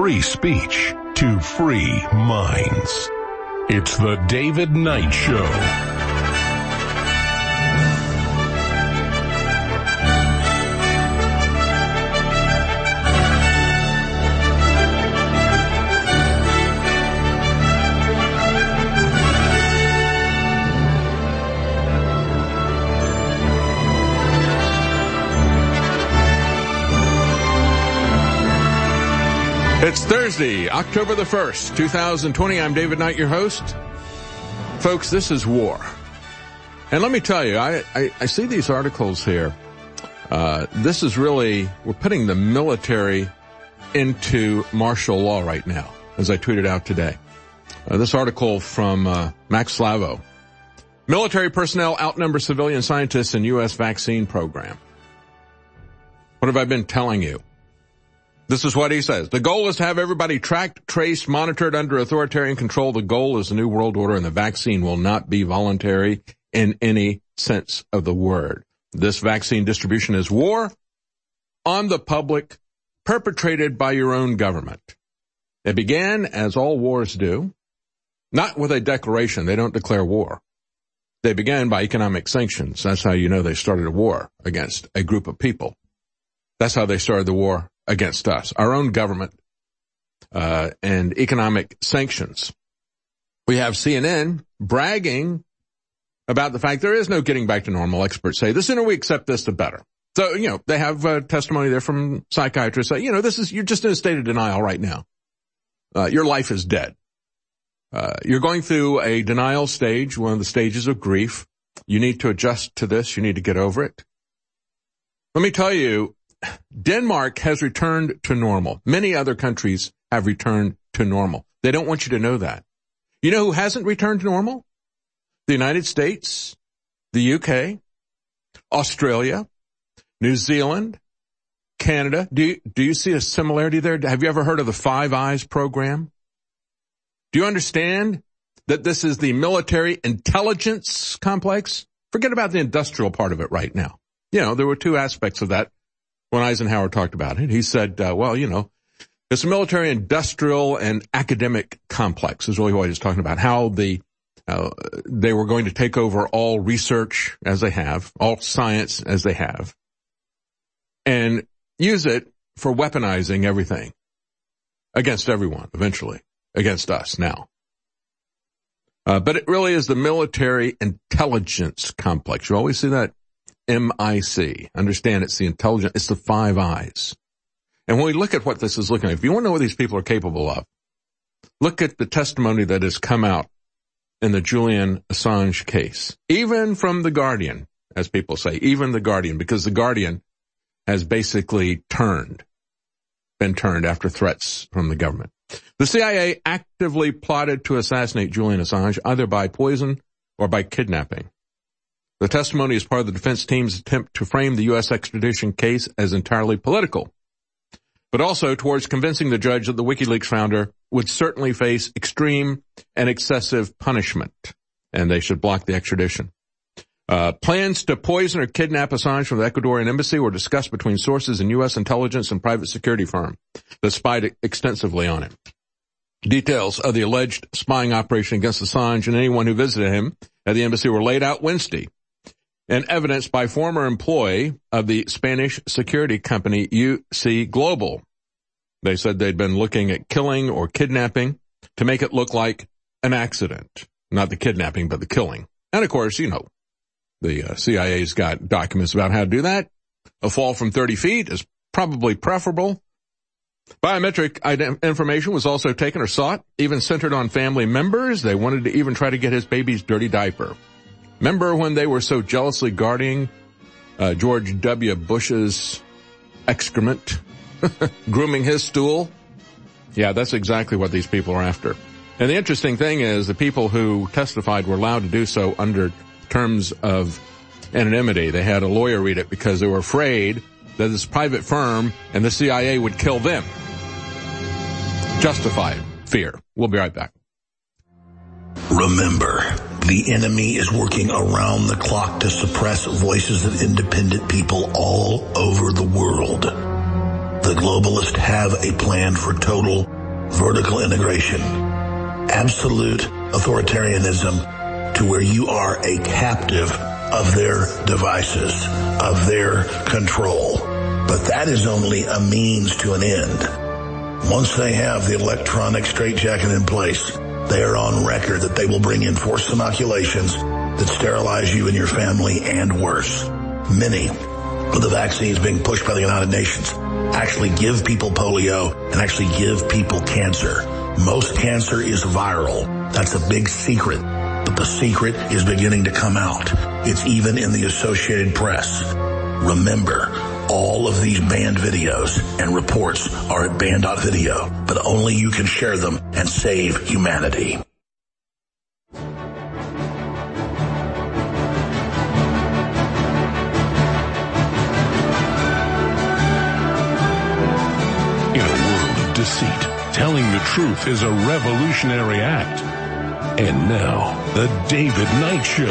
free speech to free minds. It's the David Knight Show. It's Thursday, October the 1st, 2020. I'm David Knight, your host. Folks, this is war. And let me tell you, I see these articles here. This is really, we're putting the military into martial law right now, as I tweeted out today. This article from Max Slavo. Military personnel outnumber civilian scientists in U.S. vaccine program. What have I been telling you? This is what he says. The goal is to have everybody tracked, traced, monitored under authoritarian control. The goal is the new world order, and the vaccine will not be voluntary in any sense of the word. This vaccine distribution is war on the public, perpetrated by your own government. It began, as all wars do, not with a declaration. They don't declare war. They began by economic sanctions. That's how you know they started a war against a group of people. That's how they started the war against us, our own government, and economic sanctions. We have CNN bragging about the fact there is no getting back to normal. Experts say the sooner we accept this, the better. So, they have testimony there from psychiatrists say, you're just in a state of denial right now. Your life is dead. You're going through a denial stage, one of the stages of grief. You need to adjust to this. You need to get over it. Let me tell you, Denmark has returned to normal. Many other countries have returned to normal. They don't want you to know that. You know who hasn't returned to normal? The United States, the UK, Australia, New Zealand, Canada. Do you see a similarity there? Have you ever heard of the Five Eyes program? Do you understand that this is the military intelligence complex? Forget about the industrial part of it right now. There were two aspects of that. When Eisenhower talked about it, he said, it's a military, industrial, and academic complex is really what he was talking about, how they were going to take over all research as they have, all science as they have, and use it for weaponizing everything against everyone, eventually, against us now. But it really is the military intelligence complex. You always see that. MIC. Understand it's the intelligence, it's the Five Eyes. And when we look at what this is looking at, if you want to know what these people are capable of, look at the testimony that has come out in the Julian Assange case. Even from The Guardian, as people say, even The Guardian, because The Guardian has basically been turned after threats from the government. The CIA actively plotted to assassinate Julian Assange either by poison or by kidnapping. The testimony is part of the defense team's attempt to frame the U.S. extradition case as entirely political, but also towards convincing the judge that the WikiLeaks founder would certainly face extreme and excessive punishment, and they should block the extradition. Plans to poison or kidnap Assange from the Ecuadorian embassy were discussed between sources in U.S. intelligence and private security firm that spied extensively on him. Details of the alleged spying operation against Assange and anyone who visited him at the embassy were laid out Wednesday, and evidenced by former employee of the Spanish security company UC Global. They said they'd been looking at killing or kidnapping to make it look like an accident. Not the kidnapping, but the killing. And of course, the CIA's got documents about how to do that. A fall from 30 feet is probably preferable. Biometric information was also taken or sought, even centered on family members. They wanted to even try to get his baby's dirty diaper. Remember when they were so jealously guarding George W. Bush's excrement, grooming his stool? Yeah, that's exactly what these people are after. And the interesting thing is the people who testified were allowed to do so under terms of anonymity. They had a lawyer read it because they were afraid that this private firm and the CIA would kill them. Justified fear. We'll be right back. Remember, the enemy is working around the clock to suppress voices of independent people all over the world. The globalists have a plan for total vertical integration, absolute authoritarianism to where you are a captive of their devices, of their control. But that is only a means to an end. Once they have the electronic straitjacket in place, they are on record that they will bring in forced inoculations that sterilize you and your family and worse. Many of the vaccines being pushed by the United Nations actually give people polio and actually give people cancer. Most cancer is viral. That's a big secret, but the secret is beginning to come out. It's even in the Associated Press. Remember, all of these banned videos and reports are at ban.video, but only you can share them and save humanity. Deceit. Telling the truth is a revolutionary act. And now, the David Knight Show.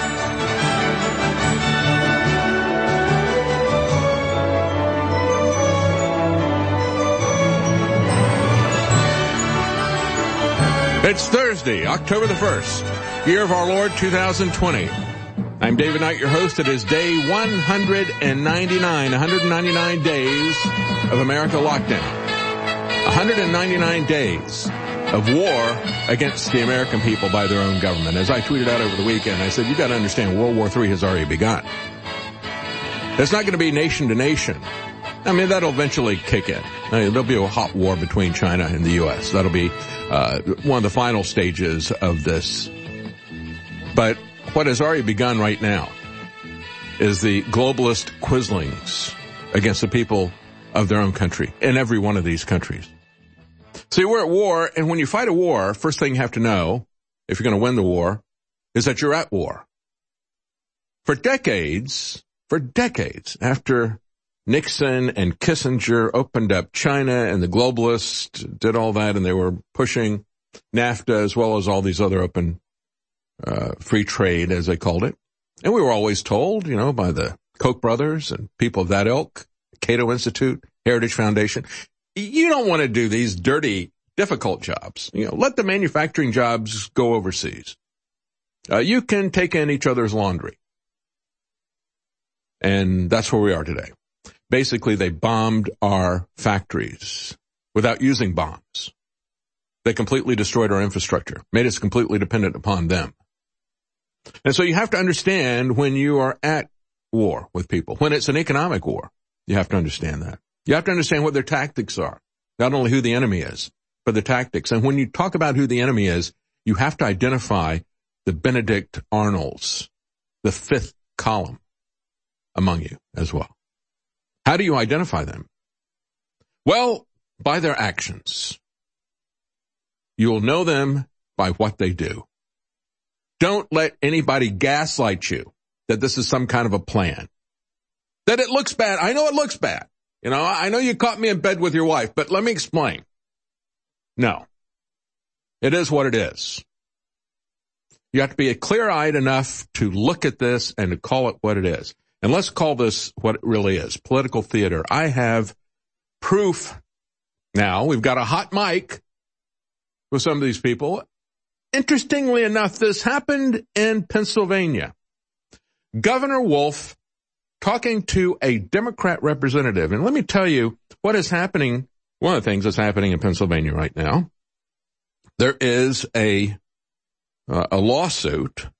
It's Thursday, October the 1st, year of our Lord 2020. I'm David Knight, your host. It is day 199 days of America lockdown. 199 days of war against the American people by their own government. As I tweeted out over the weekend, I said, you got to understand, World War III has already begun. It's not going to be nation to nation. I mean, that'll eventually kick in. There'll be a hot war between China and the U.S. That'll be one of the final stages of this. But what has already begun right now is the globalist quislings against the people of their own country in every one of these countries. See, we're at war, and when you fight a war, first thing you have to know, if you're going to win the war, is that you're at war. For decades, after Nixon and Kissinger opened up China and the globalists did all that, and they were pushing NAFTA as well as all these other open free trade, as they called it. And we were always told, by the Koch brothers and people of that ilk, Cato Institute, Heritage Foundation, you don't want to do these dirty, difficult jobs. Let the manufacturing jobs go overseas. You can take in each other's laundry. And that's where we are today. Basically, they bombed our factories without using bombs. They completely destroyed our infrastructure, made us completely dependent upon them. And so you have to understand when you are at war with people, when it's an economic war, you have to understand that. You have to understand what their tactics are, not only who the enemy is, but the tactics. And when you talk about who the enemy is, you have to identify the Benedict Arnolds, the fifth column among you as well. How do you identify them? Well, by their actions. You will know them by what they do. Don't let anybody gaslight you that this is some kind of a plan. That it looks bad. I know it looks bad. I know you caught me in bed with your wife, but let me explain. No. It is what it is. You have to be clear-eyed enough to look at this and to call it what it is. And let's call this what it really is, political theater. I have proof now. We've got a hot mic with some of these people. Interestingly enough, this happened in Pennsylvania. Governor Wolf talking to a Democrat representative. And let me tell you what is happening. One of the things that's happening in Pennsylvania right now, there is a lawsuit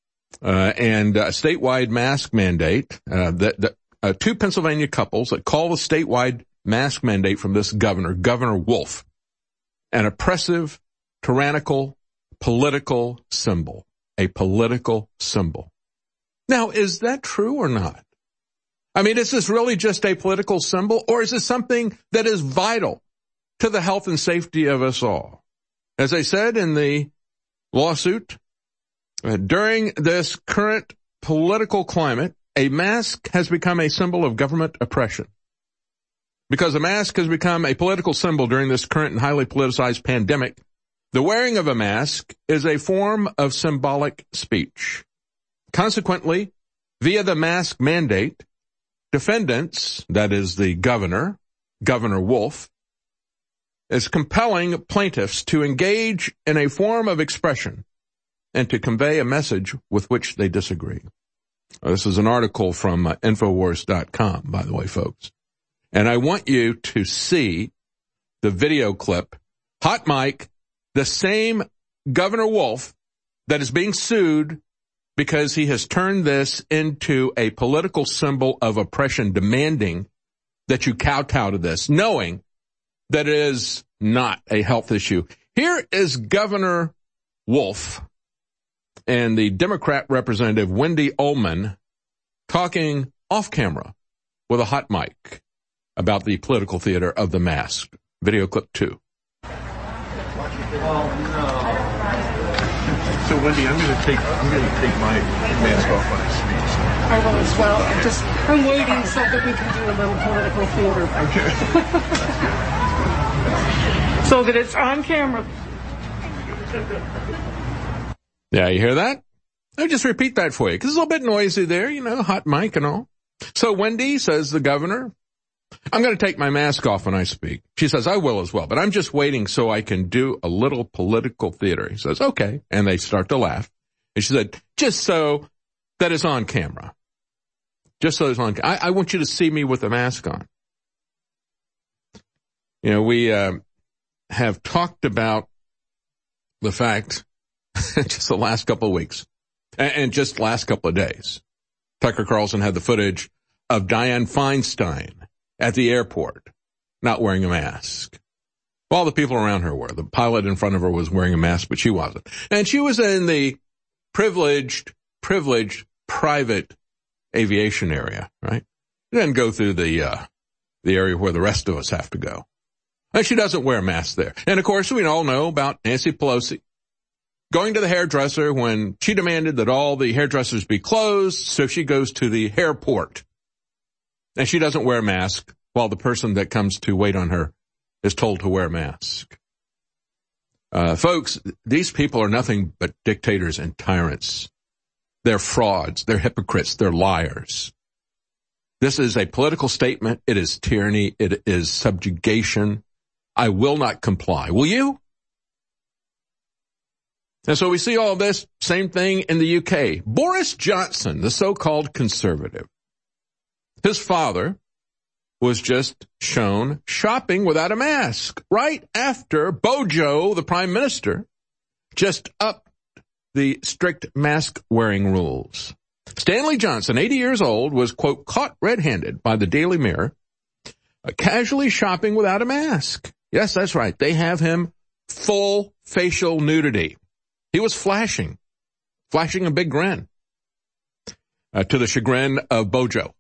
and a statewide mask mandate that two Pennsylvania couples that call the statewide mask mandate from this Governor Wolf, an oppressive, tyrannical, political symbol, a political symbol. Now, is that true or not? I mean, is this really just a political symbol, or is this something that is vital to the health and safety of us all? As I said in the lawsuit, during this current political climate, a mask has become a symbol of government oppression. Because a mask has become a political symbol during this current and highly politicized pandemic, the wearing of a mask is a form of symbolic speech. Consequently, via the mask mandate, defendants, that is the Governor Wolf, is compelling plaintiffs to engage in a form of expression and to convey a message with which they disagree. This is an article from Infowars.com, by the way, folks. And I want you to see the video clip. Hot Mike, the same Governor Wolf that is being sued because he has turned this into a political symbol of oppression, demanding that you kowtow to this, knowing that it is not a health issue. Here is Governor Wolf and the Democrat Representative Wendy Ullman talking off camera with a hot mic about the political theater of the mask. Video clip 2. So Wendy, I'm going to take my mask off when I speak. I will as well. I'm waiting so that we can do a little political theater. Okay. So that it's on camera. Yeah, you hear that? I'll just repeat that for you, because it's a little bit noisy there, hot mic and all. So Wendy, says the governor, I'm going to take my mask off when I speak. She says, I will as well, but I'm just waiting so I can do a little political theater. He says, okay. And they start to laugh. And she said, just so that it's on camera. Just so it's on camera. I want you to see me with a mask on. We have talked about the fact just the last couple of weeks and just last couple of days. Tucker Carlson had the footage of Dianne Feinstein at the airport not wearing a mask. All the people around her were. The pilot in front of her was wearing a mask, but she wasn't. And she was in the privileged private aviation area, right? She didn't go through the area where the rest of us have to go. And she doesn't wear a mask there. And of course, we all know about Nancy Pelosi going to the hairdresser when she demanded that all the hairdressers be closed, so she goes to the hairport. And she doesn't wear a mask while the person that comes to wait on her is told to wear a mask. Folks, these people are nothing but dictators and tyrants. They're frauds. They're hypocrites. They're liars. This is a political statement. It is tyranny. It is subjugation. I will not comply. Will you? And so we see all of this, same thing in the UK. Boris Johnson, the so-called conservative, his father was just shown shopping without a mask right after Bojo, the prime minister, just upped the strict mask-wearing rules. Stanley Johnson, 80 years old, was, quote, caught red-handed by the Daily Mirror, casually shopping without a mask. Yes, that's right. They have him full facial nudity. He was flashing a big grin, to the chagrin of Bojo.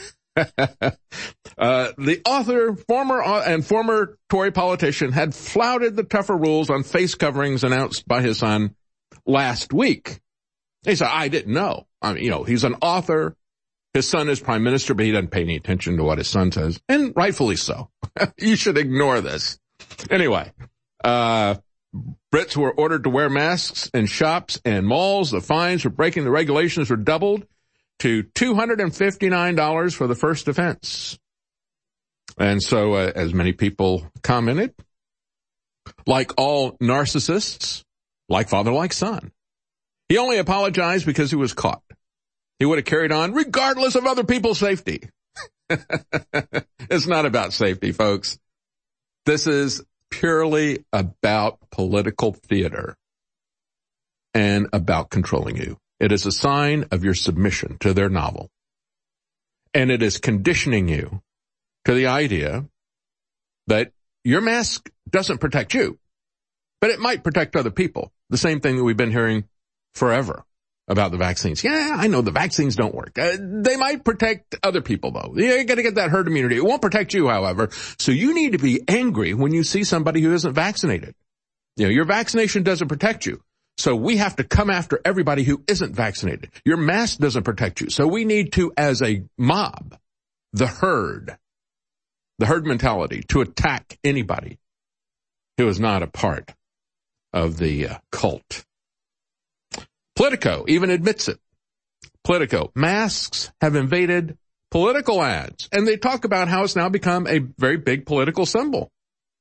The author, former Tory politician, had flouted the tougher rules on face coverings announced by his son last week. He said, I didn't know. He's an author. His son is prime minister, but he doesn't pay any attention to what his son says. And rightfully so. You should ignore this. Anyway, Brits were ordered to wear masks in shops and malls. The fines for breaking the regulations were doubled to $259 for the first offense. And so, as many people commented, like all narcissists, like father, like son, he only apologized because he was caught. He would have carried on regardless of other people's safety. It's not about safety, folks. This is purely about political theater and about controlling you. It is a sign of your submission to their novel. And it is conditioning you to the idea that your mask doesn't protect you, but it might protect other people. The same thing that we've been hearing forever about the vaccines. Yeah, I know the vaccines don't work. They might protect other people, though. You got to get that herd immunity. It won't protect you, however. So you need to be angry when you see somebody who isn't vaccinated. Your vaccination doesn't protect you. So we have to come after everybody who isn't vaccinated. Your mask doesn't protect you. So we need to, as a mob, the herd mentality, to attack anybody who is not a part of the cult. Politico even admits it. Politico, masks have invaded political ads, and they talk about how it's now become a very big political symbol.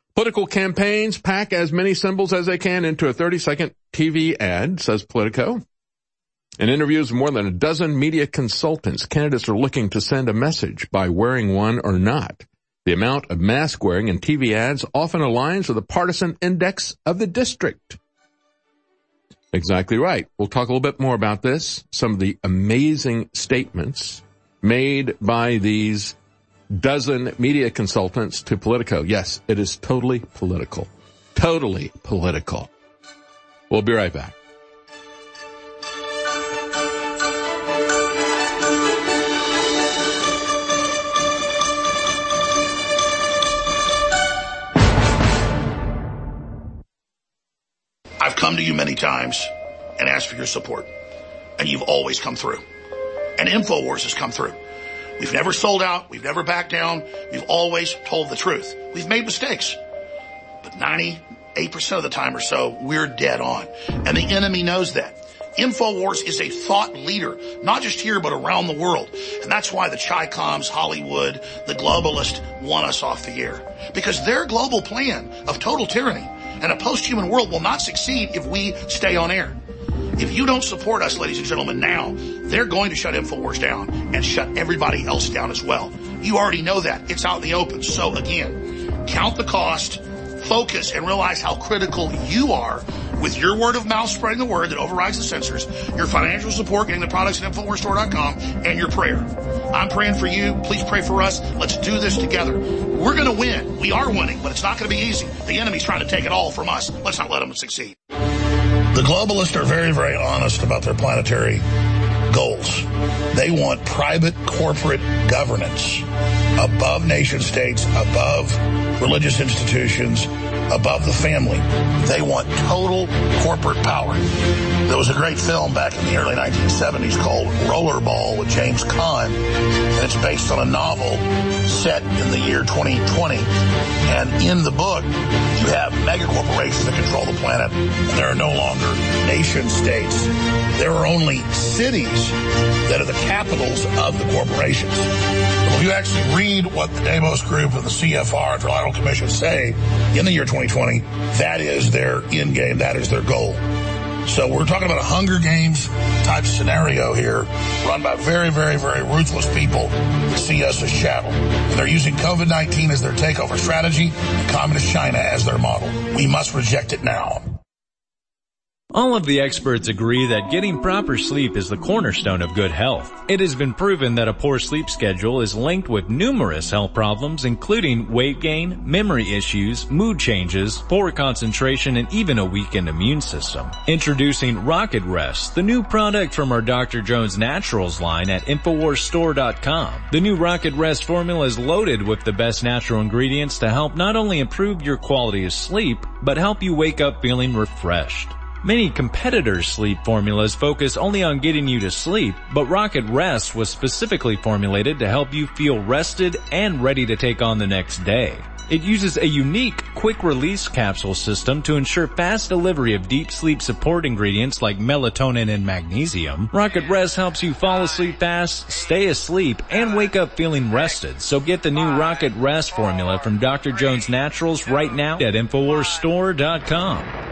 Political campaigns pack as many symbols as they can into a 30-second TV ad, says Politico. In interviews with more than a dozen media consultants, candidates are looking to send a message by wearing one or not. The amount of mask wearing in TV ads often aligns with the partisan index of the district. Exactly right. We'll talk a little bit more about this, some of the amazing statements made by these dozen media consultants to Politico. Yes, it is totally political. Totally political. We'll be right back. I've come to you many times and asked for your support, and you've always come through. And InfoWars has come through. We've never sold out. We've never backed down. We've always told the truth. We've made mistakes, but 98% of the time or so, we're dead on. And the enemy knows that. InfoWars is a thought leader, not just here, but around the world. And that's why the Chi-Coms, Hollywood, the globalists want us off the air. Because their global plan of total tyranny and a post-human world will not succeed if we stay on air. If you don't support us, ladies and gentlemen, now, they're going to shut InfoWars down and shut everybody else down as well. You already know that. It's out in the open. So again, count the cost, focus, and realize how critical you are with your word of mouth spreading the word that overrides the censors, your financial support, getting the products at InfoWarsStore.com, and your prayer. I'm praying for you. Please pray for us. Let's do this together. We're going to win. We are winning, but it's not going to be easy. The enemy's trying to take it all from us. Let's not let them succeed. The globalists are very, very honest about their planetary goals. They want private corporate governance above nation states, above religious institutions, above the family. They want total corporate power. There was a great film back in the early 1970s called Rollerball with James Caan, and it's based on a novel set in the year 2020. And in the book, you have mega corporations that control the planet, and there are no longer nation states. There are only cities that are the capitals of the corporations. If you actually read what the Davos Group and the CFR and Trilateral Commission say in the year 2020, that is their end game, that is their goal. So we're talking about a Hunger Games type scenario here, run by very, very, very ruthless people that see us as chattel. And they're using COVID-19 as their takeover strategy and Communist China as their model. We must reject it now. All of the experts agree that getting proper sleep is the cornerstone of good health. It has been proven that a poor sleep schedule is linked with numerous health problems, including weight gain, memory issues, mood changes, poor concentration, and even a weakened immune system. Introducing Rocket Rest, the new product from our Dr. Jones Naturals line at InfoWarsStore.com. The new Rocket Rest formula is loaded with the best natural ingredients to help not only improve your quality of sleep, but help you wake up feeling refreshed. Many competitors' sleep formulas focus only on getting you to sleep, but Rocket Rest was specifically formulated to help you feel rested and ready to take on the next day. It uses a unique quick-release capsule system to ensure fast delivery of deep sleep support ingredients like melatonin and magnesium. Rocket Rest helps you fall asleep fast, stay asleep, and wake up feeling rested. So get the new Rocket Rest formula from Dr. Jones Naturals right now at InfoWarsStore.com.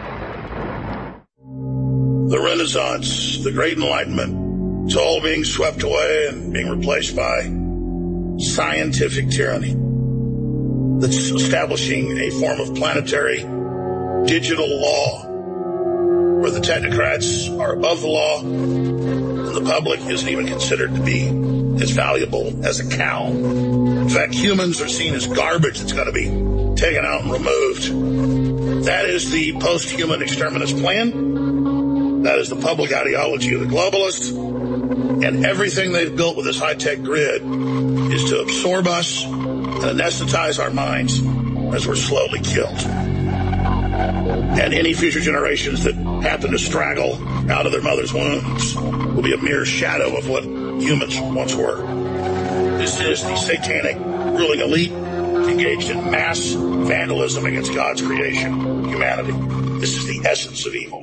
The Renaissance, the Great Enlightenment, it's all being swept away and being replaced by scientific tyranny that's establishing a form of planetary digital law where the technocrats are above the law and the public isn't even considered to be as valuable as a cow. In fact, humans are seen as garbage that's going to be taken out and removed. That is the post-human exterminist plan. That is the public ideology of the globalists, and everything they've built with this high-tech grid is to absorb us and anesthetize our minds as we're slowly killed. And any future generations that happen to straggle out of their mother's wombs will be a mere shadow of what humans once were. This is the satanic ruling elite engaged in mass vandalism against God's creation, humanity. This is the essence of evil.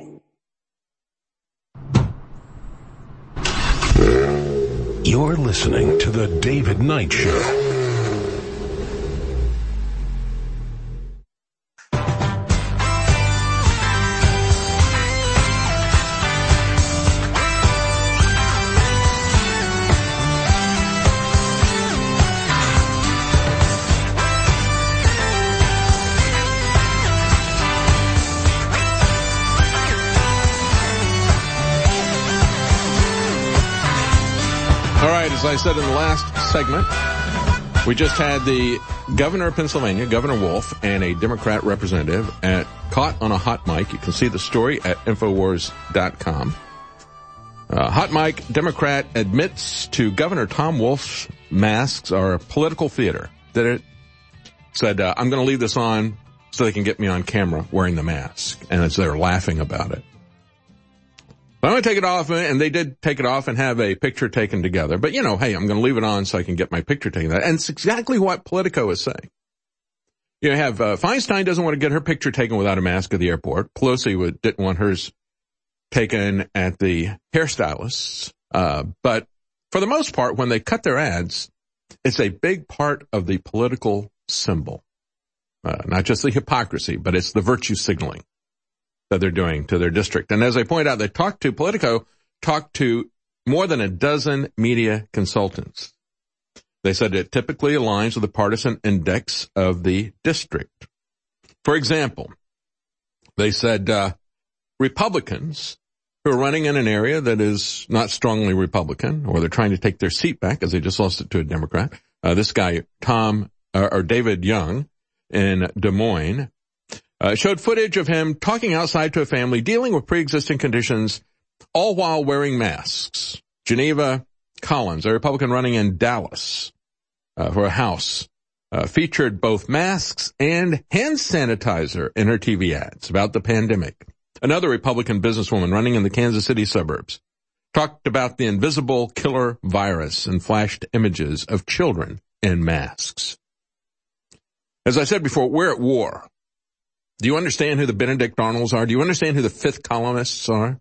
You're listening to The David Knight Show. I said in the last segment, we just had the governor of Pennsylvania, Governor Wolf, and a Democrat representative caught on a hot mic. You can see the story at Infowars.com. Hot mic Democrat admits to Governor Tom Wolf's masks are a political theater. Said, I'm going to leave this on so they can get me on camera wearing the mask. And as they're laughing about it. But I'm going to take it off, and they did take it off and have a picture taken together. But, hey, I'm going to leave it on so I can get my picture taken. And it's exactly what Politico is saying. You have Feinstein doesn't want to get her picture taken without a mask at the airport. Pelosi didn't want hers taken at the hairstylists. But for the most part, when they cut their ads, it's a big part of the political symbol. Not just the hypocrisy, but it's the virtue signaling that they're doing to their district. And as I point out, Politico talked to more than a dozen media consultants. They said it typically aligns with the partisan index of the district. For example, they said Republicans who are running in an area that is not strongly Republican, or they're trying to take their seat back as they just lost it to a Democrat. This guy, David Young in Des Moines, showed footage of him talking outside to a family dealing with pre-existing conditions, all while wearing masks. Geneva Collins, a Republican running in Dallas for a house, featured both masks and hand sanitizer in her TV ads about the pandemic. Another Republican businesswoman running in the Kansas City suburbs talked about the invisible killer virus and flashed images of children in masks. As I said before, we're at war. Do you understand who the Benedict Arnolds are? Do you understand who the fifth columnists are?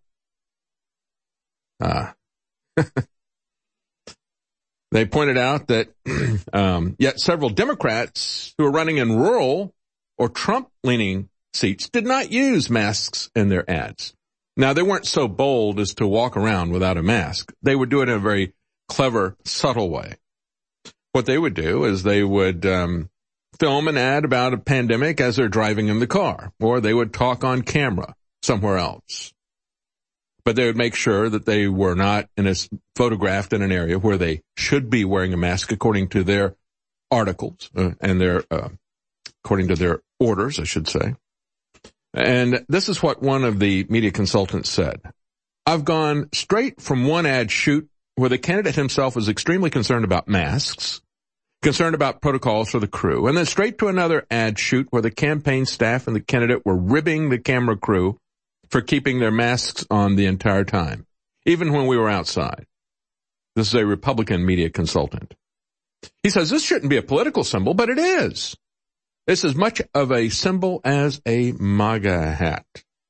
They pointed out that yet several Democrats who are running in rural or Trump-leaning seats did not use masks in their ads. Now, they weren't so bold as to walk around without a mask. They would do it in a very clever, subtle way. What they would do is they would film an ad about a pandemic as they're driving in the car, or they would talk on camera somewhere else. But they would make sure that they were not photographed in an area where they should be wearing a mask according to their articles and according to their orders, I should say. And this is what one of the media consultants said. I've gone straight from one ad shoot where the candidate himself was extremely concerned about masks, concerned about protocols for the crew, and then straight to another ad shoot where the campaign staff and the candidate were ribbing the camera crew for keeping their masks on the entire time, even when we were outside. This is a Republican media consultant. He says this shouldn't be a political symbol, but it is. It's as much of a symbol as a MAGA hat.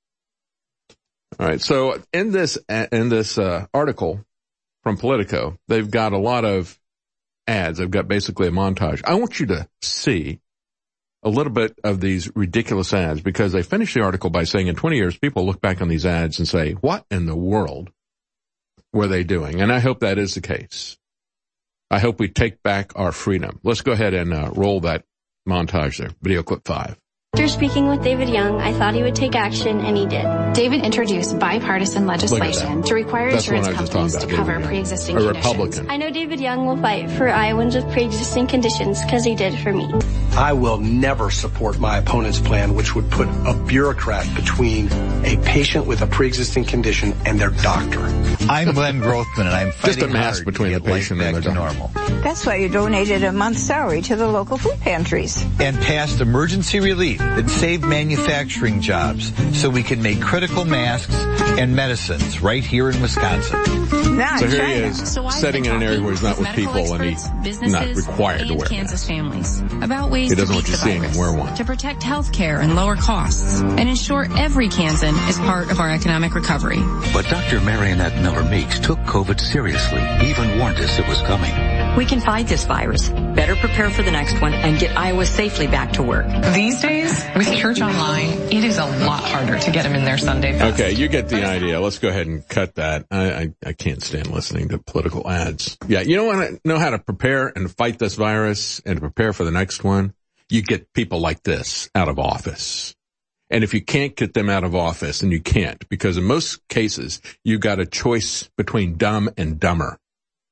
All right, so in this article from Politico, they've got a lot of ads. They've got basically a montage. I want you to see a little bit of these ridiculous ads, because they finish the article by saying in 20 years, people look back on these ads and say, what in the world were they doing? And I hope that is the case. I hope we take back our freedom. Let's go ahead and roll that montage there. Video clip 5. After speaking with David Young, I thought he would take action, and he did. David introduced bipartisan legislation to require insurance companies to cover pre-existing conditions. I know David Young will fight for Iowans with pre-existing conditions because he did for me. I will never support my opponent's plan, which would put a bureaucrat between a patient with a pre-existing condition and their doctor. I'm Glenn Grothman, and I'm fighting just a mask between the patient and their normal. That's why you donated a month's salary to the local food pantries. And passed emergency relief that saved manufacturing jobs so we can make critical masks and medicines right here in Wisconsin. So here he is, sitting in an area where he's not with people and he's not required to wear Kansas families masks. About ways he doesn't to want beat you the seeing virus, him wear one. to protect health care and lower costs, and ensure every Kansan is part of our economic recovery. But Dr. Marionette Miller Meeks took COVID seriously, even warned us it was coming. We can fight this virus, better prepare for the next one, and get Iowa safely back to work. These days, with church online, it is a lot harder to get them in their Sunday best. Okay, you get the idea. Let's go ahead and cut that. I can't stand listening to political ads. Yeah, you don't want to know how to prepare and fight this virus and prepare for the next one. You get people like this out of office. And if you can't get them out of office, then you can't, because in most cases, you got a choice between dumb and dumber.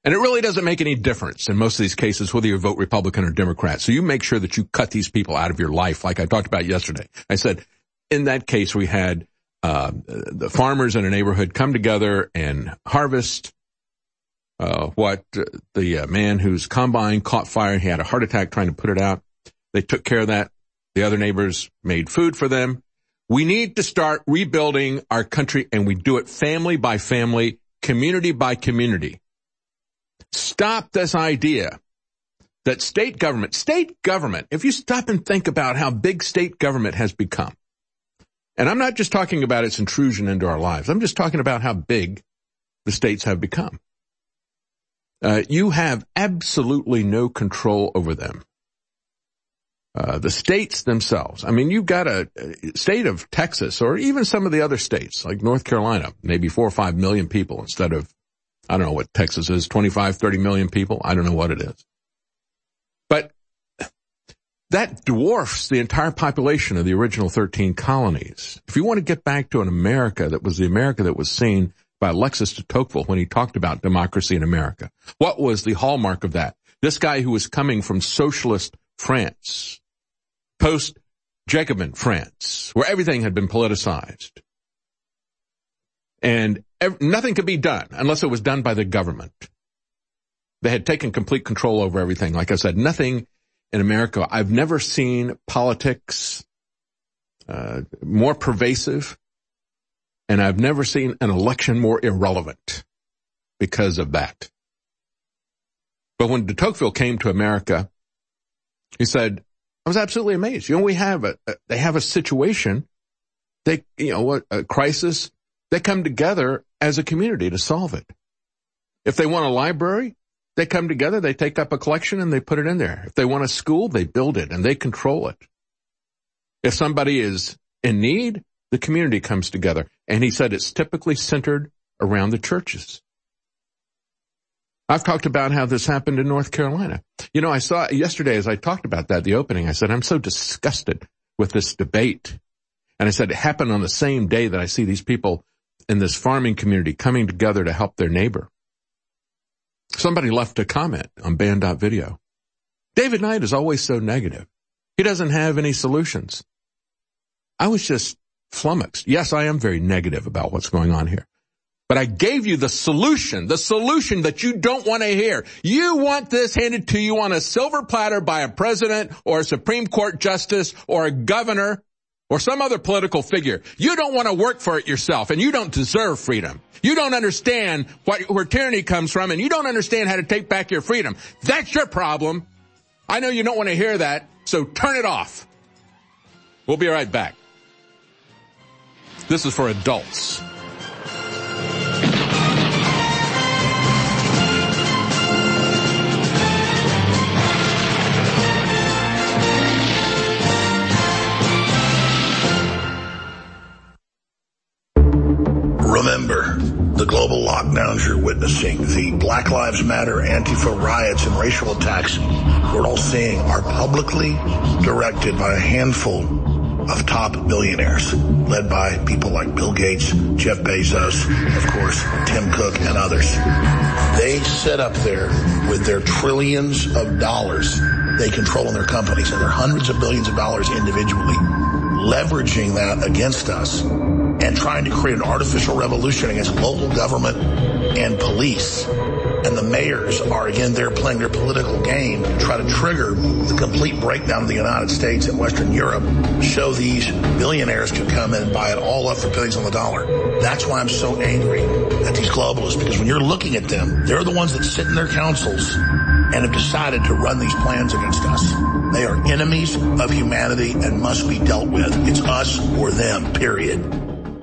And it really doesn't make any difference in most of these cases whether you vote Republican or Democrat. So you make sure that you cut these people out of your life, like I talked about yesterday. I said, in that case, we had the farmers in a neighborhood come together and harvest what the man whose combine caught fire. He had a heart attack trying to put it out. They took care of that. The other neighbors made food for them. We need to start rebuilding our country, and we do it family by family, community by community. Stop this idea that state government, if you stop and think about how big state government has become, and I'm not just talking about its intrusion into our lives, I'm just talking about how big the states have become. You have absolutely no control over them. The states themselves, I mean, you've got a state of Texas or even some of the other states like North Carolina, maybe 4 or 5 million people instead of, I don't know what Texas is, 25, 30 million people. I don't know what it is. But that dwarfs the entire population of the original 13 colonies. If you want to get back to an America that was the America that was seen by Alexis de Tocqueville when he talked about democracy in America, what was the hallmark of that? This guy who was coming from socialist France, post-Jacobin France, where everything had been politicized. And nothing could be done unless it was done by the government. They had taken complete control over everything. Like I said, nothing in America. I've never seen politics more pervasive, and I've never seen an election more irrelevant because of that. But when de Tocqueville came to America, he said, I was absolutely amazed. You know, they have a situation, a crisis. They come together as a community to solve it. If they want a library, they come together, they take up a collection and they put it in there. If they want a school, they build it and they control it. If somebody is in need, the community comes together. And he said it's typically centered around the churches. I've talked about how this happened in North Carolina. You know, I saw yesterday as I talked about that, the opening, I said, I'm so disgusted with this debate. And I said, it happened on the same day that I see these people in this farming community coming together to help their neighbor. Somebody left a comment on Band.video. David Knight is always so negative. He doesn't have any solutions. I was just flummoxed. Yes, I am very negative about what's going on here. But I gave you the solution that you don't want to hear. You want this handed to you on a silver platter by a president or a Supreme Court justice or a governor or some other political figure. You don't want to work for it yourself, and you don't deserve freedom. You don't understand where tyranny comes from, and you don't understand how to take back your freedom. That's your problem. I know you don't want to hear that, so turn it off. We'll be right back. This is for adults. Remember, the global lockdowns you're witnessing, the Black Lives Matter, Antifa riots, and racial attacks we're all seeing are publicly directed by a handful of top billionaires, led by people like Bill Gates, Jeff Bezos, of course, Tim Cook, and others. They sit up there with their trillions of dollars they control in their companies, and their hundreds of billions of dollars individually, leveraging that against us and trying to create an artificial revolution against local government and police. And the mayors are, again, there playing their political game to try to trigger the complete breakdown of the United States and Western Europe, show these billionaires can come in and buy it all up for pennies on the dollar. That's why I'm so angry at these globalists, because when you're looking at them, they're the ones that sit in their councils and have decided to run these plans against us. They are enemies of humanity and must be dealt with. It's us or them, period.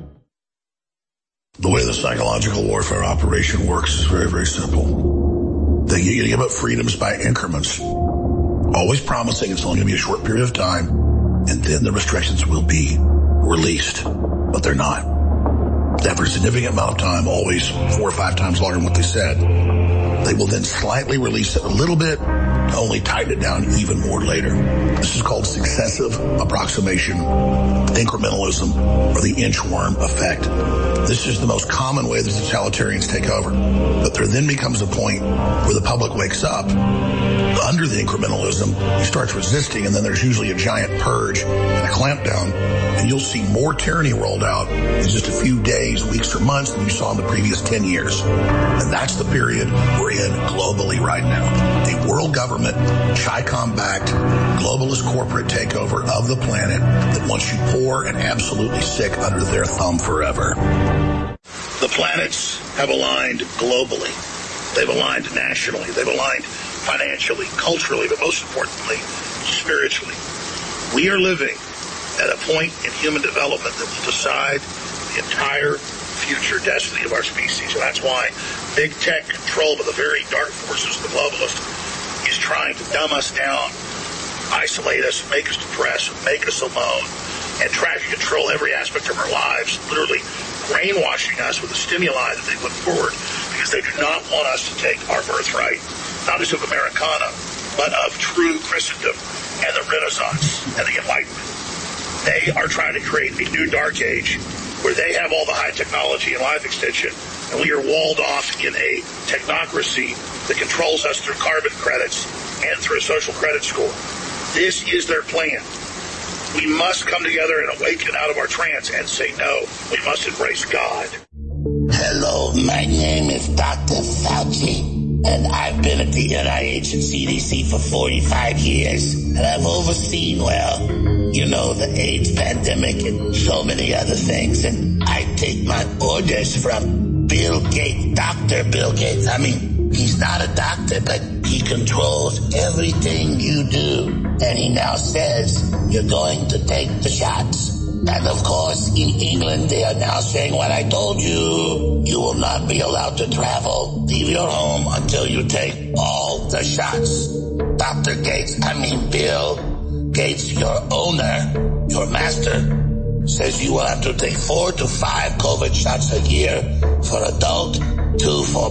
The way the psychological warfare operation works is very, very simple. They get you to give up freedoms by increments, always promising it's only going to be a short period of time, and then the restrictions will be released. But they're not. After a significant amount of time, always 4 or 5 times longer than what they said, they will then slightly release it a little bit, to only tighten it down even more later. This is called successive approximation incrementalism, or the inchworm effect. This is the most common way that totalitarians take over. But there then becomes a point where the public wakes up under the incrementalism, he starts resisting, and then there's usually a giant purge and a clampdown, and you'll see more tyranny rolled out in just a few days, weeks, or months than you saw in the previous 10 years. And that's the period we're in globally right now. A world government, Chi-Com-backed, globalist corporate takeover of the planet that wants you poor and absolutely sick under their thumb forever. The planets have aligned globally. They've aligned nationally. They've aligned financially, culturally, but most importantly, spiritually. We are living at a point in human development that will decide the entire future destiny of our species. And that's why big tech, controlled by the very dark forces of the globalist, is trying to dumb us down, isolate us, make us depressed, make us alone, and try to control every aspect of our lives, literally brainwashing us with the stimuli that they put forward, because they do not want us to take our birthright, not just of Americana, but of true Christendom and the Renaissance and the Enlightenment. They are trying to create a new dark age where they have all the high technology and life extension, and we are walled off in a technocracy that controls us through carbon credits and through a social credit score. This is their plan. We must come together and awaken out of our trance and say no. We must embrace God. Hello, my name is Dr. Fauci, and I've been at the NIH and CDC for 45 years, and I've overseen, the AIDS pandemic and so many other things, and I take my orders from Bill Gates, Dr. Bill Gates. I mean, he's not a doctor, but he controls everything you do, and he now says you're going to take the shots. And of course, in England, they are now saying what I told you. You will not be allowed to travel, leave your home until you take all the shots. Dr. Gates, Bill Gates, your owner, your master, says you will have to take 4 to 5 COVID shots a year for adult, 2 for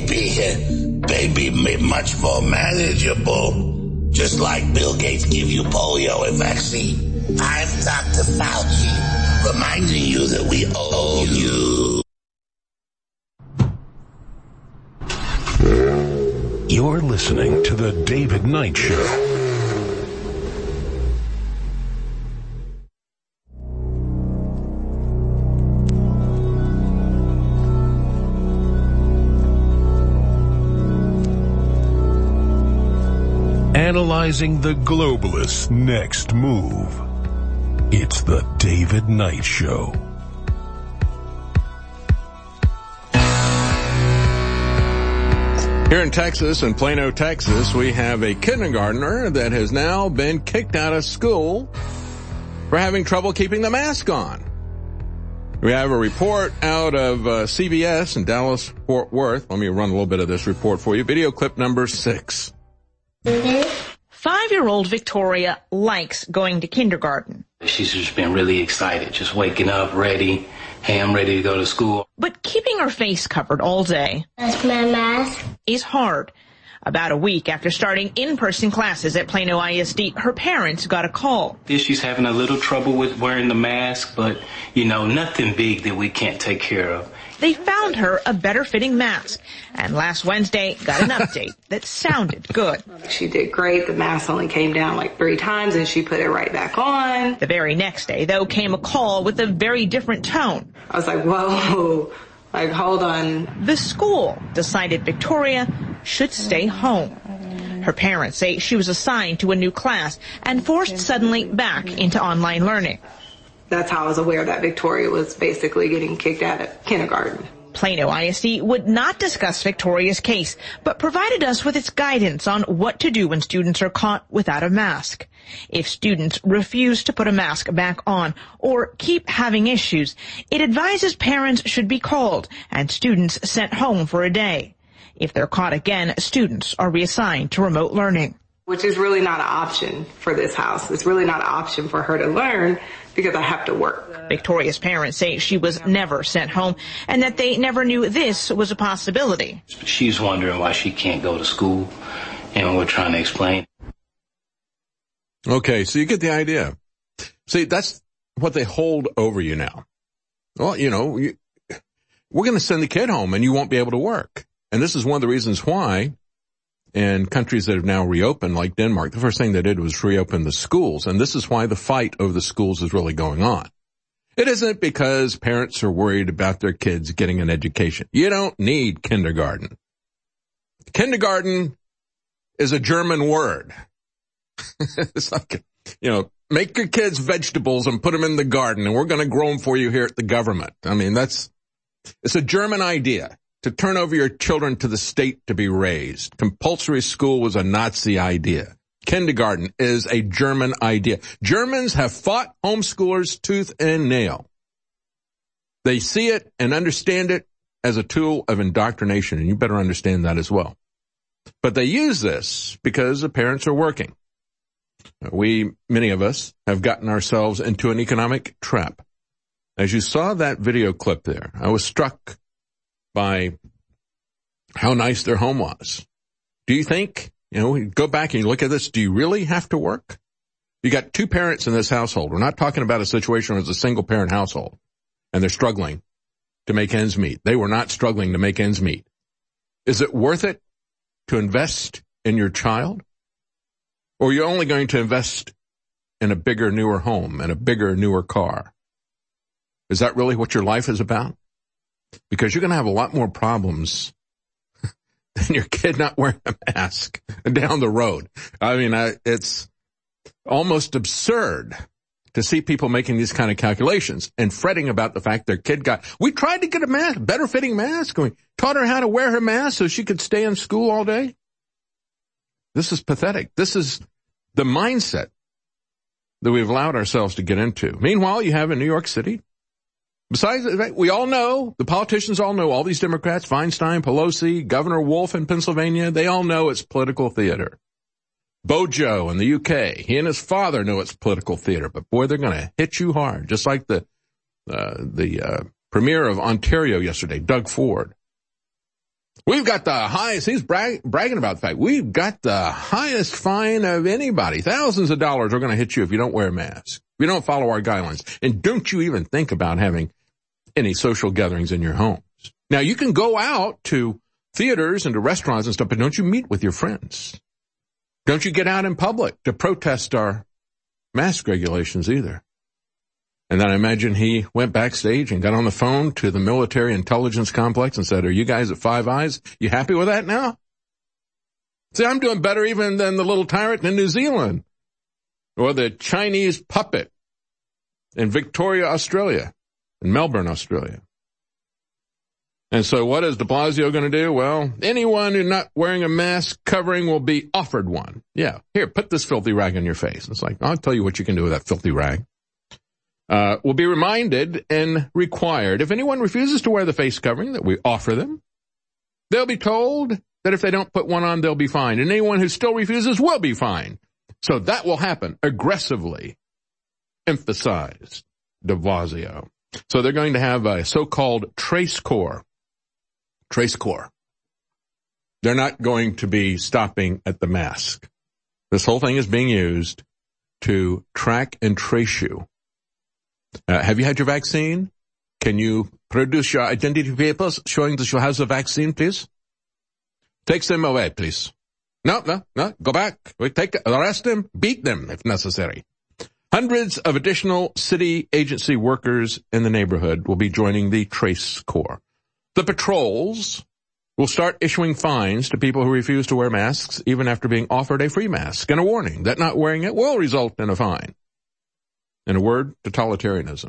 baby. Baby made much more manageable, just like Bill Gates give you polio and vaccine. I'm Dr. Fauci, reminding you that we owe you. You're listening to The David Knight Show. Analyzing the globalists' next move. It's The David Knight Show. Here in Texas, in Plano, Texas, we have a kindergartner that has now been kicked out of school for having trouble keeping the mask on. We have a report out of CBS in Dallas-Fort Worth. Let me run a little bit of this report for you. Video clip number 6. 5-year-old Victoria likes going to kindergarten. She's just been really excited, just waking up ready. Hey, I'm ready to go to school. But keeping her face covered all day That's my mask. is hard. About a week after starting in-person classes at Plano ISD, her parents got a call. She's having a little trouble with wearing the mask, but, nothing big that we can't take care of. They found her a better-fitting mask, and last Wednesday got an update that sounded good. She did great. The mask only came down like 3 times, and she put it right back on. The very next day, though, came a call with a very different tone. I was like, whoa, hold on. The school decided Victoria should stay home. Her parents say she was assigned to a new class and forced suddenly back into online learning. That's how I was aware that Victoria was basically getting kicked out of kindergarten. Plano ISD would not discuss Victoria's case, but provided us with its guidance on what to do when students are caught without a mask. If students refuse to put a mask back on or keep having issues, it advises parents should be called and students sent home for a day. If they're caught again, students are reassigned to remote learning. Which is really not an option for this house. It's really not an option for her to learn because I have to work. Victoria's parents say she was never sent home and that they never knew this was a possibility. She's wondering why she can't go to school. and we're trying to explain. Okay, so you get the idea. See, that's what they hold over you now. Well, you know, we're going to send the kid home and you won't be able to work. And this is one of the reasons why in countries that have now reopened, like Denmark, the first thing they did was reopen the schools. And this is why the fight over the schools is really going on. It isn't because parents are worried about their kids getting an education. You don't need kindergarten. Kindergarten is a German word. It's like, you know, make your kids vegetables and put them in the garden, and we're going to grow them for you here at the government. I mean, it's a German idea to turn over your children to the state to be raised. Compulsory school was a Nazi idea. Kindergarten is a German idea. Germans have fought homeschoolers tooth and nail. They see it and understand it as a tool of indoctrination, and you better understand that as well. But they use this because the parents are working. Many of us, have gotten ourselves into an economic trap. As you saw that video clip there, I was struck by how nice their home was. Do you think, you know, go back and you look at this, do you really have to work? You got two parents in this household. We're not talking about a situation where it's a single parent household and they're struggling to make ends meet. They were not struggling to make ends meet. Is it worth it to invest in your child? Or you're only going to invest in a bigger, newer home and a bigger, newer car? Is that really what your life is about? Because you're going to have a lot more problems than your kid not wearing a mask down the road. I mean, it's almost absurd to see people making these kind of calculations and fretting about the fact their kid we tried to get a mask, better fitting mask, and we taught her how to wear her mask so she could stay in school all day. This is pathetic. This is the mindset that we've allowed ourselves to get into. Meanwhile, you have in New York City, besides, we all know, the politicians all know, all these Democrats, Feinstein, Pelosi, Governor Wolf in Pennsylvania, they all know it's political theater. Bojo in the UK, he and his father know it's political theater, but boy, they're going to hit you hard, just like the premier of Ontario yesterday, Doug Ford. We've got the highest, he's bragging about the fact, we've got the highest fine of anybody. Thousands of dollars are going to hit you if you don't wear a mask, if you don't follow our guidelines. And don't you even think about having any social gatherings in your homes. Now, you can go out to theaters and to restaurants and stuff, but don't you meet with your friends. Don't you get out in public to protest our mask regulations either. And then I imagine he went backstage and got on the phone to the military intelligence complex and said, are you guys at Five Eyes? You happy with that now? See, I'm doing better even than the little tyrant in New Zealand or the Chinese puppet in Victoria, Australia, in Melbourne, Australia. And so what is de Blasio going to do? Well, anyone who's not wearing a mask covering will be offered one. Yeah, here, put this filthy rag on your face. It's like, I'll tell you what you can do with that filthy rag. Will be reminded and required. If anyone refuses to wear the face covering that we offer them, they'll be told that if they don't put one on, they'll be fined. And anyone who still refuses will be fined. So that will happen aggressively, emphasized de Blasio. So they're going to have a so-called Trace Corps. Trace Corps. They're not going to be stopping at the mask. This whole thing is being used to track and trace you. Have you had your vaccine? Can you produce your identity papers showing that you have the vaccine, please? Take them away, please. No, go back. Arrest them, beat them if necessary. Hundreds of additional city agency workers in the neighborhood will be joining the Trace Corps. The patrols will start issuing fines to people who refuse to wear masks even after being offered a free mask and a warning that not wearing it will result in a fine. In a word, totalitarianism.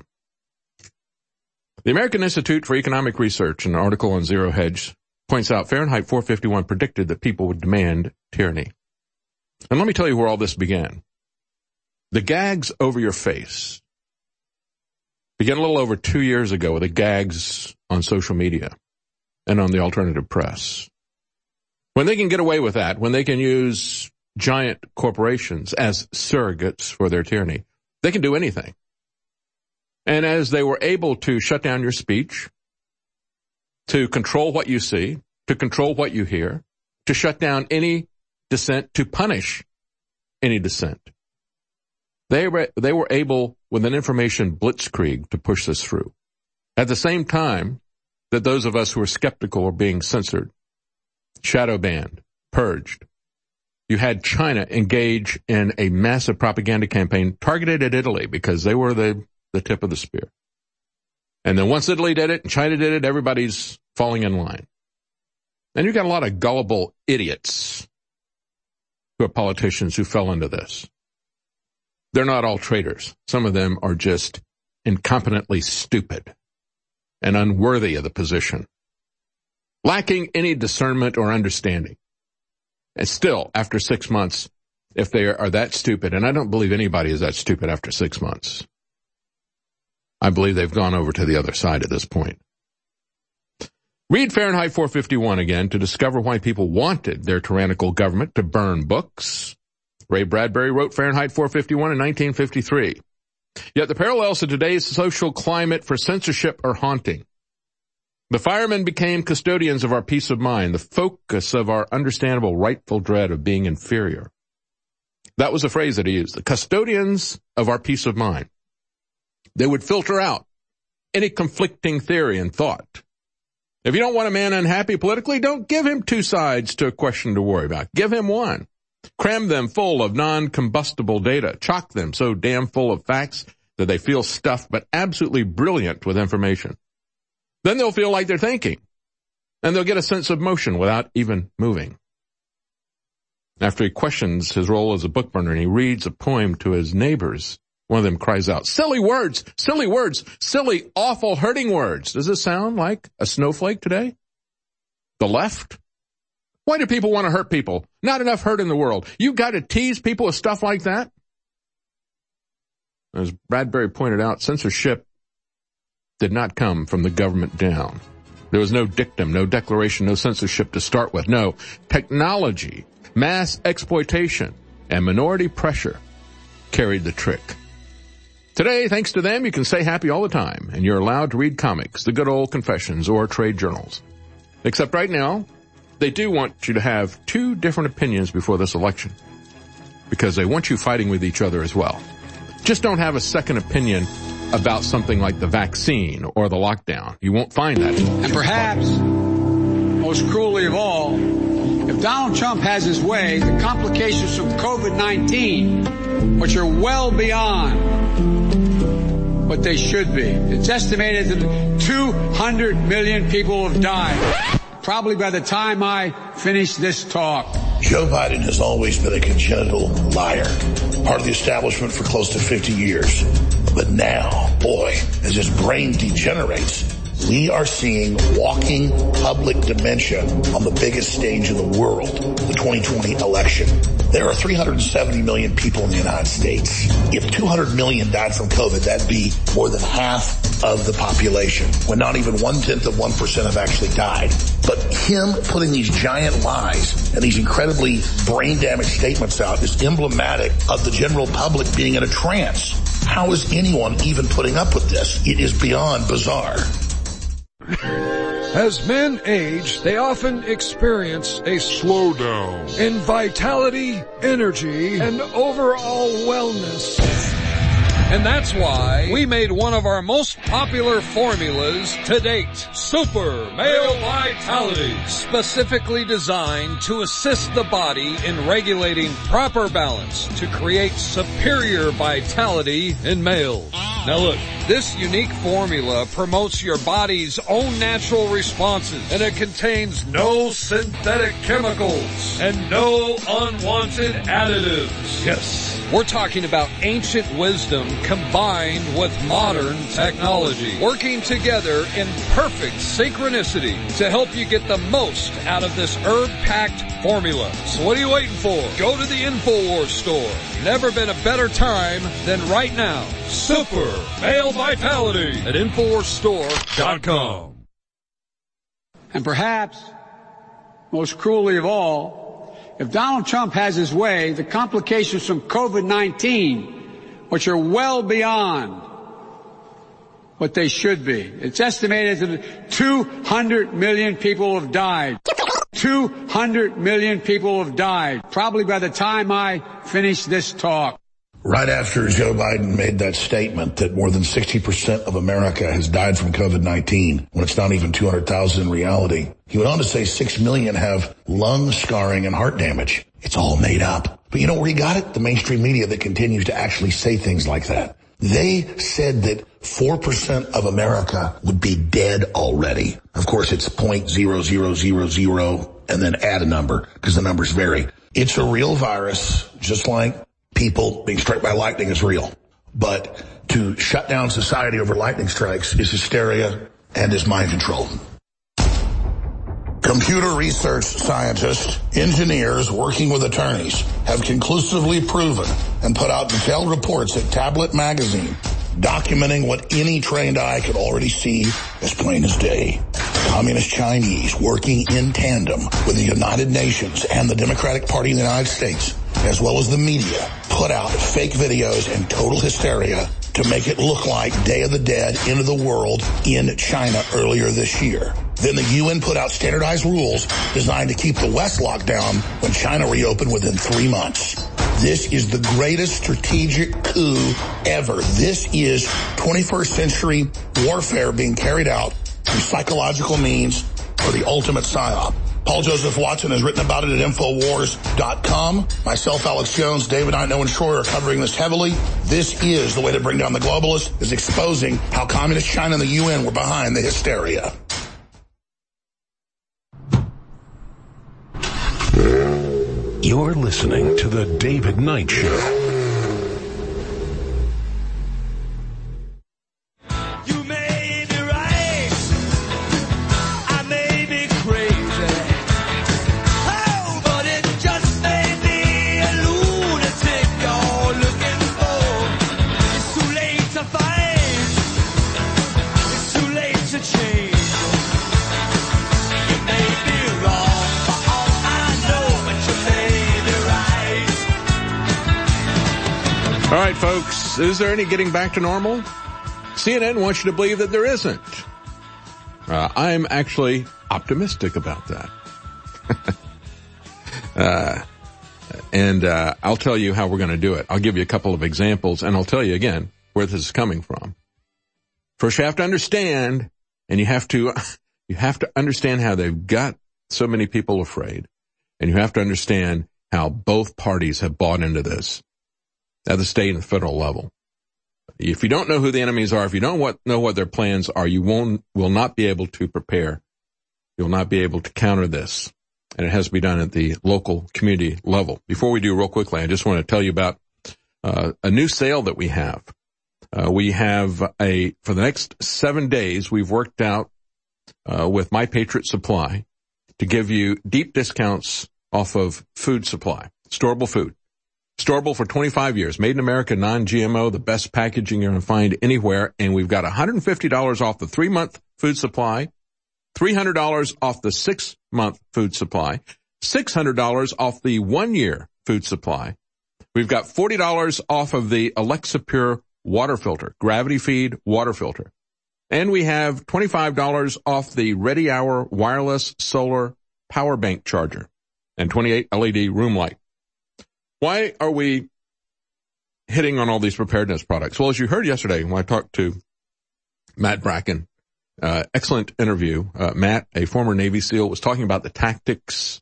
The American Institute for Economic Research, in an article on Zero Hedge, points out Fahrenheit 451 predicted that people would demand tyranny. And let me tell you where all this began. The gags over your face began a little over 2 years ago with the gags on social media and on the alternative press. When they can get away with that, when they can use giant corporations as surrogates for their tyranny, they can do anything. And as they were able to shut down your speech, to control what you see, to control what you hear, to shut down any dissent to punish any dissent. They were able, with an information blitzkrieg, to push this through. At the same time that those of us who are skeptical were being censored, shadow banned, purged. You had China engage in a massive propaganda campaign targeted at Italy because they were the tip of the spear. And then once Italy did it and China did it, everybody's falling in line. And you've got a lot of gullible idiots who are politicians who fell into this. They're not all traitors. Some of them are just incompetently stupid and unworthy of the position, lacking any discernment or understanding. And still, after 6 months, if they are that stupid, and I don't believe anybody is that stupid after 6 months, I believe they've gone over to the other side at this point. Read Fahrenheit 451 again to discover why people wanted their tyrannical government to burn books. Ray Bradbury wrote Fahrenheit 451 in 1953. Yet the parallels to today's social climate for censorship are haunting. The firemen became custodians of our peace of mind, the focus of our understandable rightful dread of being inferior. That was a phrase that he used, the custodians of our peace of mind. They would filter out any conflicting theory and thought. If you don't want a man unhappy politically, don't give him two sides to a question to worry about. Give him one. Cram them full of non-combustible data. Chock them so damn full of facts that they feel stuffed but absolutely brilliant with information. Then they'll feel like they're thinking, and they'll get a sense of motion without even moving. After he questions his role as a book burner and he reads a poem to his neighbors, one of them cries out, silly words, silly, awful, hurting words. Does this sound like a snowflake today? The left? Why do people want to hurt people? Not enough hurt in the world. You got to tease people with stuff like that? As Bradbury pointed out, censorship did not come from the government down. There was no dictum, no declaration, no censorship to start with. No, technology, mass exploitation, and minority pressure carried the trick. Today, thanks to them, you can stay happy all the time, and you're allowed to read comics, the good old confessions, or trade journals. Except right now, they do want you to have two different opinions before this election, because they want you fighting with each other as well. Just don't have a second opinion about something like the vaccine or the lockdown. You won't find that. And perhaps, most cruelly of all, if Donald Trump has his way, the complications from COVID-19, which are well beyond what they should be. It's estimated that 200 million people have died, probably by the time I finish this talk. Joe Biden has always been a congenital liar, part of the establishment for close to 50 years. But now, boy, as his brain degenerates, we are seeing walking public dementia on the biggest stage in the world, the 2020 election. There are 370 million people in the United States. If 200 million died from COVID, that'd be more than half of the population, when not even 0.1% have actually died. But him putting these giant lies and these incredibly brain-damaged statements out is emblematic of the general public being in a trance. How is anyone even putting up with this? It is beyond bizarre. As men age, they often experience a slowdown in vitality, energy, and overall wellness. And that's why we made one of our most popular formulas to date, Super Male Vitality, specifically designed to assist the body in regulating proper balance to create superior vitality in males. Now look, this unique formula promotes your body's own natural responses, and it contains no synthetic chemicals and no unwanted additives. Yes, we're talking about ancient wisdom combined with modern technology, working together in perfect synchronicity to help you get the most out of this herb-packed formula. So what are you waiting for? Go to the InfoWars store. Never been a better time than right now. Super Male Vitality at InfoWarsStore.com. And perhaps, most cruelly of all, if Donald Trump has his way, the complications from COVID-19, which are well beyond what they should be. It's estimated that 200 million people have died. 200 million people have died, probably by the time I finish this talk. Right after Joe Biden made that statement that more than 60% of America has died from COVID-19, when it's not even 200,000 in reality, he went on to say 6 million have lung scarring and heart damage. It's all made up. But you know where he got it? The mainstream media that continues to actually say things like that. They said that 4% of America would be dead already. Of course, it's 0.0000 and then add a number because the numbers vary. It's a real virus, just like people being struck by lightning is real. But to shut down society over lightning strikes is hysteria and is mind control. Computer research scientists, engineers working with attorneys have conclusively proven and put out detailed reports at Tablet Magazine documenting what any trained eye could already see as plain as day. Communist Chinese working in tandem with the United Nations and the Democratic Party of the United States, as well as the media, put out fake videos and total hysteria to make it look like Day of the Dead, end of the world in China earlier this year. Then the UN put out standardized rules designed to keep the West locked down when China reopened within 3 months. This is the greatest strategic coup ever. This is 21st century warfare being carried out through psychological means for the ultimate psyop. Paul Joseph Watson has written about it at Infowars.com. Myself, Alex Jones, David Knight, and Owen Shroyer are covering this heavily. This is the way to bring down the globalists, is exposing how Communist China and the UN were behind the hysteria. You're listening to The David Knight Show. All right, folks, is there any getting back to normal? CNN wants you to believe that there isn't. I'm actually optimistic about that. And I'll tell you how we're going to do it. I'll give you a couple of examples, and I'll tell you again where this is coming from. First, you have to understand, and you have to understand how they've got so many people afraid, and you have to understand how both parties have bought into this at the state and federal level. If you don't know who the enemies are, if you don't know what their plans are, you will not be able to prepare. You'll not be able to counter this. And it has to be done at the local community level. Before we do, real quickly, I just want to tell you about a new sale that we have. We have for the next 7 days, we've worked out with My Patriot Supply to give you deep discounts off of food supply, storable food. Storable for 25 years, made in America, non-GMO, the best packaging you're going to find anywhere. And we've got $150 off the 3-month food supply, $300 off the 6-month food supply, $600 off the 1-year food supply. We've got $40 off of the Alexa Pure water filter, gravity feed water filter. And we have $25 off the Ready Hour wireless solar power bank charger and 28 LED room light. Why are we hitting on all these preparedness products? Well, as you heard yesterday when I talked to Matt Bracken, excellent interview. Matt, a former Navy SEAL, was talking about the tactics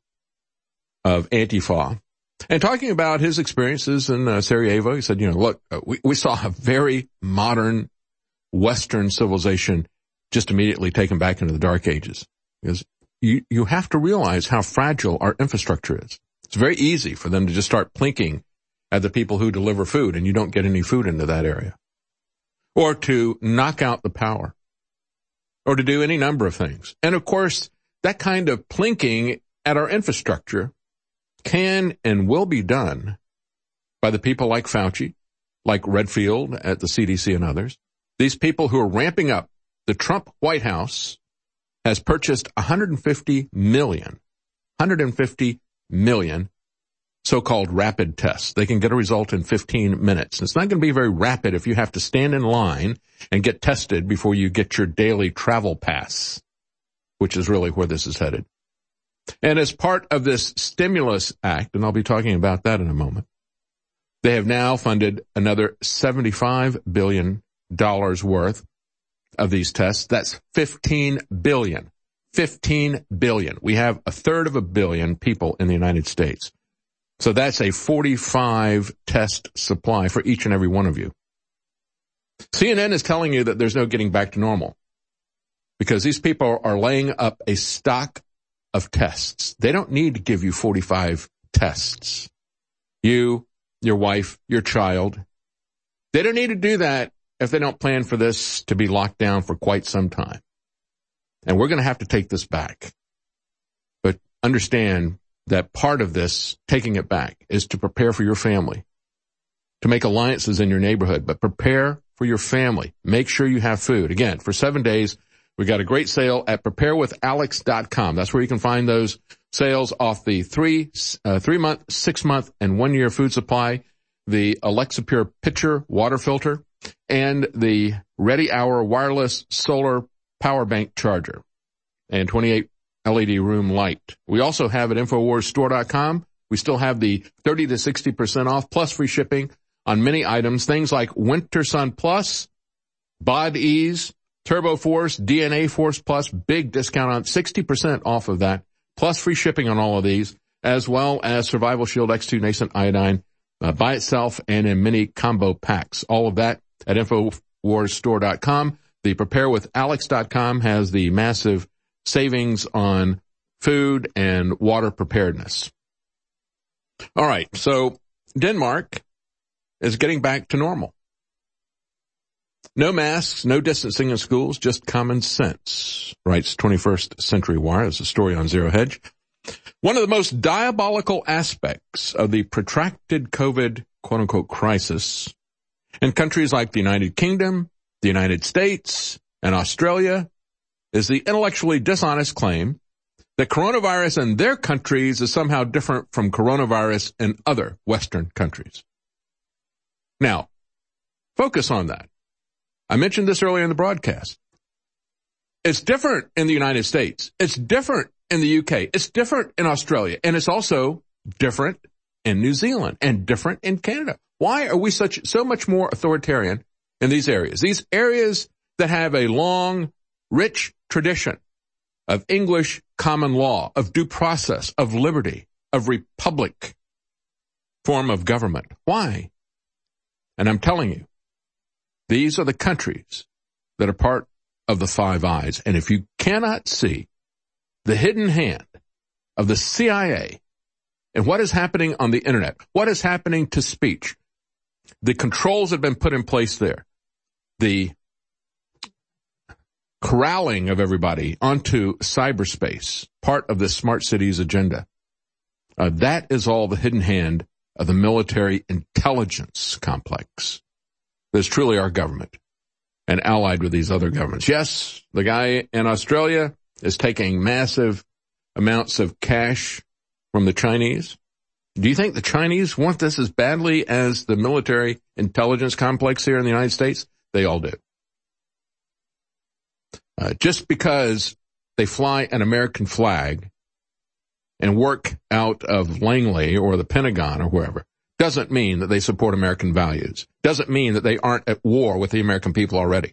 of Antifa and talking about his experiences in Sarajevo. He said, look, we saw a very modern Western civilization just immediately taken back into the Dark Ages. Because you have to realize how fragile our infrastructure is. It's very easy for them to just start plinking at the people who deliver food, and you don't get any food into that area. Or to knock out the power. Or to do any number of things. And of course, that kind of plinking at our infrastructure can and will be done by the people like Fauci, like Redfield at the CDC and others. These people who are ramping up. The Trump White House has purchased 150 million so-called rapid tests. They can get a result in 15 minutes. It's not going to be very rapid if you have to stand in line and get tested before you get your daily travel pass, which is really where this is headed. And as part of this stimulus act, and I'll be talking about that in a moment, they have now funded another $75 billion worth of these tests. That's 15 billion. 15 billion. We have 1/3 billion people in the United States. So that's a 45 test supply for each and every one of you. CNN is telling you that there's no getting back to normal because these people are laying up a stock of tests. They don't need to give you 45 tests. You, your wife, your child. They don't need to do that if they don't plan for this to be locked down for quite some time. And we're going to have to take this back. But understand that part of this, taking it back, is to prepare for your family, to make alliances in your neighborhood, but prepare for your family. Make sure you have food. Again, for 7 days, we got a great sale at preparewithalex.com. That's where you can find those sales off the 3-month, 6-month, and 1-year food supply, the Alexa Pure pitcher water filter, and the Ready Hour wireless solar power bank charger, and 28 LED room light. We also have at InfoWarsStore.com. We still have the 30 to 60% off plus free shipping on many items, things like Winter Sun Plus, Bod Ease, Turbo Force, DNA Force Plus, big discount on 60% off of that, plus free shipping on all of these, as well as Survival Shield X2 Nascent Iodine by itself and in mini combo packs. All of that at InfoWarsStore.com. The PrepareWithAlex.com has the massive savings on food and water preparedness. All right, so Denmark is getting back to normal. No masks, no distancing in schools, just common sense, writes 21st Century Wire. It's a story on Zero Hedge. One of the most diabolical aspects of the protracted COVID, quote-unquote, crisis in countries like the United Kingdom, the United States, and Australia is the intellectually dishonest claim that coronavirus in their countries is somehow different from coronavirus in other Western countries. Now, focus on that. I mentioned this earlier in the broadcast. It's different in the United States. It's different in the UK. It's different in Australia. And it's also different in New Zealand and different in Canada. Why are we so much more authoritarian in these areas? These areas that have a long, rich tradition of English common law, of due process, of liberty, of republic form of government. Why? And I'm telling you, these are the countries that are part of the Five Eyes. And if you cannot see the hidden hand of the CIA and what is happening on the internet, what is happening to speech, the controls that have been put in place there, the corralling of everybody onto cyberspace, part of the smart cities agenda, that is all the hidden hand of the military intelligence complex. That's truly our government and allied with these other governments. Yes, the guy in Australia is taking massive amounts of cash from the Chinese. Do you think the Chinese want this as badly as the military intelligence complex here in the United States? They all do. Just because they fly an American flag and work out of Langley or the Pentagon or wherever doesn't mean that they support American values. Doesn't mean that they aren't at war with the American people already.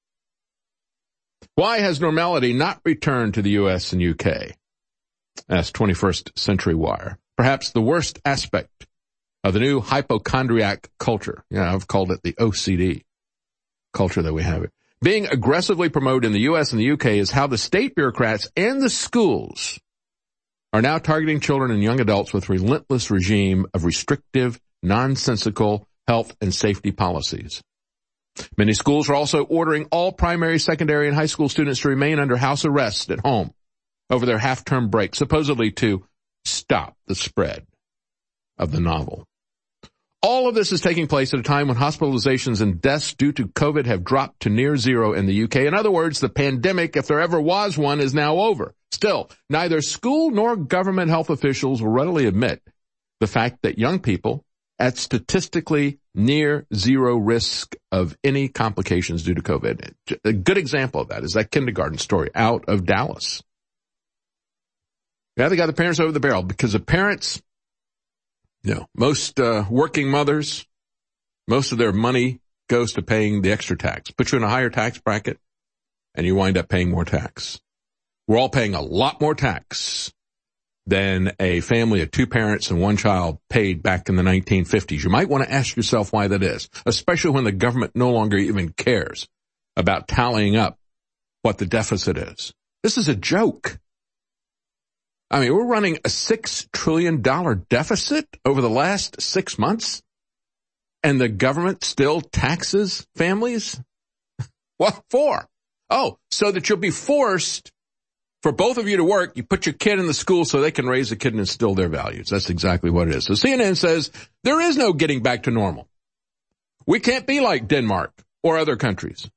Why has normality not returned to the U.S. and UK? Asked 21st Century Wire. Perhaps the worst aspect of the new hypochondriac culture. Yeah, I've called it the OCD culture that we have here. Being aggressively promoted in the U.S. and the UK is how the state bureaucrats and the schools are now targeting children and young adults with relentless regime of restrictive, nonsensical health and safety policies. Many schools are also ordering all primary, secondary, and high school students to remain under house arrest at home over their half-term break, supposedly to stop the spread of the novel. All of this is taking place at a time when hospitalizations and deaths due to COVID have dropped to near zero in the UK. In other words, the pandemic, if there ever was one, is now over. Still, neither school nor government health officials will readily admit the fact that young people at statistically near zero risk of any complications due to COVID. A good example of that is that kindergarten story out of Dallas. Yeah, they got the parents over the barrel because the parents, most working mothers, most of their money goes to paying the extra tax. Put you in a higher tax bracket, and you wind up paying more tax. We're all paying a lot more tax than a family of two parents and one child paid back in the 1950s. You might want to ask yourself why that is, especially when the government no longer even cares about tallying up what the deficit is. This is a joke. I mean, we're running a $6 trillion deficit over the last 6 months, and the government still taxes families? What for? Oh, so that you'll be forced for both of you to work. You put your kid in the school so they can raise the kid and instill their values. That's exactly what it is. So CNN says there is no getting back to normal. We can't be like Denmark or other countries.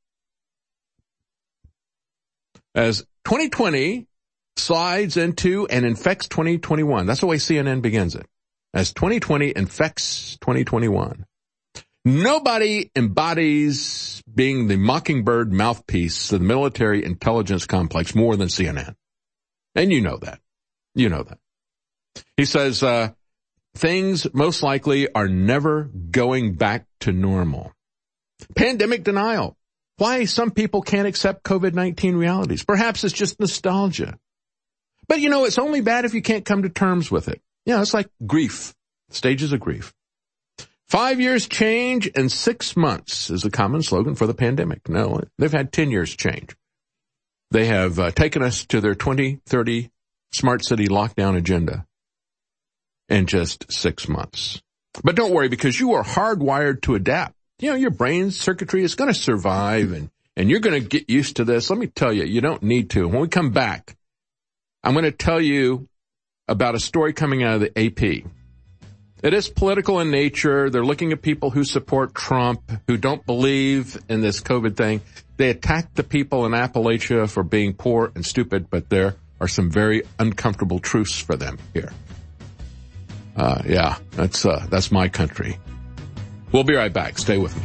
As 2020 slides into and infects 2021. That's the way CNN begins it. As 2020 infects 2021. Nobody embodies being the mockingbird mouthpiece of the military intelligence complex more than CNN. And you know that. You know that. He says, things most likely are never going back to normal. Pandemic denial. Why some people can't accept COVID-19 realities. Perhaps it's just nostalgia. But it's only bad if you can't come to terms with it. It's like grief. Stages of grief. 5 years change in 6 months is a common slogan for the pandemic. No, they've had 10 years change. They have taken us to their 2030 smart city lockdown agenda in just 6 months. But don't worry, because you are hardwired to adapt. Your brain circuitry is going to survive, and you're going to get used to this. Let me tell you, you don't need to. When we come back, I'm going to tell you about a story coming out of the AP. It is political in nature. They're looking at people who support Trump, who don't believe in this COVID thing. They attack the people in Appalachia for being poor and stupid, but there are some very uncomfortable truths for them here. That's my country. We'll be right back. Stay with me.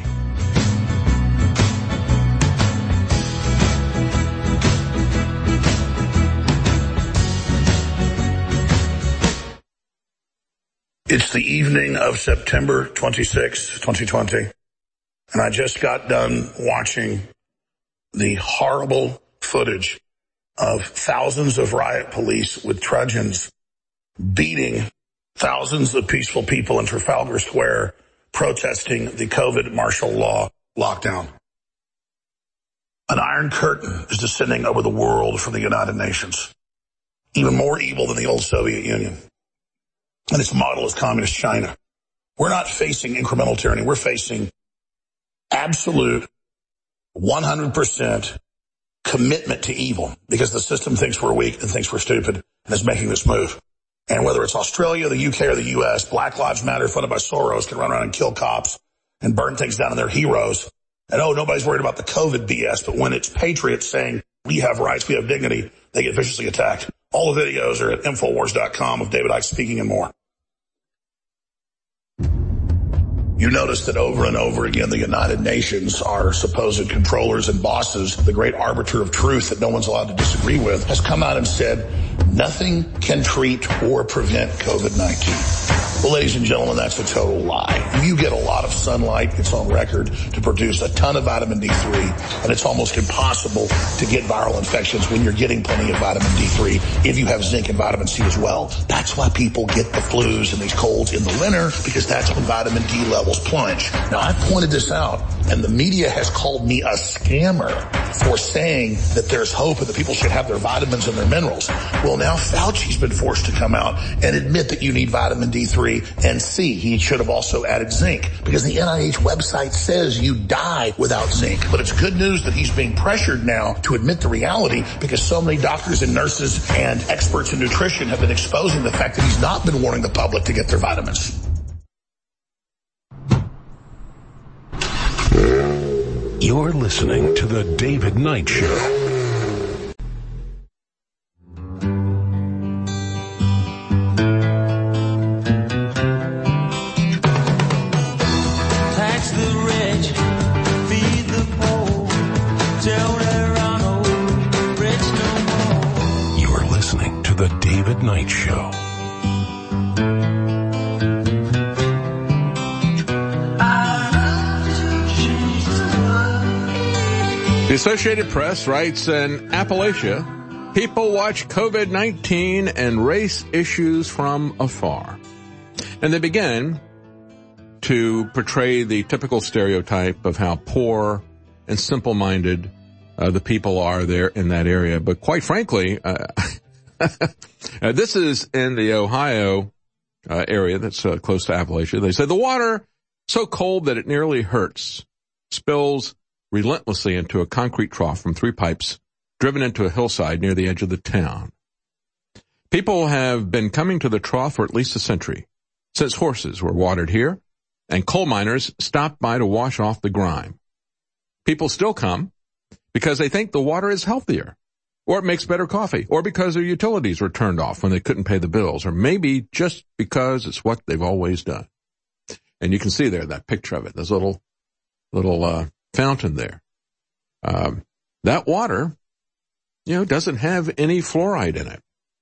It's the evening of September 26, 2020, and I just got done watching the horrible footage of thousands of riot police with truncheons beating thousands of peaceful people in Trafalgar Square protesting the COVID martial law lockdown. An iron curtain is descending over the world from the United Nations, even more evil than the old Soviet Union. And its model is communist China. We're not facing incremental tyranny. We're facing absolute 100% commitment to evil because the system thinks we're weak and thinks we're stupid and is making this move. And whether it's Australia, the UK, or the US, Black Lives Matter, funded by Soros, can run around and kill cops and burn things down, and they're heroes. And nobody's worried about the COVID BS, but when it's patriots saying we have rights, we have dignity, they get viciously attacked. All the videos are at Infowars.com of David Icke speaking and more. You notice that over and over again, the United Nations, our supposed controllers and bosses, the great arbiter of truth that no one's allowed to disagree with, has come out and said nothing can treat or prevent COVID-19. Well, ladies and gentlemen, that's a total lie. You get a lot of sunlight, it's on record, to produce a ton of vitamin D3, and it's almost impossible to get viral infections when you're getting plenty of vitamin D3 if you have zinc and vitamin C as well. That's why people get the flus and these colds in the winter, because that's when vitamin D levels plunge. Now, I've pointed this out, and the media has called me a scammer for saying that there's hope and that people should have their vitamins and their minerals. Well, now Fauci's been forced to come out and admit that you need vitamin D3 and C. He should have also added zinc, because the NIH website says you die without zinc. But it's good news that he's being pressured now to admit the reality, because so many doctors and nurses and experts in nutrition have been exposing the fact that he's not been warning the public to get their vitamins. You're listening to The David Knight Show. You're listening to The David Knight Show. The Associated Press writes, in Appalachia, people watch COVID-19 and race issues from afar. And they begin to portray the typical stereotype of how poor and simple-minded the people are there in that area. But quite frankly, this is in the Ohio area that's close to Appalachia. They said the water so cold that it nearly hurts, spills relentlessly into a concrete trough from 3 pipes driven into a hillside near the edge of the town. People have been coming to the trough for at least a century, since horses were watered here and coal miners stopped by to wash off the grime. People still come because they think the water is healthier, or it makes better coffee, or because their utilities were turned off when they couldn't pay the bills, or maybe just because it's what they've always done. And you can see there that picture of it, this little fountain there. That water, doesn't have any fluoride in it.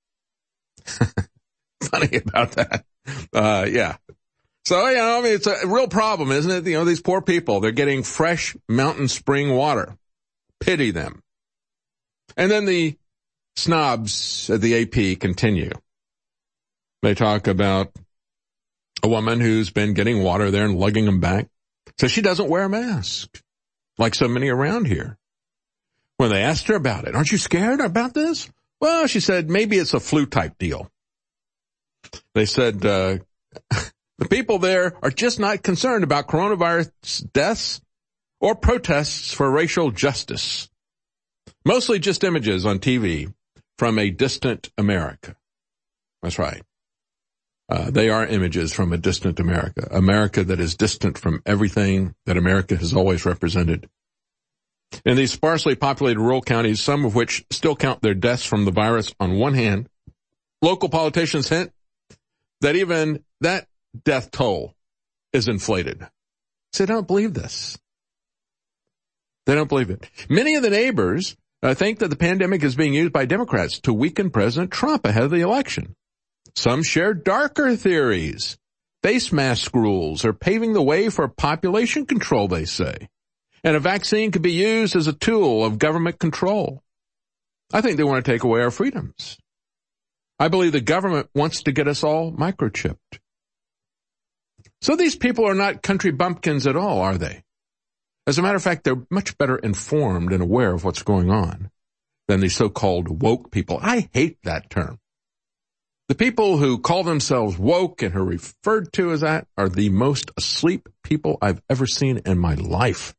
Funny about that. Yeah. So, it's a real problem, isn't it? These poor people, they're getting fresh mountain spring water. Pity them. And then the snobs at the AP continue. They talk about a woman who's been getting water there and lugging them back. So she doesn't wear a mask, like so many around here. When they asked her about it, aren't you scared about this? Well, she said, maybe it's a flu type deal. They said, the people there are just not concerned about coronavirus deaths or protests for racial justice. Mostly just images on TV from a distant America. That's right. They are images from a distant America, America that is distant from everything that America has always represented. In these sparsely populated rural counties, some of which still count their deaths from the virus on one hand, local politicians hint that even that death toll is inflated. So they don't believe this. They don't believe it. Many of the neighbors think that the pandemic is being used by Democrats to weaken President Trump ahead of the election. Some share darker theories. Face mask rules are paving the way for population control, they say. And a vaccine could be used as a tool of government control. I think they want to take away our freedoms. I believe the government wants to get us all microchipped. So these people are not country bumpkins at all, are they? As a matter of fact, they're much better informed and aware of what's going on than the so-called woke people. I hate that term. The people who call themselves woke and are referred to as that are the most asleep people I've ever seen in my life.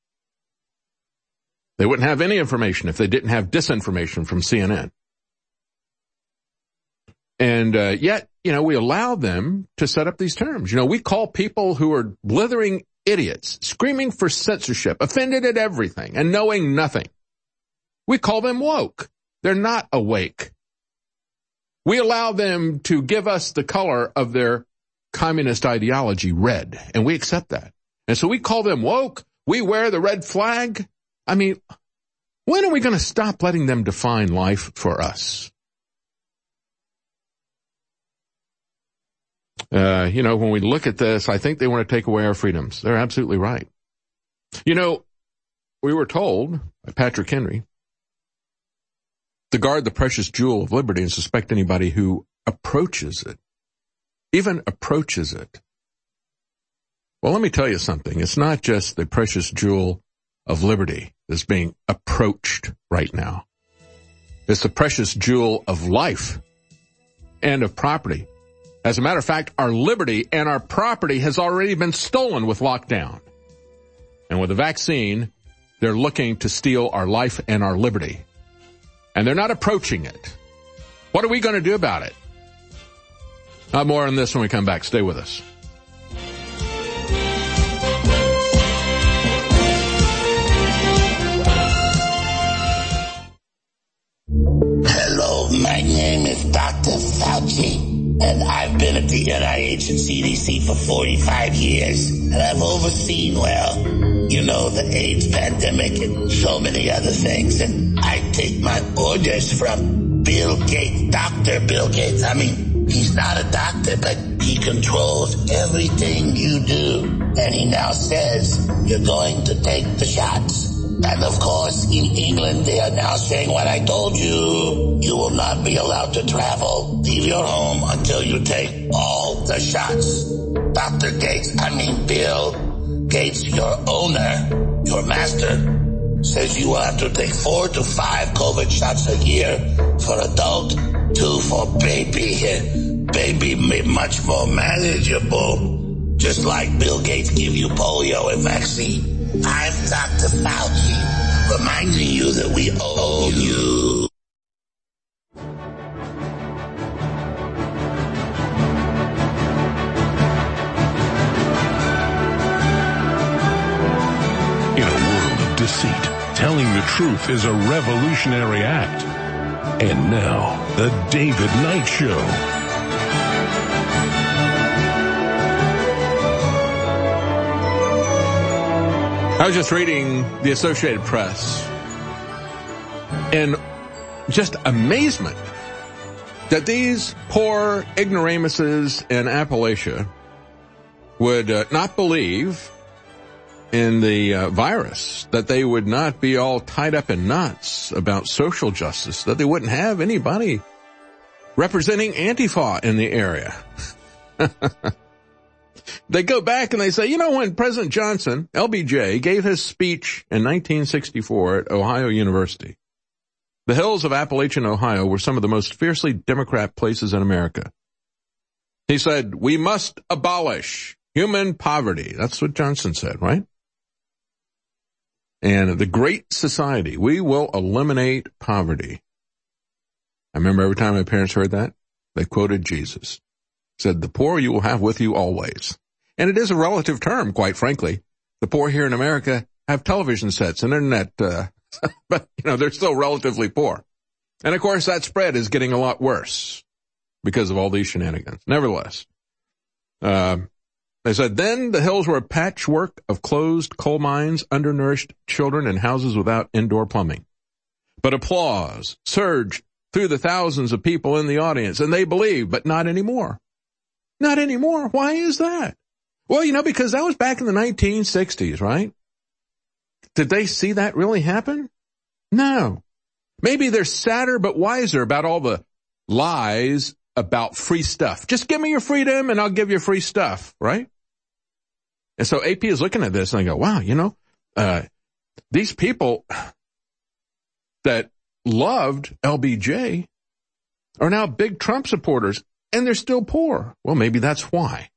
They wouldn't have any information if they didn't have disinformation from CNN. And yet, we allow them to set up these terms. We call people who are blithering idiots, screaming for censorship, offended at everything, and knowing nothing. We call them woke. They're not awake. We allow them to give us the color of their communist ideology, red, and we accept that. And so we call them woke. We wear the red flag. I mean, when are we going to stop letting them define life for us? When we look at this, I think they want to take away our freedoms. They're absolutely right. We were told by Patrick Henry to guard the precious jewel of liberty and suspect anybody who approaches it, even approaches it. Well, let me tell you something. It's not just the precious jewel of liberty that's being approached right now. It's the precious jewel of life and of property. As a matter of fact, our liberty and our property has already been stolen with lockdown. And with the vaccine, they're looking to steal our life and our liberty. And they're not approaching it. What are we going to do about it? More on this when we come back. Stay with us. Hello, my name is Dr. Fauci, and I've been at the NIH and CDC for 45 years, and I've overseen, the AIDS pandemic and so many other things, and I take my orders from Bill Gates, Dr. Bill Gates. I mean, he's not a doctor, but he controls everything you do. And he now says you're going to take the shots. And of course, in England, they are now saying what I told you. You will not be allowed to travel, leave your home until you take all the shots. Dr. Gates, Bill Gates, your owner, your master, says you will have to take 4 to 5 COVID shots a year for adult, 2 for baby. Baby much more manageable. Just like Bill Gates give you polio and vaccine. I'm Dr. Fauci, reminding you that we owe you. In a world of deceit, telling the truth is a revolutionary act. And now, the David Knight Show. I was just reading the Associated Press and just amazement that these poor ignoramuses in Appalachia would not believe in the virus, that they would not be all tied up in knots about social justice, that they wouldn't have anybody representing Antifa in the area. They go back and they say, when President Johnson, LBJ, gave his speech in 1964 at Ohio University, the hills of Appalachian, Ohio were some of the most fiercely Democrat places in America. He said, we must abolish human poverty. That's what Johnson said, right? And the Great Society, we will eliminate poverty. I remember every time my parents heard that, they quoted Jesus. Said, the poor you will have with you always. And it is a relative term, quite frankly. The poor here in America have television sets and internet, but, they're still relatively poor. And, of course, that spread is getting a lot worse because of all these shenanigans. Nevertheless, they said, then the hills were a patchwork of closed coal mines, undernourished children, and houses without indoor plumbing. But applause surged through the thousands of people in the audience, and they believed, but not anymore. Not anymore. Why is that? Well, because that was back in the 1960s, right? Did they see that really happen? No. Maybe they're sadder but wiser about all the lies about free stuff. Just give me your freedom and I'll give you free stuff, right? And so AP is looking at this and they go, wow, these people that loved LBJ are now big Trump supporters. And they're still poor. Well, maybe that's why.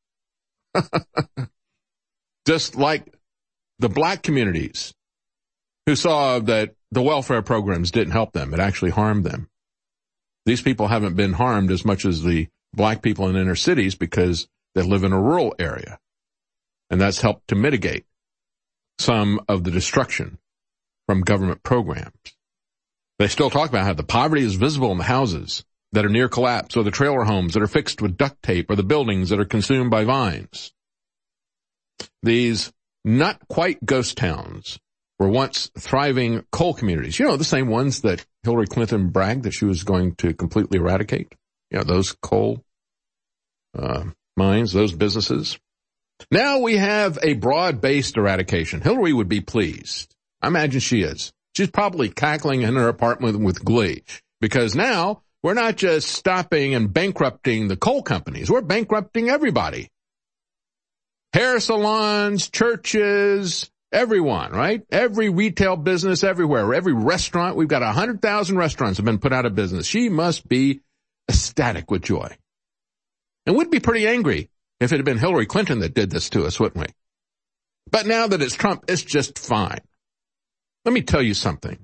Just like the black communities who saw that the welfare programs didn't help them. It actually harmed them. These people haven't been harmed as much as the black people in inner cities because they live in a rural area. And that's helped to mitigate some of the destruction from government programs. They still talk about how the poverty is visible in the houses that are near collapse, or the trailer homes that are fixed with duct tape, or the buildings that are consumed by vines. These not quite ghost towns were once thriving coal communities. The same ones that Hillary Clinton bragged that she was going to completely eradicate. Those coal mines, those businesses. Now we have a broad-based eradication. Hillary would be pleased. I imagine she is. She's probably cackling in her apartment with glee, because now we're not just stopping and bankrupting the coal companies. We're bankrupting everybody. Hair salons, churches, everyone, right? Every retail business everywhere, every restaurant. We've got 100,000 restaurants have been put out of business. She must be ecstatic with joy. And we'd be pretty angry if it had been Hillary Clinton that did this to us, wouldn't we? But now that it's Trump, it's just fine. Let me tell you something.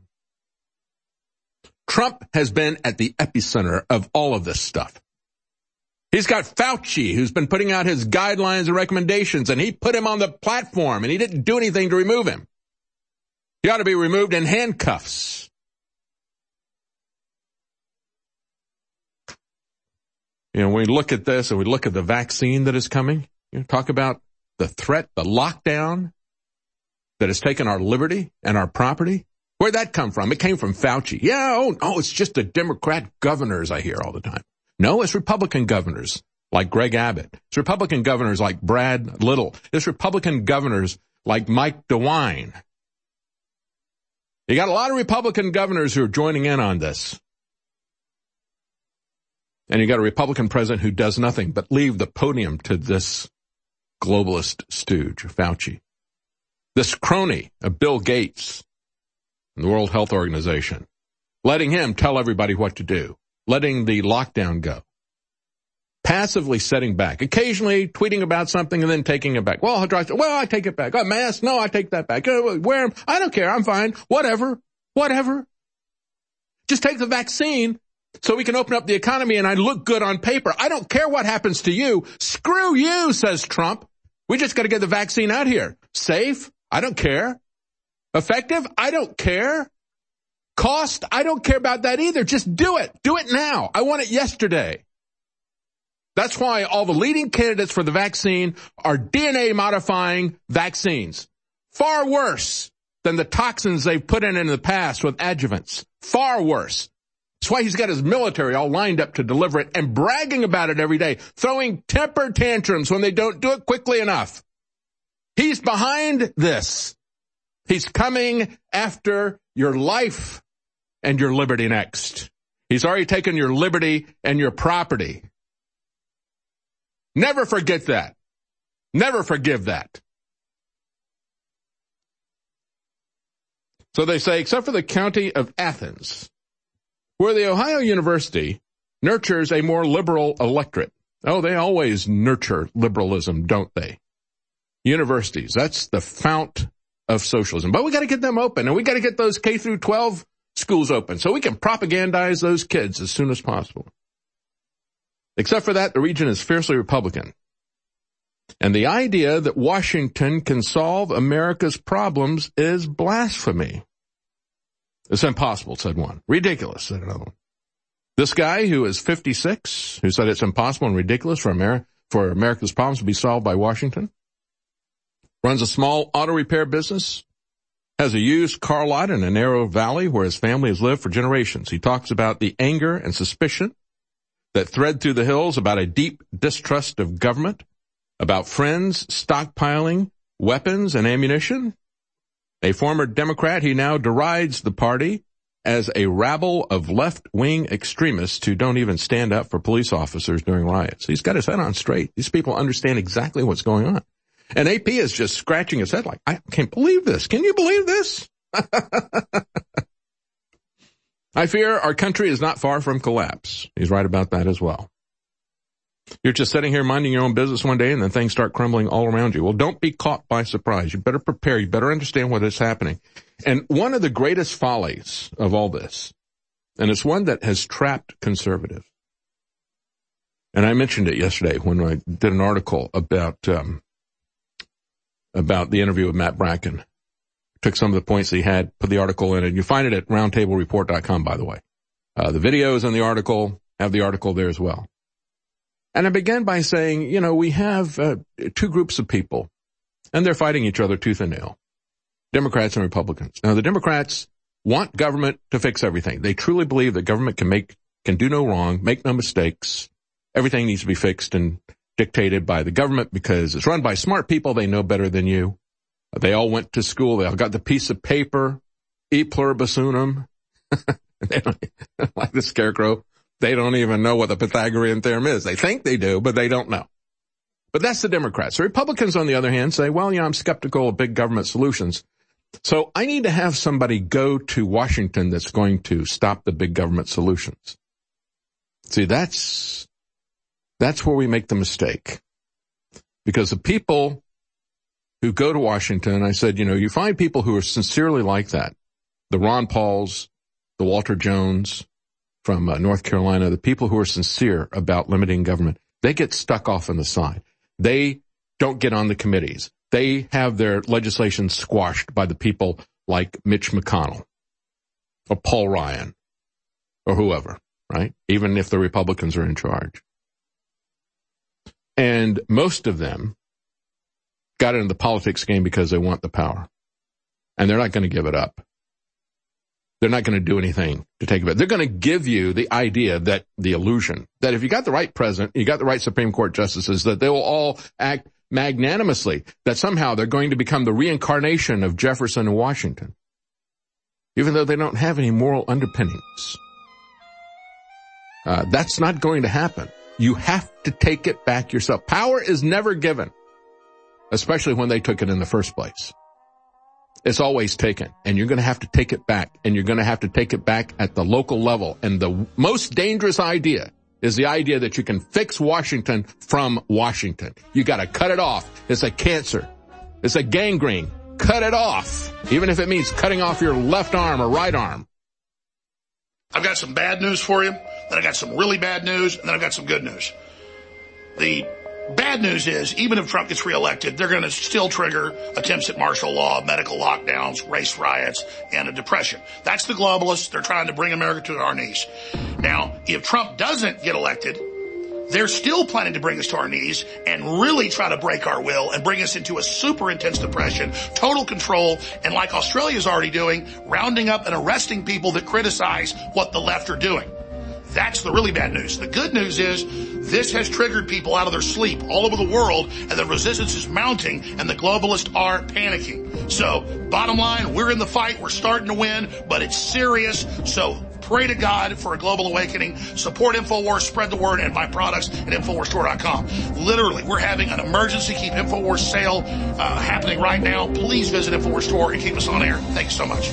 Trump has been at the epicenter of all of this stuff. He's got Fauci, who's been putting out his guidelines and recommendations, and he put him on the platform, and he didn't do anything to remove him. He ought to be removed in handcuffs. When we look at this and we look at the vaccine that is coming, talk about the threat, the lockdown that has taken our liberty and our property. Where'd that come from? It came from Fauci. Yeah, it's just the Democrat governors I hear all the time. No, it's Republican governors like Greg Abbott. It's Republican governors like Brad Little. It's Republican governors like Mike DeWine. You got a lot of Republican governors who are joining in on this. And you got a Republican president who does nothing but leave the podium to this globalist stooge, Fauci. This crony of Bill Gates and the World Health Organization, letting him tell everybody what to do, letting the lockdown go, passively setting back, occasionally tweeting about something and then taking it back. Well, I take it back. Mask? No, I take that back. Wear them. I don't care. I'm fine. Whatever. Just take the vaccine so we can open up the economy and I look good on paper. I don't care what happens to you. Screw you, says Trump. We just got to get the vaccine out here. Safe? I don't care. Effective? I don't care. Cost? I don't care about that either. Just do it. Do it now. I want it yesterday. That's why all the leading candidates for the vaccine are DNA-modifying vaccines. Far worse than the toxins they've put in the past with adjuvants. Far worse. That's why he's got his military all lined up to deliver it and bragging about it every day, throwing temper tantrums when they don't do it quickly enough. He's behind this. He's coming after your life and your liberty next. He's already taken your liberty and your property. Never forget that. Never forgive that. So they say, except for the county of Athens, where the Ohio University nurtures a more liberal electorate. Oh, they always nurture liberalism, don't they? Universities, that's the fount of socialism. But we got to get them open, and we got to get those K through 12 schools open so we can propagandize those kids as soon as possible. Except for that, the region is fiercely Republican. And the idea that Washington can solve America's problems is blasphemy. It's impossible, said one. Ridiculous, said another one. This guy who is 56, who said it's impossible and ridiculous for America's problems to be solved by Washington, runs a small auto repair business, has a used car lot in a narrow valley where his family has lived for generations. He talks about the anger and suspicion that thread through the hills, about a deep distrust of government, about friends stockpiling weapons and ammunition. A former Democrat, he now derides the party as a rabble of left-wing extremists who don't even stand up for police officers during riots. He's got his head on straight. These people understand exactly what's going on. And AP is just scratching his head like, I can't believe this. Can you believe this? I fear our country is not far from collapse. He's right about that as well. You're just sitting here minding your own business one day and then things start crumbling all around you. Well, don't be caught by surprise. You better prepare. You better understand what is happening. And one of the greatest follies of all this, and it's one that has trapped conservatives, and I mentioned it yesterday when I did an article about the interview with Matt Bracken. Took some of the points he had, put the article in, and you find it at roundtablereport.com, by the way. The video is in the article, have the article there as well. And I began by saying, we have two groups of people, and they're fighting each other tooth and nail, Democrats and Republicans. Now, the Democrats want government to fix everything. They truly believe that government can do no wrong, make no mistakes. Everything needs to be fixed and dictated by the government because it's run by smart people. They know better than you. They all went to school. They all got the piece of paper, e pluribus unum. They don't, like the scarecrow. They don't even know what the Pythagorean theorem is. They think they do, but they don't know. But that's the Democrats. The Republicans, on the other hand, say, well, I'm skeptical of big government solutions. So I need to have somebody go to Washington that's going to stop the big government solutions. See, that's where we make the mistake. Because the people who go to Washington, I said, you find people who are sincerely like that. The Ron Pauls, the Walter Jones from North Carolina, the people who are sincere about limiting government, they get stuck off on the side. They don't get on the committees. They have their legislation squashed by the people like Mitch McConnell or Paul Ryan or whoever, right? Even if the Republicans are in charge. And most of them got into the politics game because they want the power. And they're not going to give it up. they're not going to do anything to take it back. They're going to give you the idea that the illusion that if you got the right president, you got the right Supreme Court justices, that they will all act magnanimously, that somehow they're going to become the reincarnation of Jefferson and Washington, even though they don't have any moral underpinnings. That's not going to happen. You have to take it back yourself. Power is never given, especially when they took it in the first place. It's always taken, and you're going to have to take it back, and you're going to have to take it back at the local level. And the most dangerous idea is the idea that you can fix Washington from Washington. You got to cut it off. It's a cancer. It's a gangrene. Cut it off, even if it means cutting off your left arm or right arm. I've got some bad news for you, then I got some really bad news, and then I've got some good news. The bad news is, even if Trump gets reelected, they're going to still trigger attempts at martial law, medical lockdowns, race riots, and a depression. That's the globalists. They're trying to bring America to our knees. Now, if Trump doesn't get elected, they're still planning to bring us to our knees and really try to break our will and bring us into a super intense depression, total control, and like Australia's already doing, rounding up and arresting people that criticize what the left are doing. That's the really bad news. The good news is this has triggered people out of their sleep all over the world, and the resistance is mounting, and the globalists are panicking. So, bottom line, we're in the fight. We're starting to win, but it's serious. So, pray to God for a global awakening. Support InfoWars, spread the word, and buy products at InfoWarsStore.com. Literally, we're having an emergency Keep InfoWars sale happening right now. Please visit InfoWars Store and keep us on air. Thank you so much.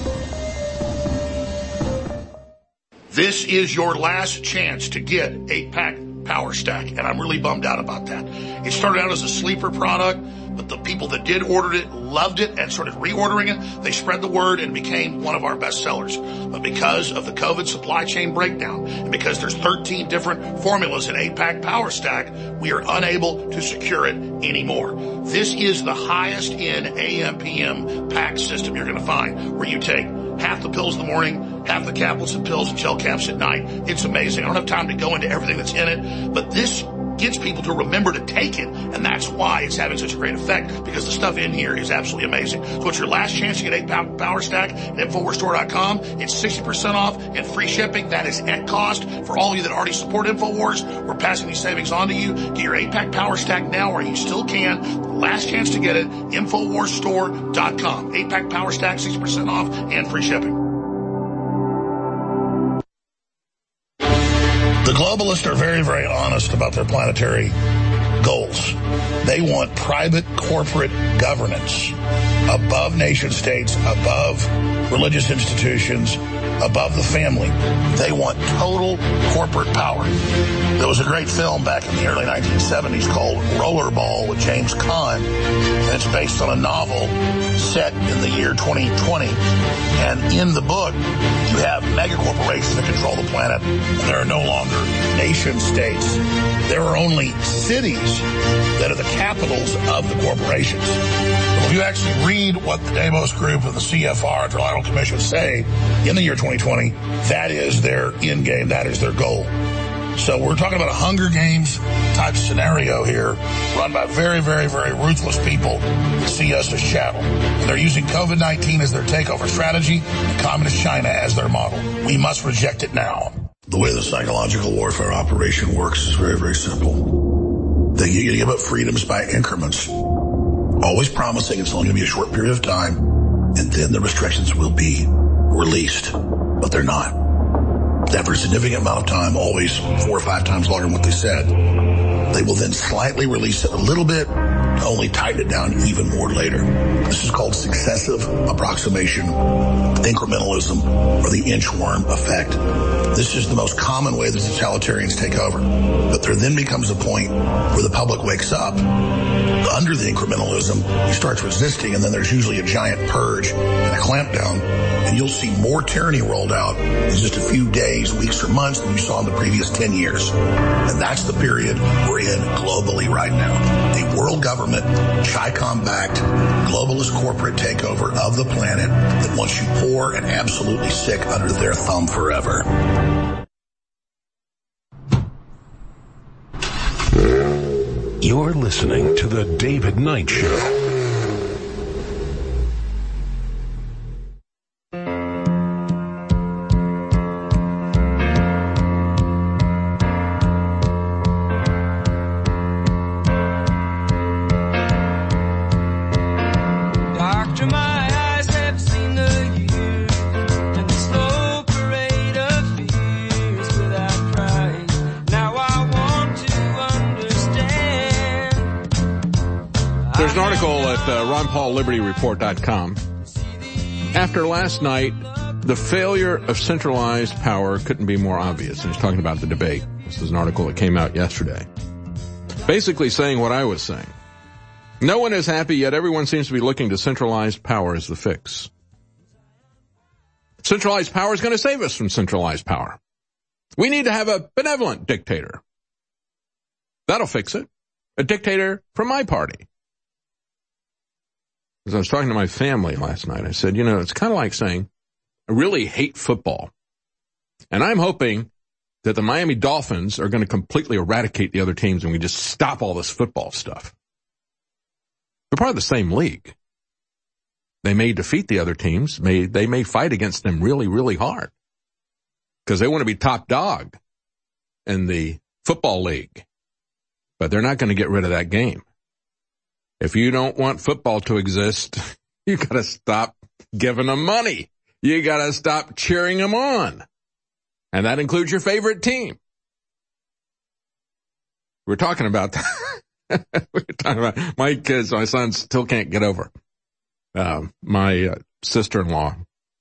This is your last chance to get 8-pack Power Stack, and I'm really bummed out about that. It started out as a sleeper product, but the people that did order it loved it and started reordering it. They spread the word and became one of our best sellers. But because of the COVID supply chain breakdown, and because there's 13 different formulas in 8-pack Power Stack, we are unable to secure it anymore. This is the highest in AM/PM pack system you're going to find, where you take half the pills in the morning, half the caplets and pills and gel caps at night. It's amazing. I don't have time to go into everything that's in it, but this gets people to remember to take it, and that's why it's having such a great effect, because the stuff in here is absolutely amazing. So it's your last chance to get 8-pack Power Stack at InfoWarsStore.com. It's 60% off and free shipping. That is at cost. For all of you that already support InfoWars, we're passing these savings on to you. Get your 8-pack Power Stack now, or you still can. Last chance to get it, InfoWarsStore.com. 8-pack Power Stack, 60% off and free shipping. The globalists are very, very honest about their planetary goals. They want private corporate governance above nation states, above religious institutions, above the family. They want total corporate power. There was a great film back in the early 1970s called Rollerball with James Caan, and it's based on a novel set in the year 2020. And in the book, you have mega corporations that control the planet, and there are no longer nation states. There are only cities that are the capitals of the corporations. If you actually read what the Davos Group and the CFR, Trilateral Commission, say in the year 2020, that is their end game, that is their goal. So we're talking about a Hunger Games type scenario here, run by very, very, very ruthless people that see us as chattel. And they're using COVID-19 as their takeover strategy and Communist China as their model. We must reject it now. The way the psychological warfare operation works is very, very simple. They get you to give up freedoms by increments, always promising it's only going to be a short period of time, and then the restrictions will be released. But they're not. After a significant amount of time, always 4 or 5 times longer than what they said, they will then slightly release it a little bit, only tighten it down even more later. This is called successive approximation, incrementalism, or the inchworm effect. This is the most common way that totalitarians take over. But there then becomes a point where the public wakes up under the incrementalism, he starts resisting, and then there's usually a giant purge and a clampdown, and you'll see more tyranny rolled out in just a few days, weeks, or months than you saw in the previous 10 years. And that's the period we're in globally right now. A world government, Chi-Com-backed, globalist corporate takeover of the planet that wants you poor and absolutely sick under their thumb forever. You're listening to The David Knight Show. There's an article at RonPaulLibertyReport.com. After last night, the failure of centralized power couldn't be more obvious. And he's talking about the debate. This is an article that came out yesterday. Basically saying what I was saying. No one is happy, yet everyone seems to be looking to centralized power as the fix. Centralized power is going to save us from centralized power. We need to have a benevolent dictator. That'll fix it. A dictator from my party. As I was talking to my family last night, I said, it's kind of like saying, I really hate football. And I'm hoping that the Miami Dolphins are going to completely eradicate the other teams and we just stop all this football stuff. They're part of the same league. They may defeat the other teams. They may fight against them really, really hard because they want to be top dog in the football league. But they're not going to get rid of that game. If you don't want football to exist, you got to stop giving them money. You got to stop cheering them on. And that includes your favorite team. We're talking about that. We're talking about my kids, my son still can't get over. My sister-in-law,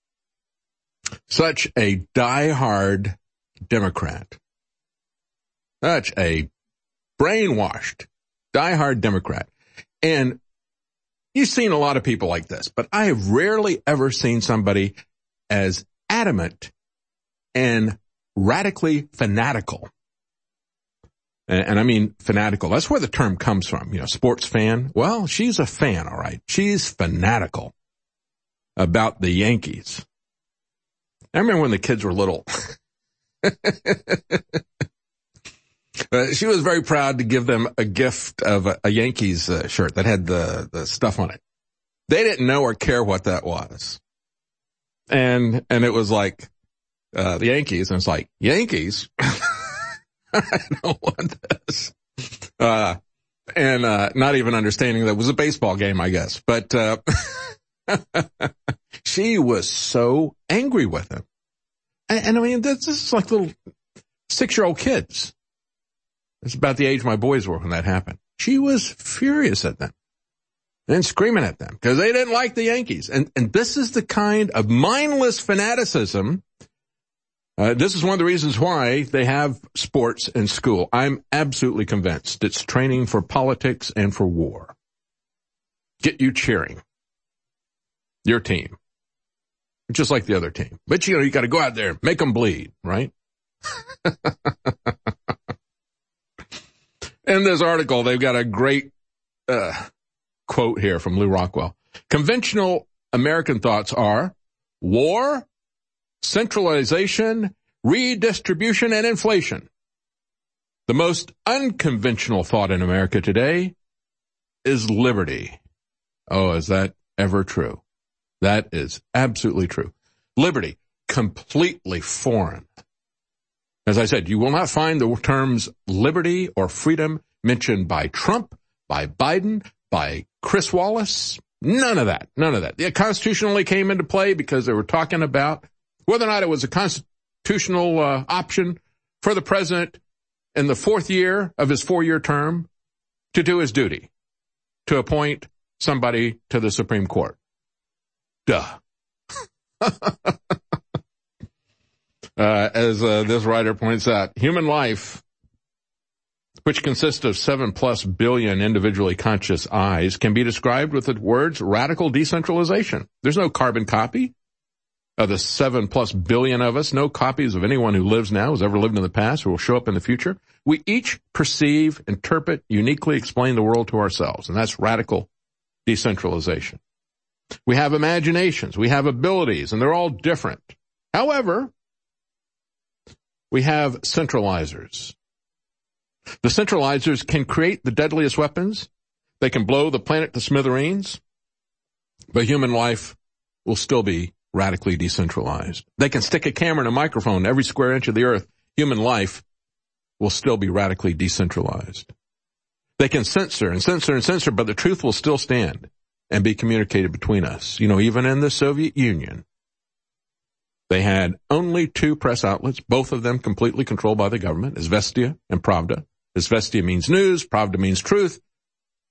such a diehard Democrat, such a brainwashed, diehard Democrat. And you've seen a lot of people like this, but I have rarely ever seen somebody as adamant and radically fanatical. And I mean fanatical. That's where the term comes from. Sports fan. Well, she's a fan, all right. She's fanatical about the Yankees. I remember when the kids were little. She was very proud to give them a gift of a Yankees shirt that had the stuff on it. They didn't know or care what that was. And it was like, the Yankees, and it's like, Yankees? I don't want this. And not even understanding that it was a baseball game, I guess. But, she was so angry with him. And I mean, this is like little 6-year-old kids. It's about the age my boys were when that happened. She was furious at them and screaming at them because they didn't like the Yankees. And this is the kind of mindless fanaticism. This is one of the reasons why they have sports in school. I'm absolutely convinced it's training for politics and for war. Get you cheering your team, just like the other team. But you got to go out there, make them bleed, right? In this article, they've got a great quote here from Lou Rockwell. Conventional American thoughts are war, centralization, redistribution, and inflation. The most unconventional thought in America today is liberty. Oh, is that ever true? That is absolutely true. Liberty, completely foreign. As I said, you will not find the terms liberty or freedom mentioned by Trump, by Biden, by Chris Wallace. None of that. None of that. It constitutionally came into play because they were talking about whether or not it was a constitutional option for the president in the fourth year of his 4-year term to do his duty, to appoint somebody to the Supreme Court. Duh. As this writer points out, human life, which consists of 7+ billion individually conscious eyes, can be described with the words radical decentralization. There's no carbon copy of the 7+ billion of us, no copies of anyone who lives now, who's ever lived in the past, or will show up in the future. We each perceive, interpret, uniquely explain the world to ourselves, and that's radical decentralization. We have imaginations, we have abilities, and they're all different. However, we have centralizers. The centralizers can create the deadliest weapons. They can blow the planet to smithereens, but human life will still be radically decentralized. They can stick a camera and a microphone to every square inch of the earth. Human life will still be radically decentralized. They can censor and censor and censor, but the truth will still stand and be communicated between us. Even in the Soviet Union, they had only 2 press outlets, both of them completely controlled by the government, Izvestia and Pravda. Izvestia means news, Pravda means truth.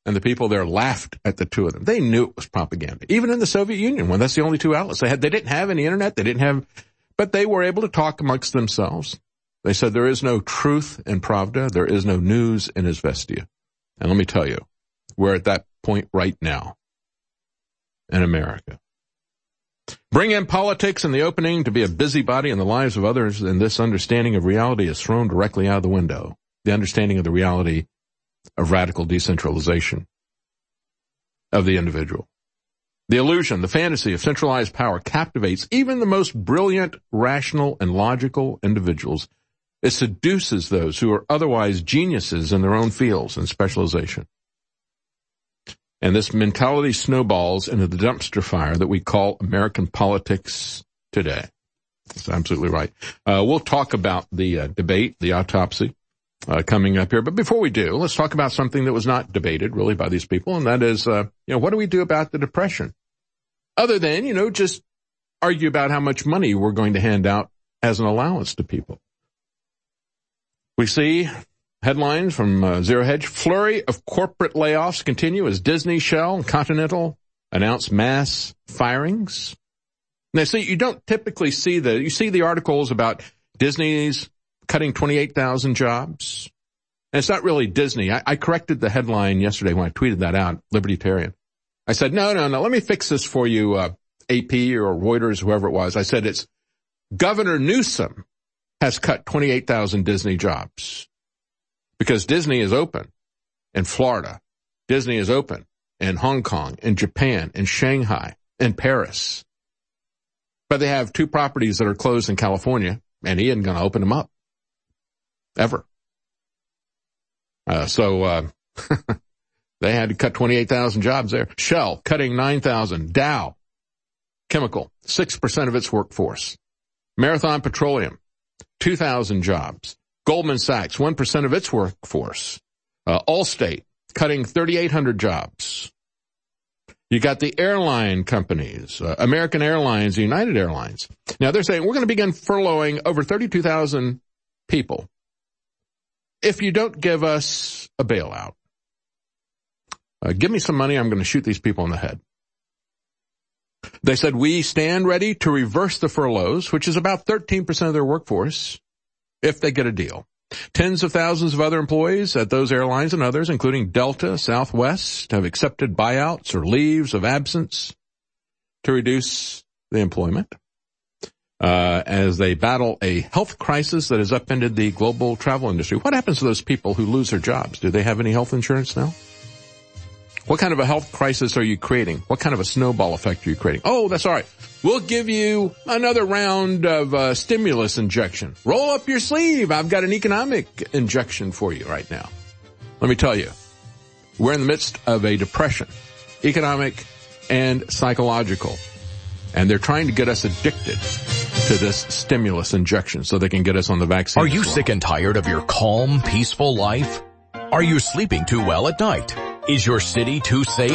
And the people there laughed at the two of them. They knew it was propaganda. Even in the Soviet Union, when that's the only two outlets they didn't have any internet, but they were able to talk amongst themselves. They said there is no truth in Pravda, there is no news in Izvestia. And let me tell you, we're at that point right now in America. Bring in politics in the opening to be a busybody in the lives of others, and this understanding of reality is thrown directly out of the window. The understanding of the reality of radical decentralization of the individual. The illusion, the fantasy of centralized power captivates even the most brilliant, rational, and logical individuals. It seduces those who are otherwise geniuses in their own fields and specialization. And this mentality snowballs into the dumpster fire that we call American politics today. That's absolutely right. We'll talk about the debate, the autopsy, coming up here. But before we do, let's talk about something that was not debated really by these people, and that is, what do we do about the Depression? Other than, just argue about how much money we're going to hand out as an allowance to people. We see headlines from Zero Hedge. Flurry of corporate layoffs continue as Disney, Shell, and Continental announce mass firings. Now, see, you don't typically see you see the articles about Disney's cutting 28,000 jobs. And it's not really Disney. I corrected the headline yesterday when I tweeted that out, Libertarian. I said, no, let me fix this for you, AP or Reuters, whoever it was. I said it's Governor Newsom has cut 28,000 Disney jobs because Disney is open in Florida. Disney is open in Hong Kong, in Japan, in Shanghai, in Paris. But they have 2 properties that are closed in California, and he isn't going to open them up. Ever. They had to cut 28,000 jobs there. Shell cutting 9,000. Dow Chemical, 6% of its workforce. Marathon Petroleum, 2,000 jobs. Goldman Sachs, 1% of its workforce. Allstate cutting 3,800 jobs. You got the airline companies, American Airlines, United Airlines. Now they're saying we're going to begin furloughing over 32,000 people if you don't give us a bailout. Give me some money, I'm going to shoot these people in the head. They said, we stand ready to reverse the furloughs, which is about 13% of their workforce, if they get a deal. Tens of thousands of other employees at those airlines and others, including Delta, Southwest, have accepted buyouts or leaves of absence to reduce the employment as they battle a health crisis that has upended the global travel industry. What happens to those people who lose their jobs? Do they have any health insurance now? What kind of a health crisis are you creating? What kind of a snowball effect are you creating? Oh, that's all right. We'll give you another round of stimulus injection. Roll up your sleeve. I've got an economic injection for you right now. Let me tell you, we're in the midst of a depression, economic and psychological, and they're trying to get us addicted to this stimulus injection so they can get us on the vaccine. Are you sick and tired of your calm, peaceful life? Are you sleeping too well at night? Is your city too safe?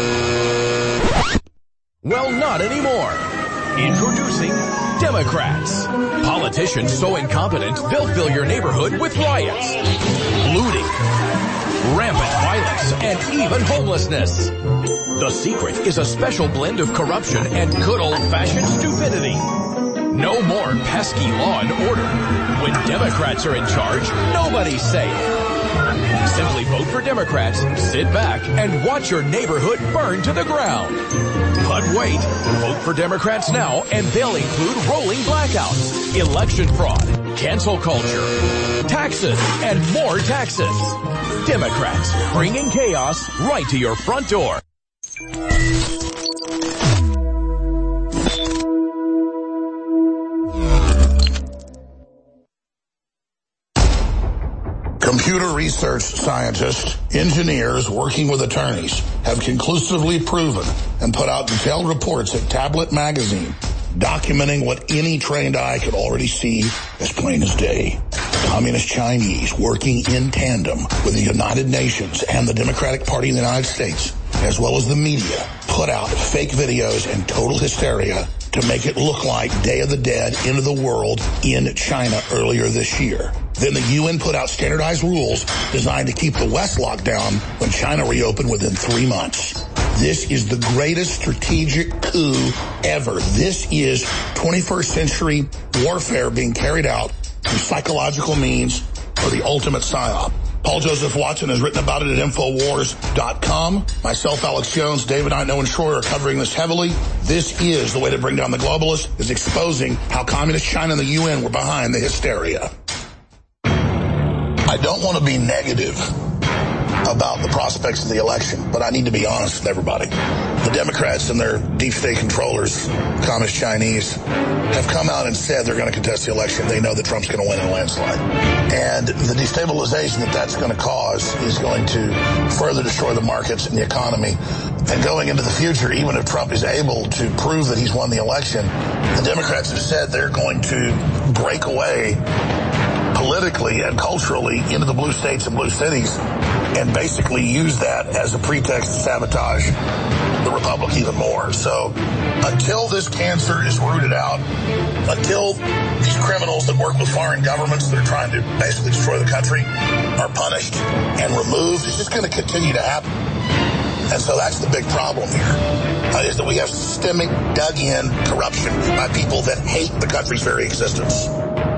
Well, not anymore. Introducing Democrats. Politicians so incompetent, they'll fill your neighborhood with riots, looting, rampant violence, and even homelessness. The secret is a special blend of corruption and good old-fashioned stupidity. No more pesky law and order. When Democrats are in charge, nobody's safe. Simply vote for Democrats, sit back, and watch your neighborhood burn to the ground. But wait, vote for Democrats now, and they'll include rolling blackouts, election fraud, cancel culture, taxes, and more taxes. Democrats, bringing chaos right to your front door. Computer research scientists, engineers working with attorneys have conclusively proven and put out detailed reports at Tablet Magazine documenting what any trained eye could already see as plain as day. Communist Chinese working in tandem with the United Nations and the Democratic Party in the United States, as well as the media, put out fake videos and total hysteria to make it look like Day of the Dead, End of the World in China earlier this year. Then the UN put out standardized rules designed to keep the West locked down when China reopened within 3 months. This is the greatest strategic coup ever. This is 21st century warfare being carried out through psychological means for the ultimate psyop. Paul Joseph Watson has written about it at Infowars.com. Myself, Alex Jones, David Knight, and Owen Shroyer are covering this heavily. This is the way to bring down the globalists, is exposing how Communist China and the UN were behind the hysteria. I don't want to be negative about the prospects of the election, but I need to be honest with everybody. The Democrats and their deep state controllers, Communist Chinese, have come out and said they're going to contest the election. They know that Trump's going to win in a landslide. And the destabilization that that's going to cause is going to further destroy the markets and the economy. And going into the future, even if Trump is able to prove that he's won the election, the Democrats have said they're going to break away politically and culturally into the blue states and blue cities and basically use that as a pretext to sabotage the republic even more. So until this cancer is rooted out, until these criminals that work with foreign governments that are trying to basically destroy the country are punished and removed, it's just going to continue to happen. And so that's the big problem here, is that we have systemic, dug-in corruption by people that hate the country's very existence.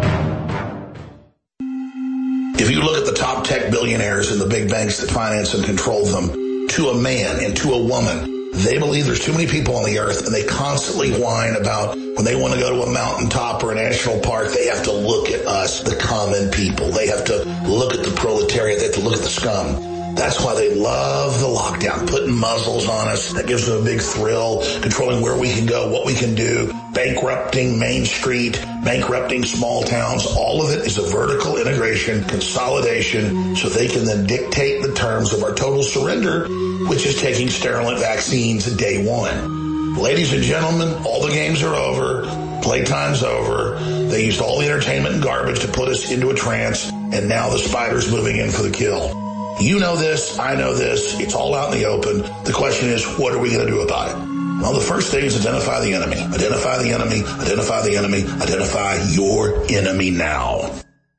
If you look at the top tech billionaires and the big banks that finance and control them, to a man and to a woman, they believe there's too many people on the earth, and they constantly whine about when they want to go to a mountaintop or a national park, they have to look at us, the common people. They have to look at the proletariat. They have to look at the scum. That's why they love the lockdown, putting muzzles on us. That gives them a big thrill, controlling where we can go, what we can do, bankrupting Main Street, bankrupting small towns. All of it is a vertical integration, consolidation, so they can then dictate the terms of our total surrender, which is taking sterilant vaccines day one. Ladies and gentlemen, all the games are over. Playtime's over. They used all the entertainment and garbage to put us into a trance, and now the spider's moving in for the kill. You know this, I know this, it's all out in the open. The question is, what are we going to do about it? Well, the first thing is identify the enemy. Identify the enemy, identify the enemy, identify your enemy now.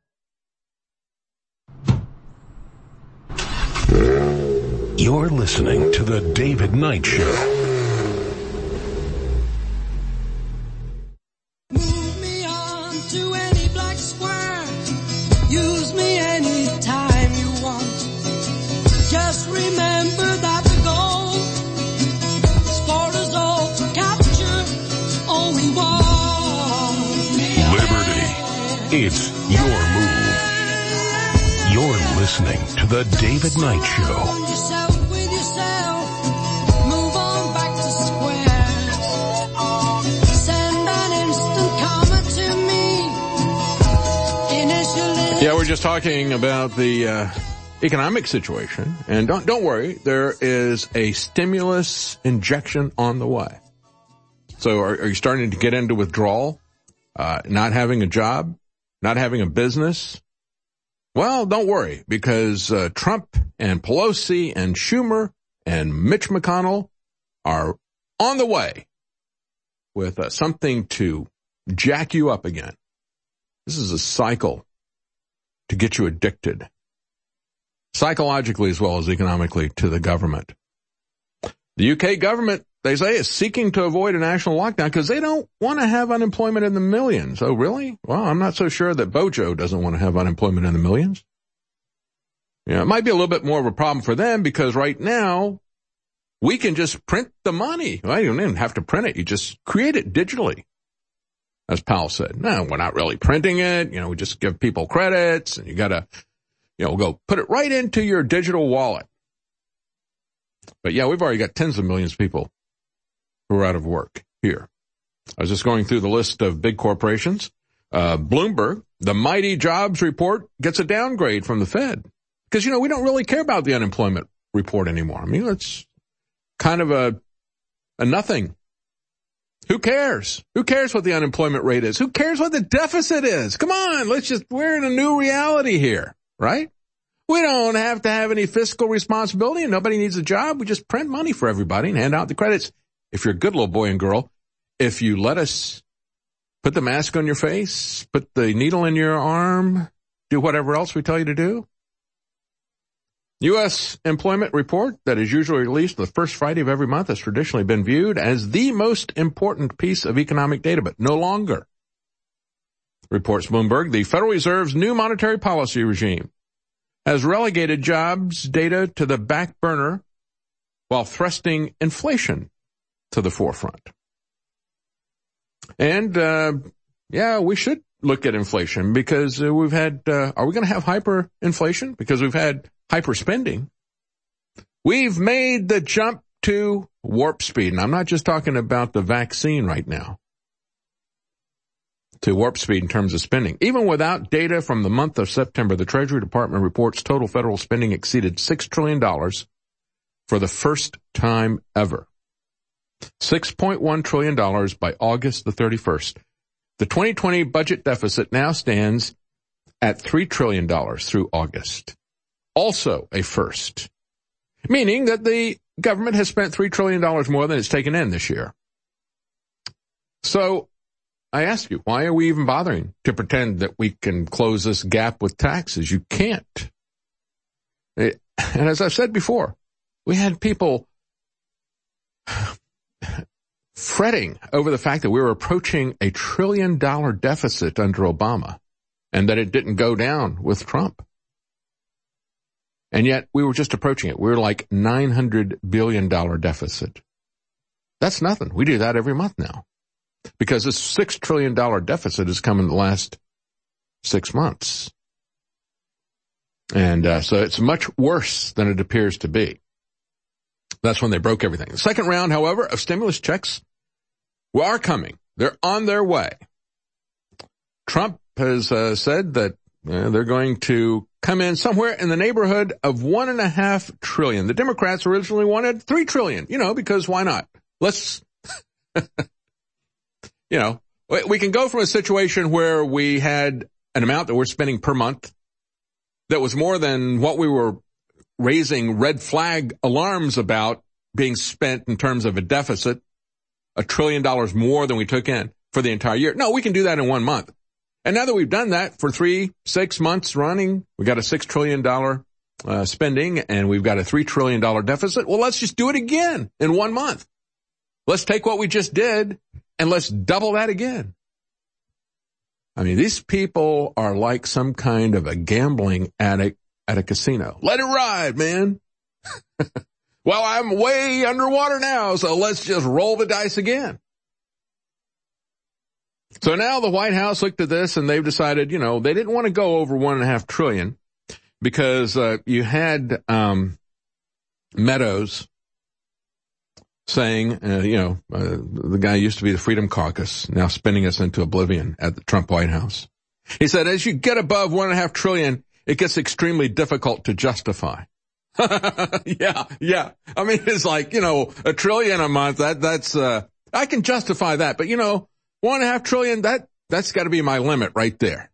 You're listening to The David Knight Show. Move me on to any black square. Use me anytime you want. Just remember that the goal scored us all to capture all we want. Liberty. It's your move. You're listening to The David Knight Show. Move on back to square. Send an instant comment to me. Initially. Yeah, we're just talking about the economic situation, and don't worry, there is a stimulus injection on the way. So are you starting to get into withdrawal? Not having a job? Not having a business? Well, don't worry, because Trump and Pelosi and Schumer and Mitch McConnell are on the way with something to jack you up again. This is a cycle to get you addicted, psychologically as well as economically, to the government. The UK government, they say, is seeking to avoid a national lockdown because they don't want to have unemployment in the millions. Oh, really? Well, I'm not so sure that Bojo doesn't want to have unemployment in the millions. Yeah, it might be a little bit more of a problem for them because right now we can just print the money. Well, you don't even have to print it. You just create it digitally. As Powell said, no, we're not really printing it. We just give people credits, and you got to, go put it right into your digital wallet. But yeah, we've already got tens of millions of people who are out of work here. I was just going through the list of big corporations. Bloomberg, the mighty jobs report, gets a downgrade from the Fed. Because, we don't really care about the unemployment report anymore. I mean, it's kind of a nothing. Who cares? Who cares what the unemployment rate is? Who cares what the deficit is? Come on, we're in a new reality here, right? We don't have to have any fiscal responsibility and nobody needs a job. We just print money for everybody and hand out the credits. If you're a good little boy and girl, if you let us put the mask on your face, put the needle in your arm, do whatever else we tell you to do. U.S. employment report that is usually released the first Friday of every month has traditionally been viewed as the most important piece of economic data, but no longer. Reports Bloomberg, the Federal Reserve's new monetary policy regime has relegated jobs data to the back burner while thrusting inflation to the forefront. And, we should look at inflation because we've had, are we going to have hyperinflation? Because we've had hyperspending. We've made the jump to warp speed. And I'm not just talking about the vaccine right now. To warp speed in terms of spending. Even without data from the month of September, the Treasury Department reports total federal spending exceeded $6 trillion for the first time ever. $6.1 trillion by August the 31st. The 2020 budget deficit now stands at $3 trillion through August. Also a first. Meaning that the government has spent $3 trillion more than it's taken in this year. So, I ask you, why are we even bothering to pretend that we can close this gap with taxes? You can't. And as I've said before, we had people fretting over the fact that we were approaching $1 trillion deficit under Obama and that it didn't go down with Trump. And yet we were just approaching it. We were like $900 billion deficit. That's nothing. We do that every month now. Because this $6 trillion deficit has come in the last 6 months. And so it's much worse than it appears to be. That's when they broke everything. The second round, however, of stimulus checks are coming. They're on their way. Trump has said that they're going to come in somewhere in the neighborhood of $1.5 trillion. The Democrats originally wanted $3 trillion, because why not? Let's... we can go from a situation where we had an amount that we're spending per month that was more than what we were raising red flag alarms about being spent in terms of a deficit, $1 trillion more than we took in for the entire year. No, we can do that in 1 month. And now that we've done that for 3-6 months running, we got a $6 trillion spending and we've got a $3 trillion deficit. Well, let's just do it again in 1 month. Let's take what we just did and let's double that again. I mean, these people are like some kind of a gambling addict at a casino. Let it ride, man. Well, I'm way underwater now, so let's just roll the dice again. So now the White House looked at this and they've decided, they didn't want to go over $1.5 trillion because you had Meadows saying, the guy used to be the Freedom Caucus, now spinning us into oblivion at the Trump White House. He said, as you get above $1.5 trillion, it gets extremely difficult to justify. Yeah. I mean, it's like, $1 trillion a month, that's, I can justify that, but $1.5 trillion, that's got to be my limit right there.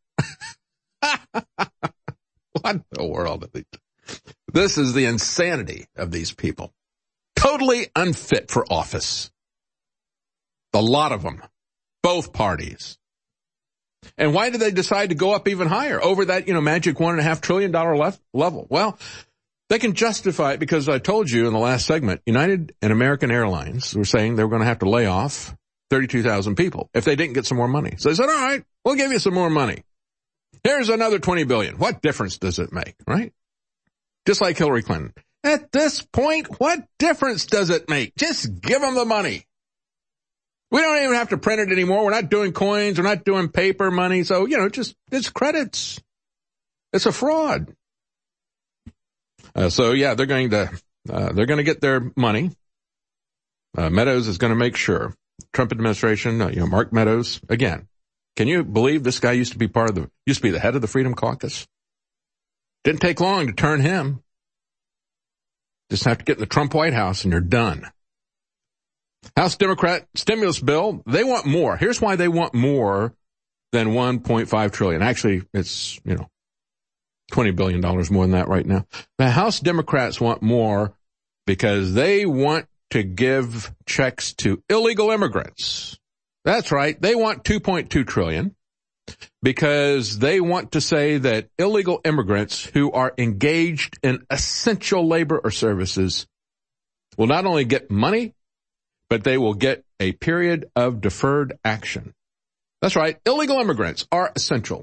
What the world? This is the insanity of these people. Totally unfit for office. A lot of them. Both parties. And why did they decide to go up even higher over that, magic $1.5 trillion level? Well, they can justify it because I told you in the last segment, United and American Airlines were saying they were going to have to lay off 32,000 people if they didn't get some more money. So they said, all right, we'll give you some more money. Here's another $20 billion. What difference does it make, right? Just like Hillary Clinton. At this point, what difference does it make? Just give them the money. We don't even have to print it anymore. We're not doing coins. We're not doing paper money. So, it's credits. It's a fraud. They're going to get their money. Meadows is going to make sure. Trump administration, Mark Meadows, again. Can you believe this guy used to be the head of the Freedom Caucus? Didn't take long to turn him. Just have to get in the Trump White House and you're done. House Democrat stimulus bill, they want more. Here's why they want more than $1.5 trillion. Actually, it's, $20 billion more than that right now. The House Democrats want more because they want to give checks to illegal immigrants. That's right. They want $2.2 trillion. because they want to say that illegal immigrants who are engaged in essential labor or services will not only get money, but they will get a period of deferred action. That's right. Illegal immigrants are essential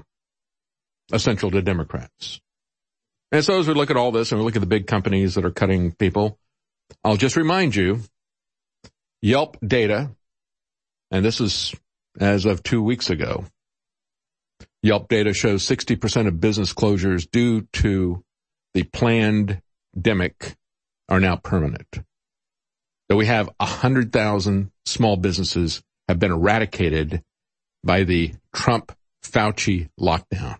to Democrats. And so as we look at all this and we look at the big companies that are cutting people, I'll just remind you, Yelp data, and this is as of 2 weeks ago, Yelp data shows 60% of business closures due to the pandemic are now permanent. So we have 100,000 small businesses have been eradicated by the Trump-Fauci lockdown.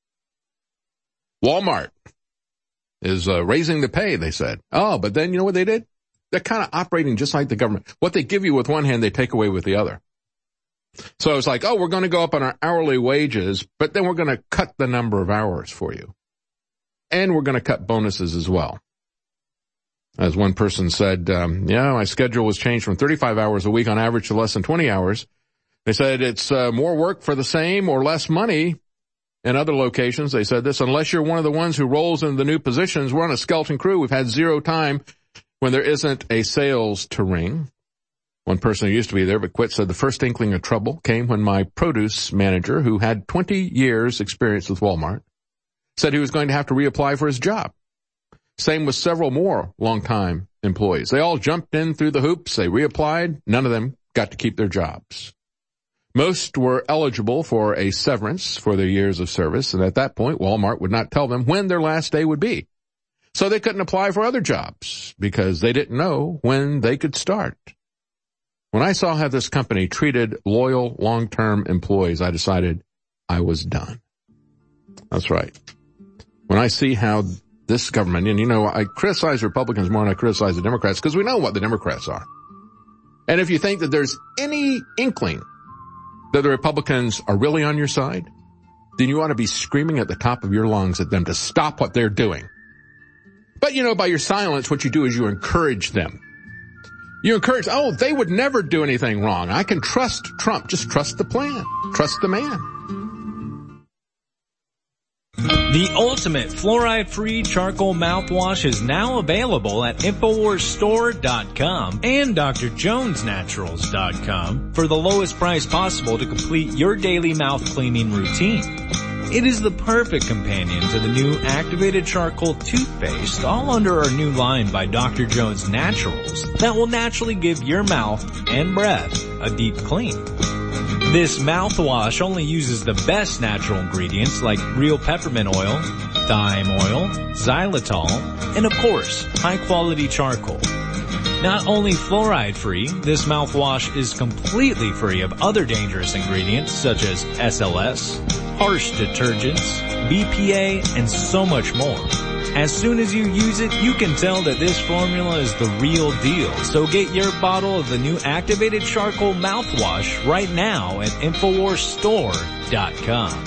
Walmart is raising the pay, they said. Oh, but then you know what they did? They're kind of operating just like the government. What they give you with one hand, they take away with the other. So it's like, oh, we're going to go up on our hourly wages, but then we're going to cut the number of hours for you. And we're going to cut bonuses as well. As one person said, my schedule was changed from 35 hours a week on average to less than 20 hours. They said it's more work for the same or less money. In other locations, they said this, unless you're one of the ones who rolls into the new positions, we're on a skeleton crew. We've had zero time when there isn't a sales to ring. One person who used to be there but quit said the first inkling of trouble came when my produce manager, who had 20 years experience with Walmart, said he was going to have to reapply for his job. Same with several more longtime employees. They all jumped in through the hoops. They reapplied. None of them got to keep their jobs. Most were eligible for a severance for their years of service, and at that point, Walmart would not tell them when their last day would be. So they couldn't apply for other jobs because they didn't know when they could start. When I saw how this company treated loyal, long-term employees, I decided I was done. That's right. When I see how this government, and I criticize Republicans more than I criticize the Democrats because we know what the Democrats are. And if you think that there's any inkling that the Republicans are really on your side, then you ought to be screaming at the top of your lungs at them to stop what they're doing. But by your silence, what you do is you encourage them. You encourage, they would never do anything wrong. I can trust Trump. Just trust the plan. Trust the man. The ultimate fluoride-free charcoal mouthwash is now available at InfoWarsStore.com and DrJonesNaturals.com for the lowest price possible to complete your daily mouth cleaning routine. It is the perfect companion to the new activated charcoal toothpaste, all under our new line by Dr. Jones Naturals, that will naturally give your mouth and breath a deep clean. This mouthwash only uses the best natural ingredients like real peppermint oil, thyme oil, xylitol, and of course, high-quality charcoal. Not only fluoride-free, this mouthwash is completely free of other dangerous ingredients such as SLS, harsh detergents, BPA, and so much more. As soon as you use it, you can tell that this formula is the real deal. So get your bottle of the new activated charcoal mouthwash right now at InfoWarsStore.com.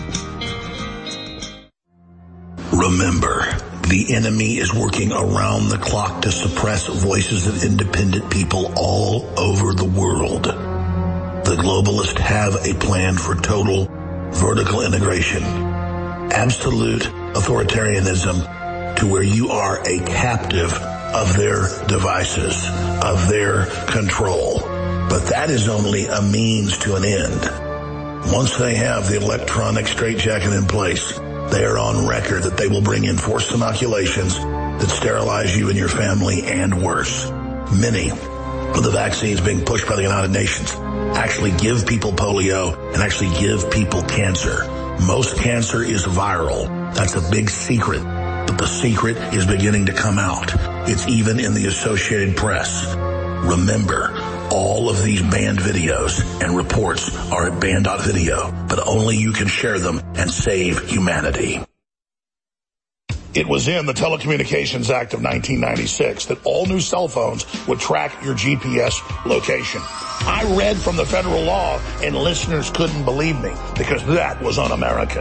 Remember, the enemy is working around the clock to suppress voices of independent people all over the world. The globalists have a plan for total vertical integration, absolute authoritarianism, to where you are a captive of their devices, of their control. But that is only a means to an end. Once they have the electronic straitjacket in place, they are on record that they will bring in forced inoculations that sterilize you and your family and worse. Many of the vaccines being pushed by the United Nations actually give people polio and actually give people cancer. Most cancer is viral. That's a big secret. But the secret is beginning to come out. It's even in the Associated Press. Remember, all of these banned videos and reports are at ban.video, but only you can share them and save humanity. It was in the Telecommunications Act of 1996 that all new cell phones would track your GPS location. I read from the federal law and listeners couldn't believe me because that was un-American.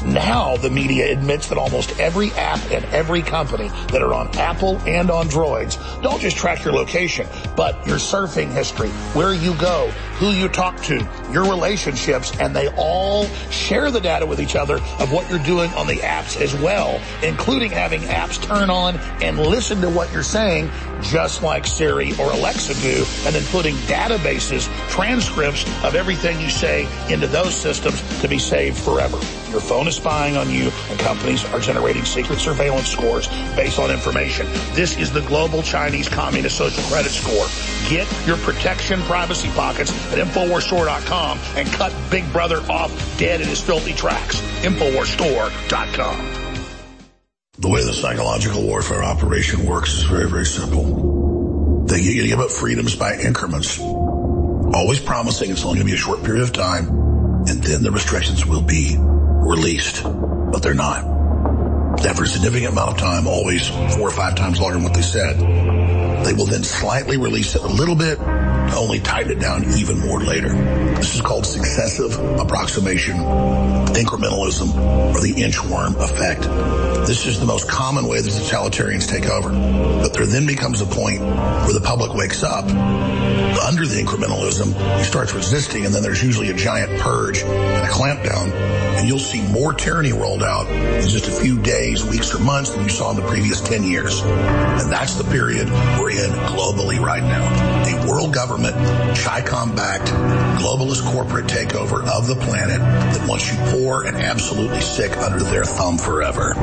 Now the media admits that almost every app and every company that are on Apple and Androids don't just track your location, but your surfing history, where you go, who you talk to, your relationships, and they all share the data with each other of what you're doing on the apps as well, including having apps turn on and listen to what you're saying, just like Siri or Alexa do, and then putting databases, transcripts of everything you say into those systems to be saved forever. Your phone is spying on you, and companies are generating secret surveillance scores based on information. This is the global Chinese Communist social credit score. Get your protection privacy pockets at InfoWarsStore.com and cut Big Brother off dead in his filthy tracks. InfoWarsStore.com. The way the psychological warfare operation works is very, very simple. They get you to give up freedoms by increments, always promising it's only going to be a short period of time, and then the restrictions will be released, but they're not. After a significant amount of time, always 4 or 5 times longer than what they said, they will then slightly release it a little bit, only tighten it down even more later. This is called successive approximation, incrementalism, or the inchworm effect. This is the most common way that totalitarians take over. But there then becomes a point where the public wakes up under the incrementalism, he starts resisting, and then there's usually a giant purge and a clampdown, and you'll see more tyranny rolled out in just a few days, weeks, or months than you saw in the previous 10 years. And that's the period we're in globally right now. A world government, Chi-Com-backed, globalist corporate takeover of the planet that wants you poor and absolutely sick under their thumb forever.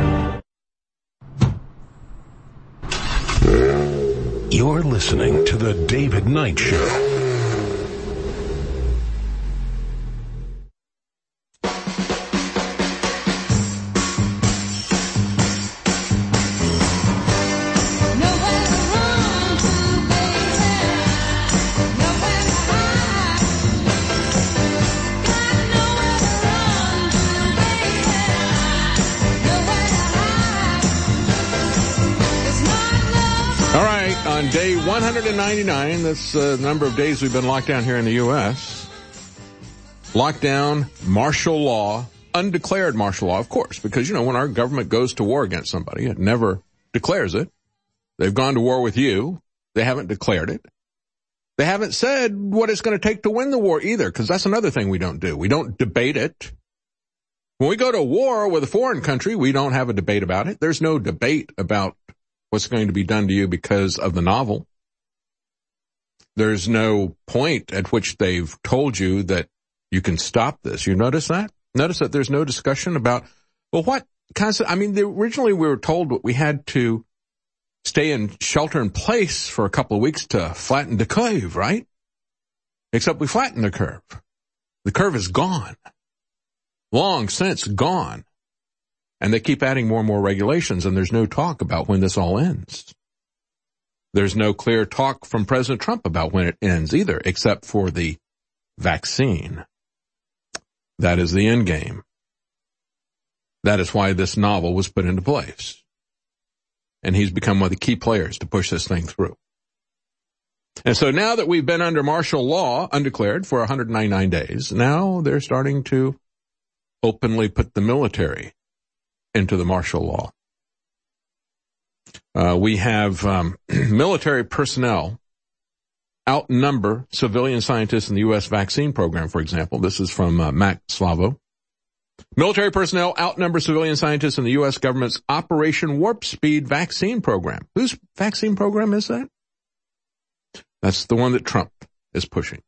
You're listening to The David Knight Show. On day 199, that's the number of days we've been locked down here in the U.S. Lockdown, martial law, undeclared martial law, of course, because, when our government goes to war against somebody, it never declares it. They've gone to war with you. They haven't declared it. They haven't said what it's going to take to win the war either, because that's another thing we don't do. We don't debate it. When we go to war with a foreign country, we don't have a debate about it. There's no debate about what's going to be done to you because of the novel. There's no point at which they've told you that you can stop this. You notice that? Notice that there's no discussion about, originally we were told that we had to stay in shelter in place for a couple of weeks to flatten the curve, right? Except we flattened the curve. The curve is gone. Long since gone. And they keep adding more and more regulations, and there's no talk about when this all ends. There's no clear talk from President Trump about when it ends either, except for the vaccine. That is the end game. That is why this novel was put into place. And he's become one of the key players to push this thing through. And so now that we've been under martial law, undeclared, for 199 days, now they're starting to openly put the military into the martial law. We have military personnel outnumber civilian scientists in the U.S. vaccine program, for example. This is from Max Slavo. Military personnel outnumber civilian scientists in the U.S. government's Operation Warp Speed vaccine program. Whose vaccine program is that? That's the one that Trump is pushing.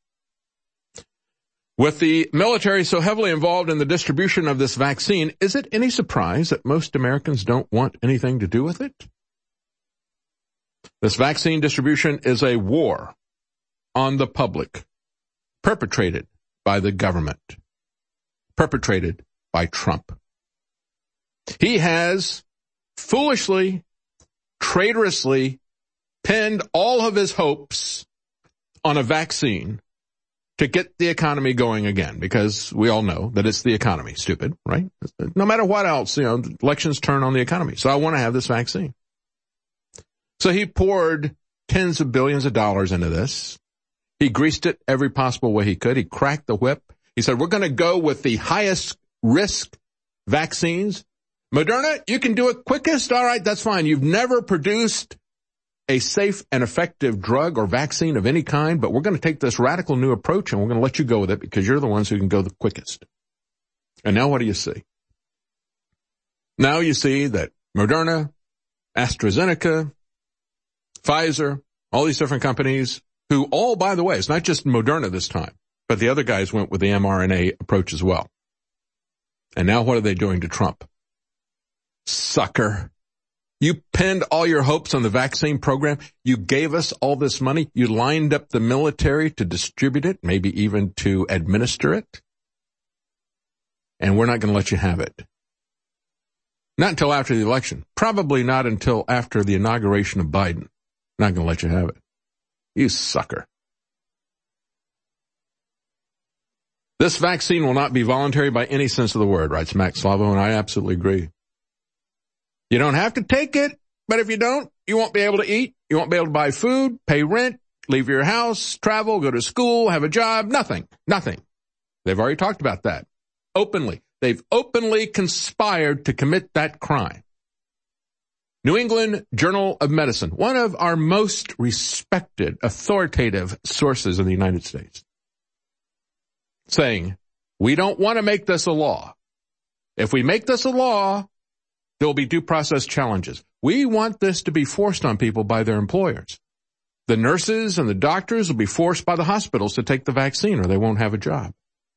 With the military so heavily involved in the distribution of this vaccine, is it any surprise that most Americans don't want anything to do with it? This vaccine distribution is a war on the public, perpetrated by the government, perpetrated by Trump. He has foolishly, traitorously pinned all of his hopes on a vaccine to get the economy going again, because we all know that it's the economy, stupid, right? No matter what else, elections turn on the economy. So I want to have this vaccine. So he poured tens of billions of dollars into this. He greased it every possible way he could. He cracked the whip. He said, we're going to go with the highest risk vaccines. Moderna, you can do it quickest. All right, that's fine. You've never produced a safe and effective drug or vaccine of any kind, but we're going to take this radical new approach and we're going to let you go with it because you're the ones who can go the quickest. And now what do you see? Now you see that Moderna, AstraZeneca, Pfizer, all these different companies who all, by the way, it's not just Moderna this time, but the other guys went with the mRNA approach as well. And now what are they doing to Trump? Sucker. You pinned all your hopes on the vaccine program. You gave us all this money. You lined up the military to distribute it, maybe even to administer it. And we're not going to let you have it. Not until after the election. Probably not until after the inauguration of Biden. Not going to let you have it. You sucker. This vaccine will not be voluntary by any sense of the word, writes Max Slavo, and I absolutely agree. You don't have to take it, but if you don't, you won't be able to eat, you won't be able to buy food, pay rent, leave your house, travel, go to school, have a job, nothing. They've already talked about that openly. They've openly conspired to commit that crime. New England Journal of Medicine, one of our most respected, authoritative sources in the United States, saying, we don't want to make this a law. If we make this a law, there will be due process challenges. We want this to be forced on people by their employers. The nurses and the doctors will be forced by the hospitals to take the vaccine or they won't have a job.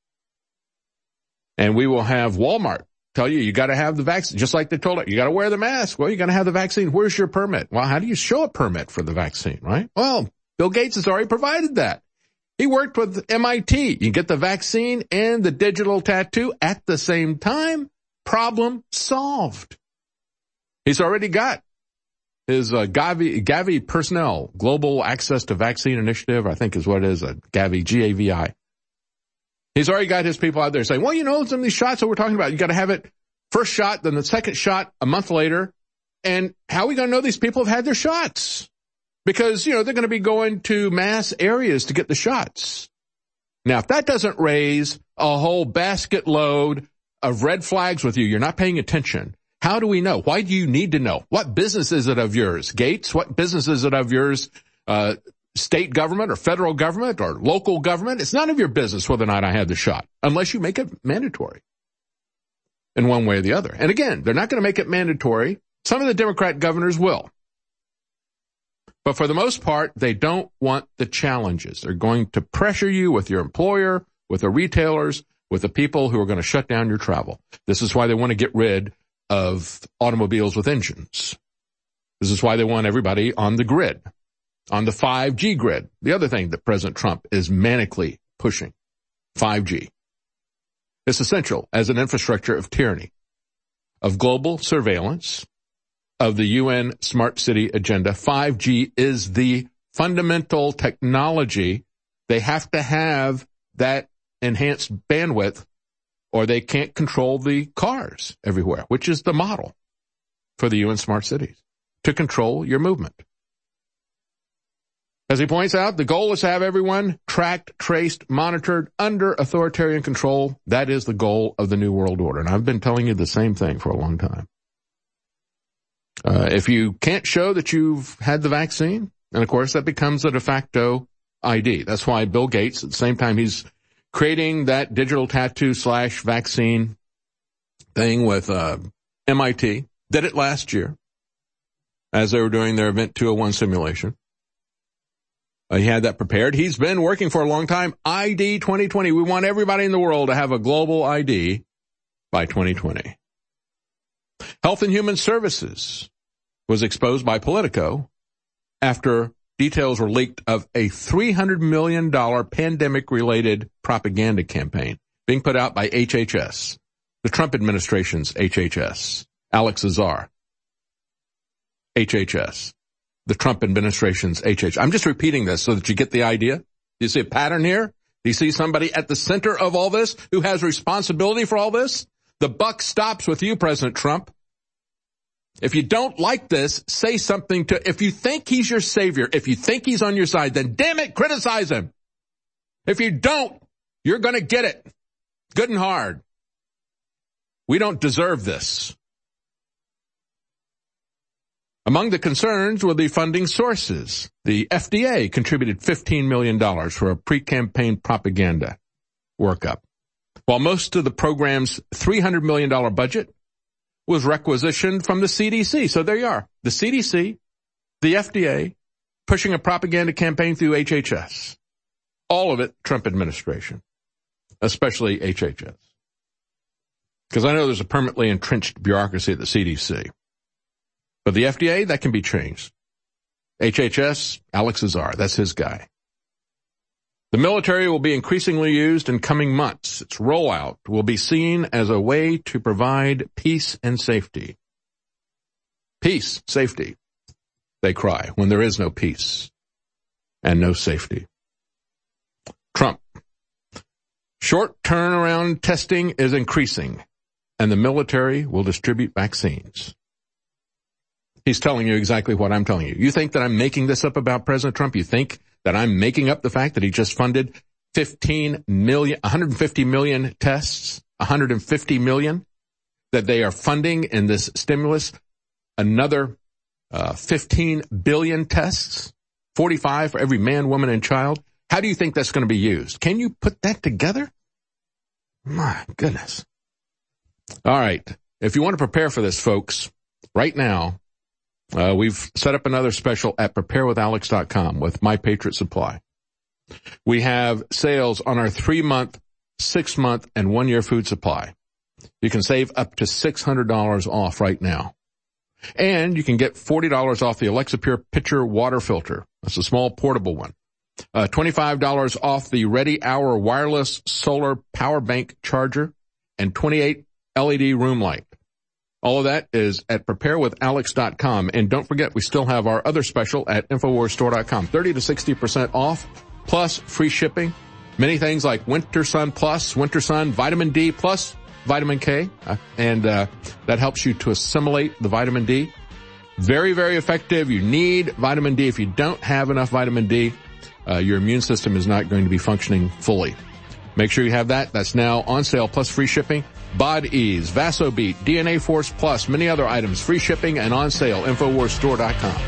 And we will have Walmart tell you got to have the vaccine, just like they told it. You got to wear the mask. Well, you got to have the vaccine. Where's your permit? Well, how do you show a permit for the vaccine, right? Well, Bill Gates has already provided that. He worked with MIT. You get the vaccine and the digital tattoo at the same time. Problem solved. He's already got his Gavi Personnel Global Access to Vaccine Initiative, I think is what it is, Gavi, G-A-V-I. He's already got his people out there saying, well, some of these shots that we're talking about, you got to have it first shot, then the second shot a month later. And how are we going to know these people have had their shots? Because, they're going to be going to mass areas to get the shots. Now, if that doesn't raise a whole basket load of red flags with you, you're not paying attention. How do we know? Why do you need to know? What business is it of yours, Gates? What business is it of yours, state government or federal government or local government? It's none of your business whether or not I had the shot, unless you make it mandatory in one way or the other. And again, they're not going to make it mandatory. Some of the Democrat governors will. But for the most part, they don't want the challenges. They're going to pressure you with your employer, with the retailers, with the people who are going to shut down your travel. This is why they want to get rid of automobiles with engines. This is why they want everybody on the grid, on the 5G grid. The other thing that President Trump is manically pushing, 5G. It's essential as an infrastructure of tyranny, of global surveillance, of the UN Smart City agenda. 5G is the fundamental technology. They have to have that enhanced bandwidth or they can't control the cars everywhere, which is the model for the UN Smart Cities, to control your movement. As he points out, the goal is to have everyone tracked, traced, monitored, under authoritarian control. That is the goal of the New World Order. And I've been telling you the same thing for a long time. If you can't show that you've had the vaccine, and of course that becomes a de facto ID. That's why Bill Gates, at the same time he's creating that digital tattoo / vaccine thing with MIT, did it last year as they were doing their Event 201 simulation. He had that prepared. He's been working for a long time. ID 2020. We want everybody in the world to have a global ID by 2020. Health and Human Services was exposed by Politico after details were leaked of a $300 million pandemic-related propaganda campaign being put out by HHS, the Trump administration's HHS, Alex Azar. HHS, the Trump administration's HHS. I'm just repeating this so that you get the idea. Do you see a pattern here? Do you see somebody at the center of all this who has responsibility for all this? The buck stops with you, President Trump. If you don't like this, say something if you think he's your savior, if you think he's on your side, then damn it, criticize him. If you don't, you're going to get it good and hard. We don't deserve this. Among the concerns were the funding sources. The FDA contributed $15 million for a pre-campaign propaganda workup, while most of the program's $300 million budget was requisitioned from the CDC. So there you are. The CDC, the FDA, pushing a propaganda campaign through HHS. All of it Trump administration, especially HHS. Because I know there's a permanently entrenched bureaucracy at the CDC. But the FDA, that can be changed. HHS, Alex Azar, that's his guy. The military will be increasingly used in coming months. Its rollout will be seen as a way to provide peace and safety. Peace, safety, they cry, when there is no peace and no safety. Trump. Short turnaround testing is increasing, and the military will distribute vaccines. He's telling you exactly what I'm telling you. You think that I'm making this up about President Trump? You think that I'm making up the fact that he just funded 150 million tests, 150 million that they are funding in this stimulus, another 15 billion tests, 45 for every man, woman, and child. How do you think that's going to be used? Can you put that together? My goodness. All right. If you want to prepare for this, folks, right now, we've set up another special at preparewithalex.com with My Patriot Supply. We have sales on our 3-month, 6-month, and 1-year food supply. You can save up to $600 off right now. And you can get $40 off the Alexa Pure Pitcher water filter. That's a small portable one. $25 off the Ready Hour wireless solar power bank charger and 28 LED room light. All of that is at preparewithalex.com. And don't forget, we still have our other special at InfoWarsStore.com. 30 to 60% off, plus free shipping. Many things like Winter Sun Plus, Winter Sun, Vitamin D plus Vitamin K. And that helps you to assimilate the vitamin D. Very, very effective. You need vitamin D. If you don't have enough vitamin D, your immune system is not going to be functioning fully. Make sure you have that. That's now on sale, plus free shipping. Bod Ease, Vasobeat, DNA Force Plus, many other items, free shipping and on sale, InfoWarsStore.com.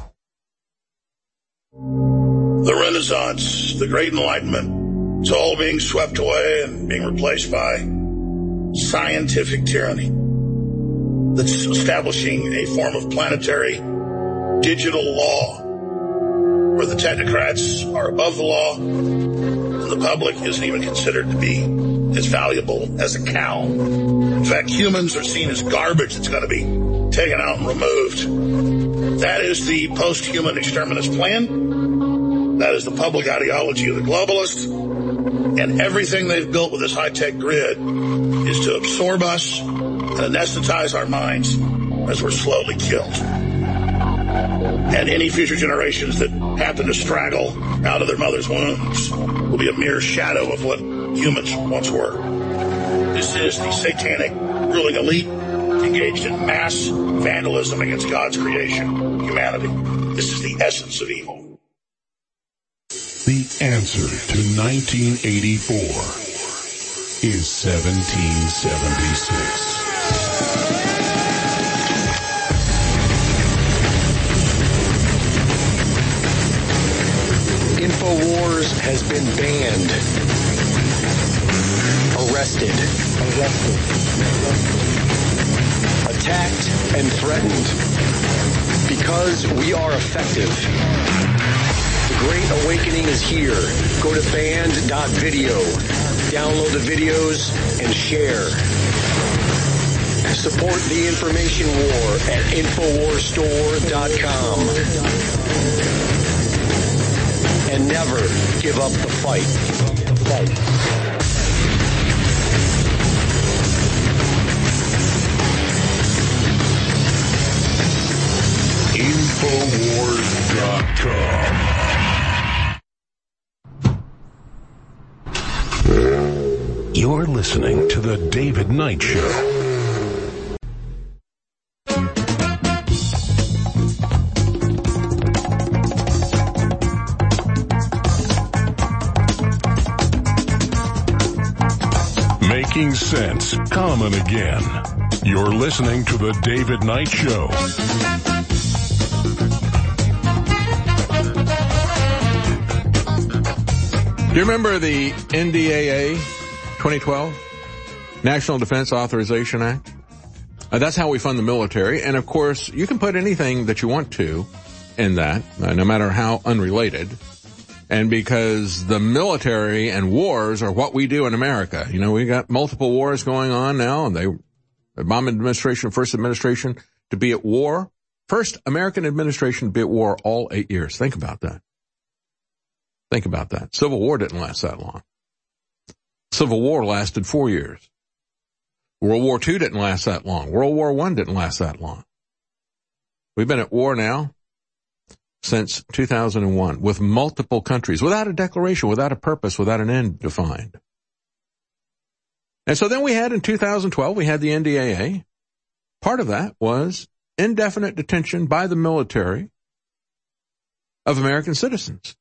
The Renaissance, the Great Enlightenment, it's all being swept away and being replaced by scientific tyranny that's establishing a form of planetary digital law where the technocrats are above the law and the public isn't even considered to be as valuable as a cow. In fact, humans are seen as garbage that's going to be taken out and removed. That is the post-human exterminist plan. That is the public ideology of the globalists. And everything they've built with this high-tech grid is to absorb us and anesthetize our minds as we're slowly killed. And any future generations that happen to straggle out of their mother's wombs will be a mere shadow of what humans once were. This is the satanic ruling elite engaged in mass vandalism against God's creation, humanity. This is the essence of evil. The answer to 1984 is 1776. InfoWars has been banned, arrested, attacked, and threatened because we are effective. The Great Awakening is here. Go to band.video, download the videos, and share. Support the information war at InfoWarsStore.com. And never give up the fight. InfoWars.com. You're listening to The David Knight Show. making sense common again. You're listening to The David Knight Show. Do you remember the NDAA 2012? National Defense Authorization Act? That's how we fund the military. And, of course, you can put anything that you want to in that, no matter how unrelated. And because the military and wars are what we do in America. You know, we got multiple wars going on now, and the Obama administration, first administration to be at war. First American administration to be at war all 8 years. Think about that. Think about that. Civil War didn't last that long. Civil War lasted 4 years. World War II didn't last that long. World War I didn't last that long. We've been at war now since 2001 with multiple countries, without a declaration, without a purpose, without an end defined. And so then we had in 2012, we had the NDAA. Part of that was indefinite detention by the military of American citizens.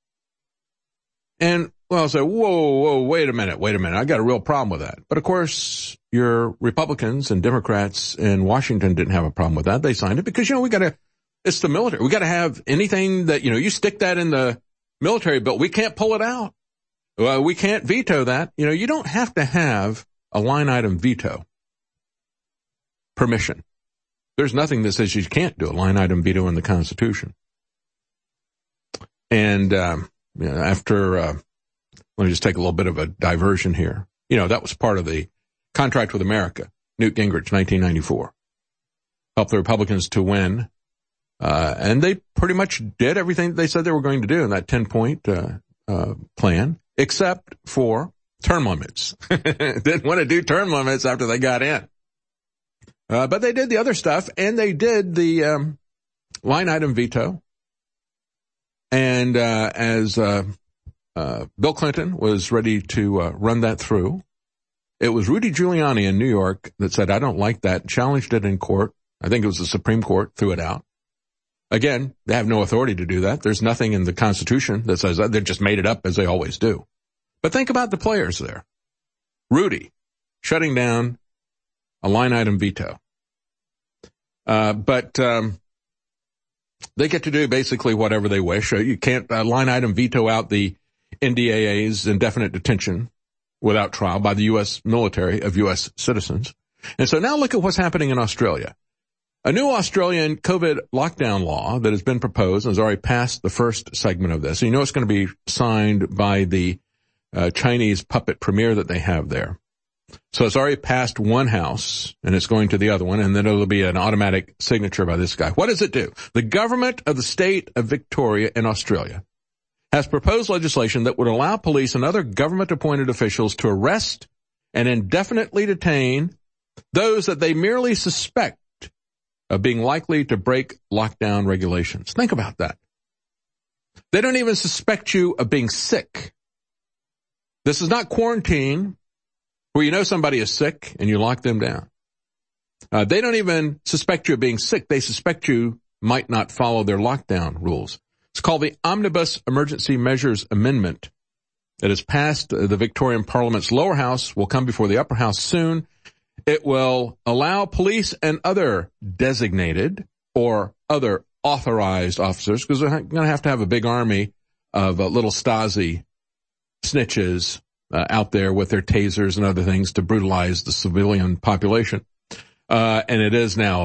And, well, I'll say, whoa, wait a minute. I got a real problem with that. But, of course, your Republicans and Democrats in Washington didn't have a problem with that. They signed it because, it's the military. We got to have anything that, you stick that in the military bill. We can't pull it out. We can't veto that. You don't have to have a line item veto permission. There's nothing that says you can't do a line item veto in the Constitution. And, after, let me just take a little bit of a diversion here. That was part of the contract with America, Newt Gingrich, 1994. Helped the Republicans to win. And they pretty much did everything they said they were going to do in that 10-point plan, except for term limits. Didn't want to do term limits after they got in. But they did the other stuff, and they did the line item veto. And as Bill Clinton was ready to run that through, it was Rudy Giuliani in New York that said, I don't like that, challenged it in court. I think it was the Supreme Court, threw it out. Again, they have no authority to do that. There's nothing in the Constitution that says that. They just made it up as they always do. But think about the players there. Rudy shutting down a line item veto. But they get to do basically whatever they wish. You can't line item veto out the NDAA's indefinite detention without trial by the U.S. military of U.S. citizens. And so now look at what's happening in Australia. A new Australian COVID lockdown law that has been proposed and has already passed the first segment of this. It's going to be signed by the Chinese puppet premier that they have there. So it's already passed one house, and it's going to the other one, and then it'll be an automatic signature by this guy. What does it do? The government of the state of Victoria in Australia has proposed legislation that would allow police and other government-appointed officials to arrest and indefinitely detain those that they merely suspect of being likely to break lockdown regulations. Think about that. They don't even suspect you of being sick. This is not quarantine where somebody is sick and you lock them down. They don't even suspect you of being sick. They suspect you might not follow their lockdown rules. It's called the Omnibus Emergency Measures Amendment. It has passed the Victorian Parliament's lower house, will come before the upper house soon. It will allow police and other designated or other authorized officers, because they're going to have a big army of little Stasi snitches out there with their tasers and other things to brutalize the civilian population. And it is now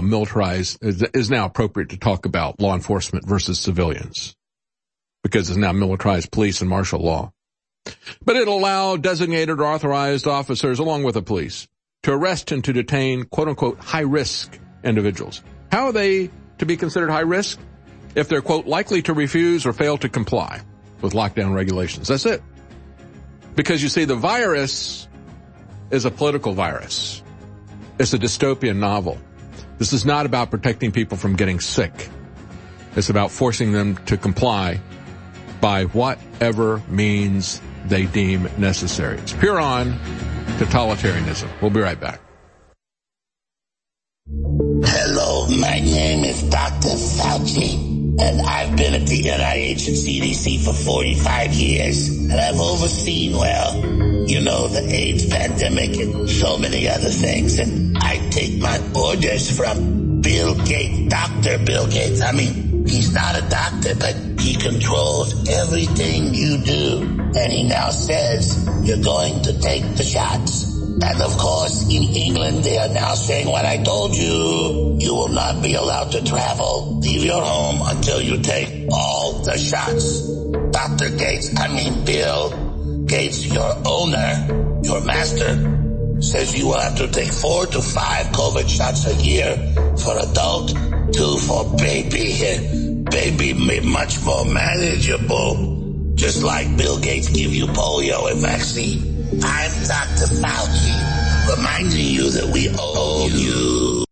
is now appropriate to talk about law enforcement versus civilians, because it's now militarized police and martial law. But it'll allow designated or authorized officers, along with the police, to arrest and to detain, quote-unquote, high-risk individuals. How are they to be considered high-risk? If they're, quote, likely to refuse or fail to comply with lockdown regulations. That's it. Because, you see, the virus is a political virus. It's a dystopian novel. This is not about protecting people from getting sick. It's about forcing them to comply by whatever means they deem necessary. It's pure on totalitarianism. We'll be right back. Hello, my name is Dr. Fauci, and I've been at the NIH and CDC for 45 years, and I've overseen, you know, the AIDS pandemic and so many other things. And I take my orders from Bill Gates, Dr. Bill Gates. I mean, he's not a doctor, but he controls everything you do. And he now says you're going to take the shots. And of course, in England, they are now saying what I told you. You will not be allowed to travel, leave your home until you take all the shots. Dr. Gates, Bill Gates, your owner, your master, says you will have to take 4 to 5 COVID shots a year for adult, 2 for baby. Baby much more manageable, just like Bill Gates give you polio and vaccine. I'm Dr. Fauci, reminding you that we owe you.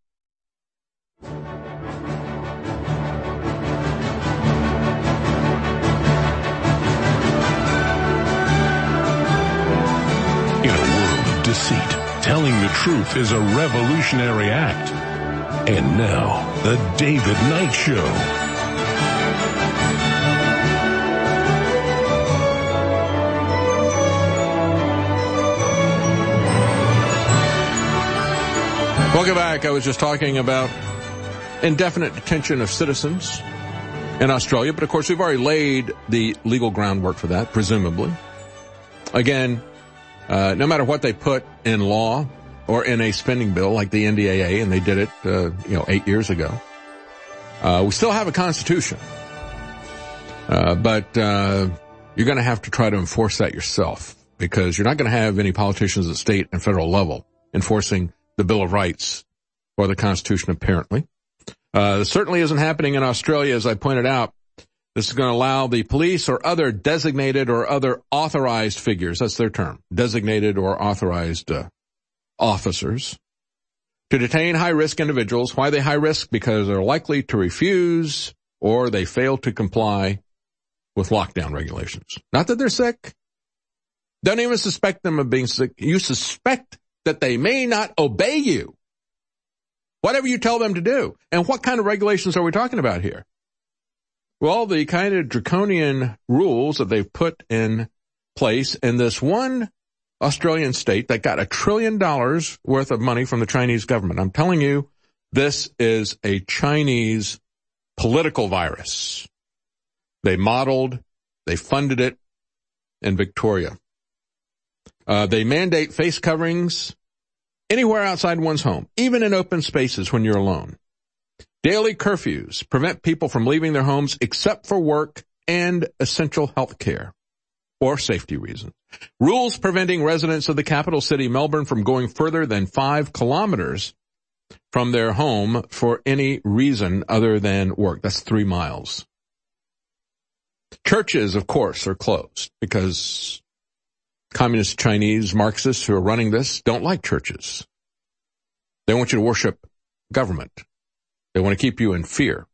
In a world of deceit, telling the truth is a revolutionary act. And now, the David Knight Show. Welcome back. I was just talking about indefinite detention of citizens in Australia, but of course we've already laid the legal groundwork for that, presumably. Again, no matter what they put in law or in a spending bill like the NDAA, and they did it, 8 years ago, we still have a constitution. But you're going to have to try to enforce that yourself, because you're not going to have any politicians at state and federal level enforcing the Bill of Rights or the Constitution, apparently. This certainly isn't happening in Australia, as I pointed out. This is going to allow the police or other designated or other authorized figures, that's their term, designated or authorized officers, to detain high-risk individuals. Why are they high risk? Because they're likely to refuse or they fail to comply with lockdown regulations. Not that they're sick. Don't even suspect them of being sick. You suspect that they may not obey you, whatever you tell them to do. And what kind of regulations are we talking about here? Well, the kind of draconian rules that they've put in place in this one Australian state that got $1 trillion worth of money from the Chinese government. I'm telling you, this is a Chinese political virus. They funded it in Victoria. They mandate face coverings anywhere outside one's home, even in open spaces when you're alone. Daily curfews prevent people from leaving their homes except for work and essential health care or safety reasons. Rules preventing residents of the capital city, Melbourne, from going further than 5 kilometers from their home for any reason other than work. That's 3 miles. Churches, of course, are closed because Communist Chinese Marxists who are running this don't like churches. They want you to worship government. They want to keep you in fear.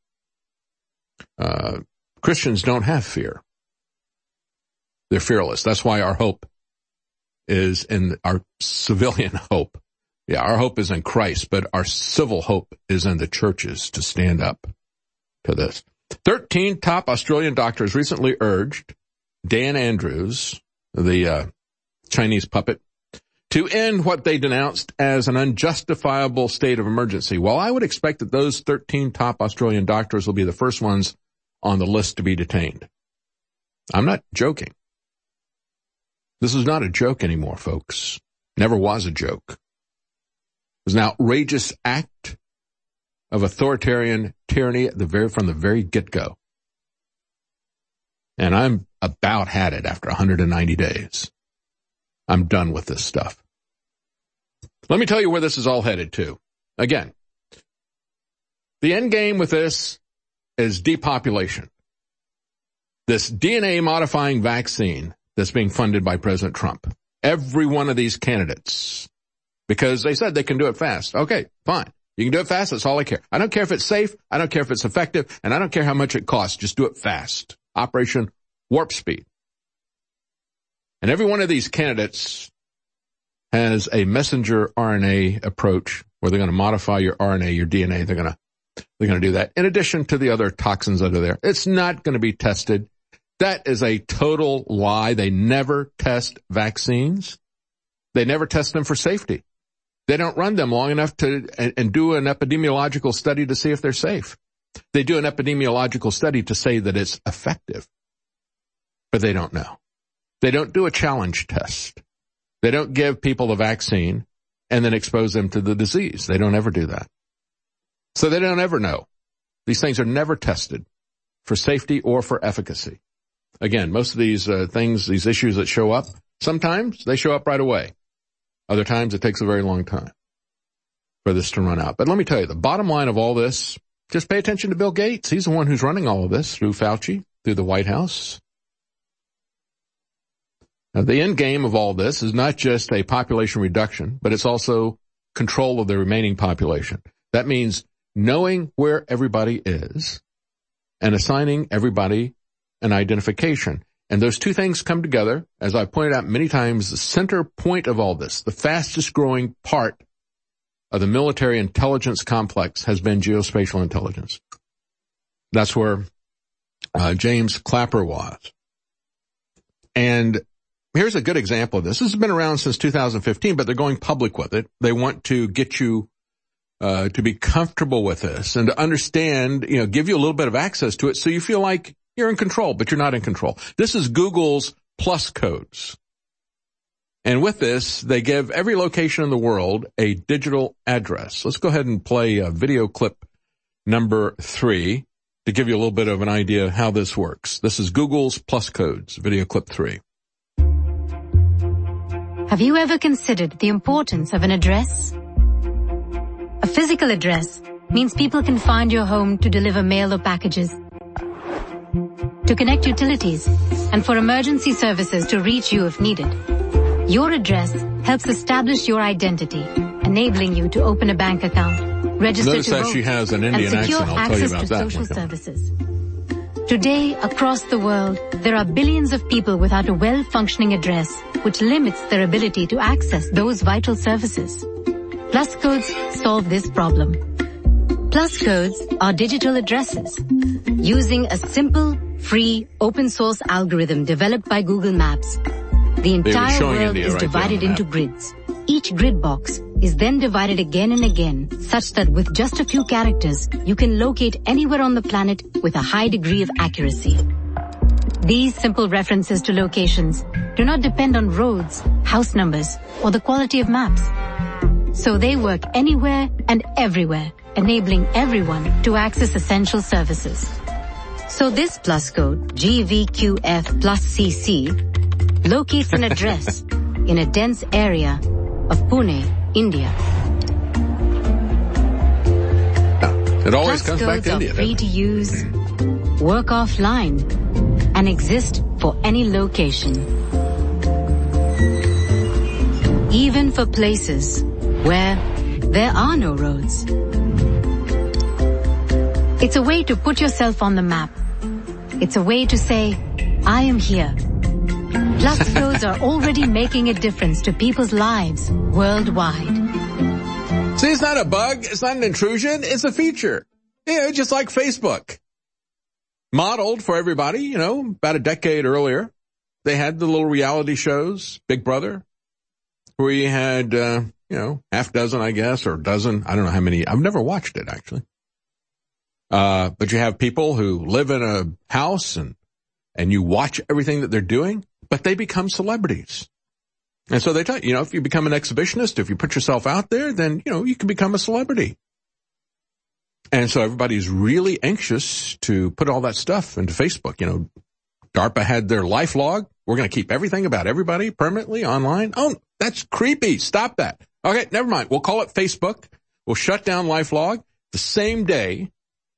Christians don't have fear. They're fearless. That's why our hope is in our civilian hope. Yeah, our hope is in Christ, but our civil hope is in the churches to stand up to this. 13 top Australian doctors recently urged Dan Andrews, the Chinese puppet, to end what they denounced as an unjustifiable state of emergency. Well, I would expect that those 13 top Australian doctors will be the first ones on the list to be detained. I'm not joking. This is not a joke anymore, folks. Never was a joke. It was an outrageous act of authoritarian tyranny from the very get-go. And I'm about had it after 190 days. I'm done with this stuff. Let me tell you where this is all headed to. Again, the end game with this is depopulation. This DNA modifying vaccine that's being funded by President Trump. Every one of these candidates, because they said they can do it fast. Okay, fine. You can do it fast. That's all I care. I don't care if it's safe. I don't care if it's effective. And I don't care how much it costs. Just do it fast. Operation Warp Speed. And every one of these candidates has a messenger RNA approach where they're going to modify your RNA, your DNA. They're going to do that in addition to the other toxins that are there. It's not going to be tested. That is a total lie. They never test vaccines. They never test them for safety. They don't run them long enough and do an epidemiological study to see if they're safe. They do an epidemiological study to say that it's effective, but they don't know. They don't do a challenge test. They don't give people the vaccine and then expose them to the disease. They don't ever do that. So they don't ever know. These things are never tested for safety or for efficacy. Again, most of these things, these issues that show up, sometimes they show up right away. Other times it takes a very long time for this to run out. But let me tell you, the bottom line of all this, just pay attention to Bill Gates. He's the one who's running all of this through Fauci, through the White House. Now, the end game of all this is not just a population reduction, but it's also control of the remaining population. That means knowing where everybody is and assigning everybody an identification. And those two things come together. As I pointed out many times, the center point of all this, the fastest growing part of the military intelligence complex has been geospatial intelligence. That's where James Clapper was. And here's a good example of this. This has been around since 2015, but they're going public with it. They want to get you to be comfortable with this and to understand, give you a little bit of access to it so you feel like you're in control, but you're not in control. This is Google's plus codes. And with this, they give every location in the world a digital address. Let's go ahead and play video clip number 3 to give you a little bit of an idea of how this works. This is Google's plus codes, video clip 3. Have you ever considered the importance of an address? A physical address means people can find your home to deliver mail or packages, to connect utilities, and for emergency services to reach you if needed. Your address helps establish your identity, enabling you to open a bank account, register Notice to that vote, she has an Indian and secure accent. I'll tell you access about to that social one. services. Today, across the world, there are billions of people without a well-functioning address, which limits their ability to access those vital services. Plus codes solve this problem. Plus codes are digital addresses. Using a simple, free, open-source algorithm developed by Google Maps, the entire world is divided into grids. Each grid box is then divided again and again, such that with just a few characters, you can locate anywhere on the planet with a high degree of accuracy. These simple references to locations do not depend on roads, house numbers, or the quality of maps. So they work anywhere and everywhere, enabling everyone to access essential services. So this plus code, GVQF plus CC, locates an address in a dense area of Pune, India. It always plus comes back to India. Plus codes are free to use, work offline, and exist for any location. Even for places where there are no roads. It's a way to put yourself on the map. It's a way to say, I am here. Plus codes are already making a difference to people's lives worldwide. See, it's not a bug. It's not an intrusion. It's a feature. Just like Facebook. Modeled for everybody, about a decade earlier. They had the little reality shows, Big Brother, where you had, half dozen, I guess, or a dozen. I don't know how many. I've never watched it, actually. But you have people who live in a house and you watch everything that they're doing, but they become celebrities. And so they tell you, if you become an exhibitionist, if you put yourself out there, then, you can become a celebrity. And so everybody's really anxious to put all that stuff into Facebook. DARPA had their life log. We're going to keep everything about everybody permanently online. Oh, that's creepy. Stop that. Okay, never mind. We'll call it Facebook. We'll shut down LifeLog. The same day,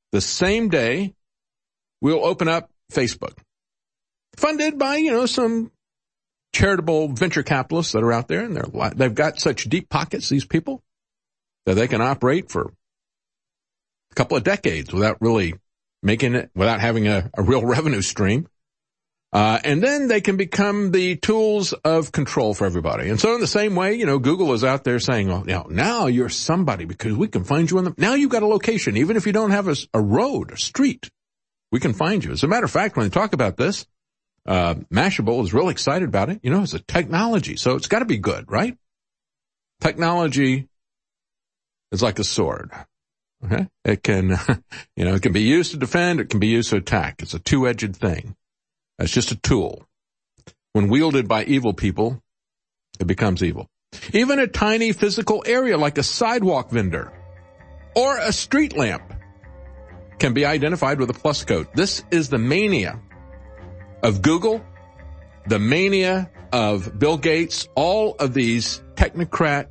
we'll open up Facebook. Funded by, some charitable venture capitalists that are out there, and they've got such deep pockets, these people, that they can operate for a couple of decades without really without having a real revenue stream. And then they can become the tools of control for everybody. And so in the same way, Google is out there saying, now you're somebody because we can find you now you've got a location. Even if you don't have a road, a street, we can find you. As a matter of fact, when they talk about this, Mashable is real excited about it. You know, it's a technology, so it's got to be good, right? Technology is like a sword. Okay? It can, it can be used to defend, it can be used to attack. It's a two-edged thing. It's just a tool. When wielded by evil people, it becomes evil. Even a tiny physical area like a sidewalk vendor or a street lamp can be identified with a plus code. This is the mania of Google, the mania of Bill Gates, all of these technocrat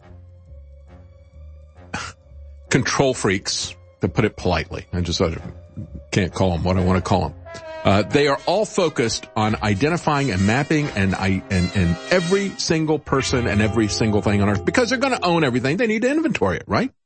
control freaks, to put it politely. I just can't call them what I want to call them. They are all focused on identifying and mapping and every single person and every single thing on Earth, because they're going to own everything. They need to inventory it, right?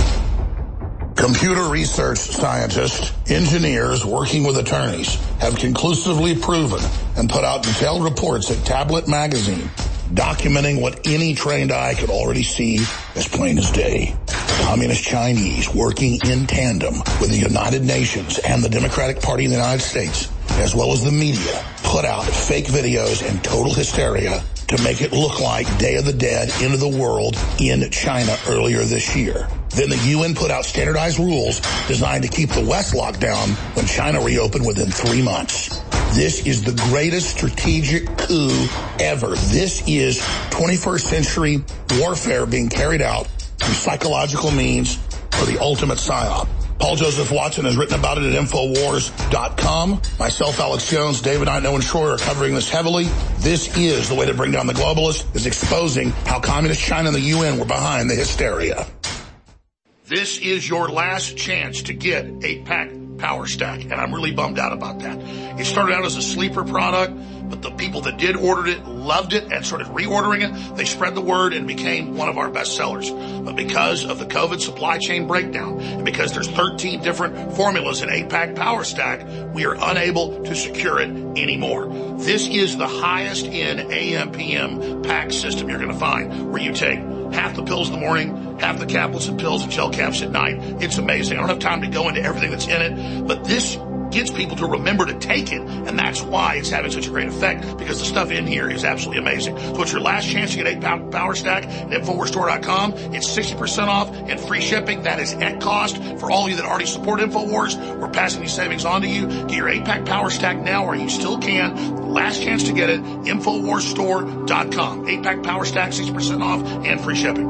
Computer research scientists, engineers working with attorneys have conclusively proven and put out detailed reports at Tablet Magazine documenting what any trained eye could already see as plain as day. Communist Chinese working in tandem with the United Nations and the Democratic Party in the United States, as well as the media, put out fake videos and total hysteria to make it look like Day of the Dead, end of the world in China earlier this year. Then the UN put out standardized rules designed to keep the West locked down when China reopened within 3 months. This is the greatest strategic coup ever. This is 21st century warfare being carried out through psychological means for the ultimate psyop. Paul Joseph Watson has written about it at Infowars.com. Myself, Alex Jones, David Knight, and Owen Shroyer are covering this heavily. This is the way to bring down the globalists, is exposing how Communist China and the UN were behind the hysteria. This is your last chance to get 8-pack Power Stack, and I'm really bummed out about that. It started out as a sleeper product, but the people that did order it loved it and started reordering it. They spread the word and became one of our best sellers. But because of the COVID supply chain breakdown, and because there's 13 different formulas in 8-pack Power Stack, we are unable to secure it anymore. This is the highest in AM/PM pack system you're going to find, where you take half the pills in the morning, half the caplets and pills and gel caps at night. It's amazing. I don't have time to go into everything that's in it, but this gets people to remember to take it, and that's why it's having such a great effect, because the stuff in here is absolutely amazing. So it's your last chance to get 8-pack Power Stack at InfoWarsStore.com. It's 60% off and free shipping. That is at cost. For all of you that already support InfoWars, we're passing these savings on to you. Get your 8-pack Power Stack now, or you still can. Last chance to get it, InfoWarsStore.com. 8-pack Power Stack, 60% off and free shipping.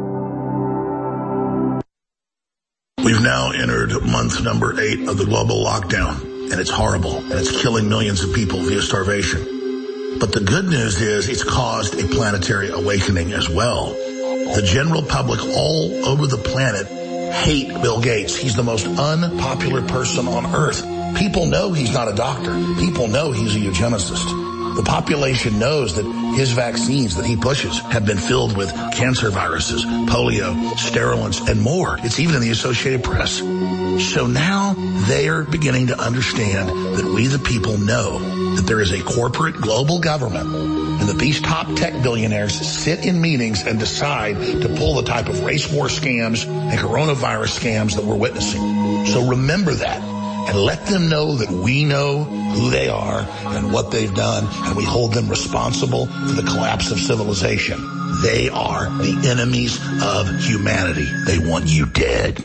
We've now entered month number 8 of the global lockdown, and it's horrible, and it's killing millions of people via starvation. But the good news is it's caused a planetary awakening as well. The general public all over the planet hate Bill Gates. He's the most unpopular person on Earth. People know he's not a doctor. People know he's a eugenicist. The population knows that his vaccines that he pushes have been filled with cancer viruses, polio, sterilants, and more. It's even in the Associated Press. So now they are beginning to understand that we the people know that there is a corporate global government, and that these top tech billionaires sit in meetings and decide to pull the type of race war scams and coronavirus scams that we're witnessing. So remember that. And let them know that we know who they are and what they've done, and we hold them responsible for the collapse of civilization. They are the enemies of humanity. They want you dead.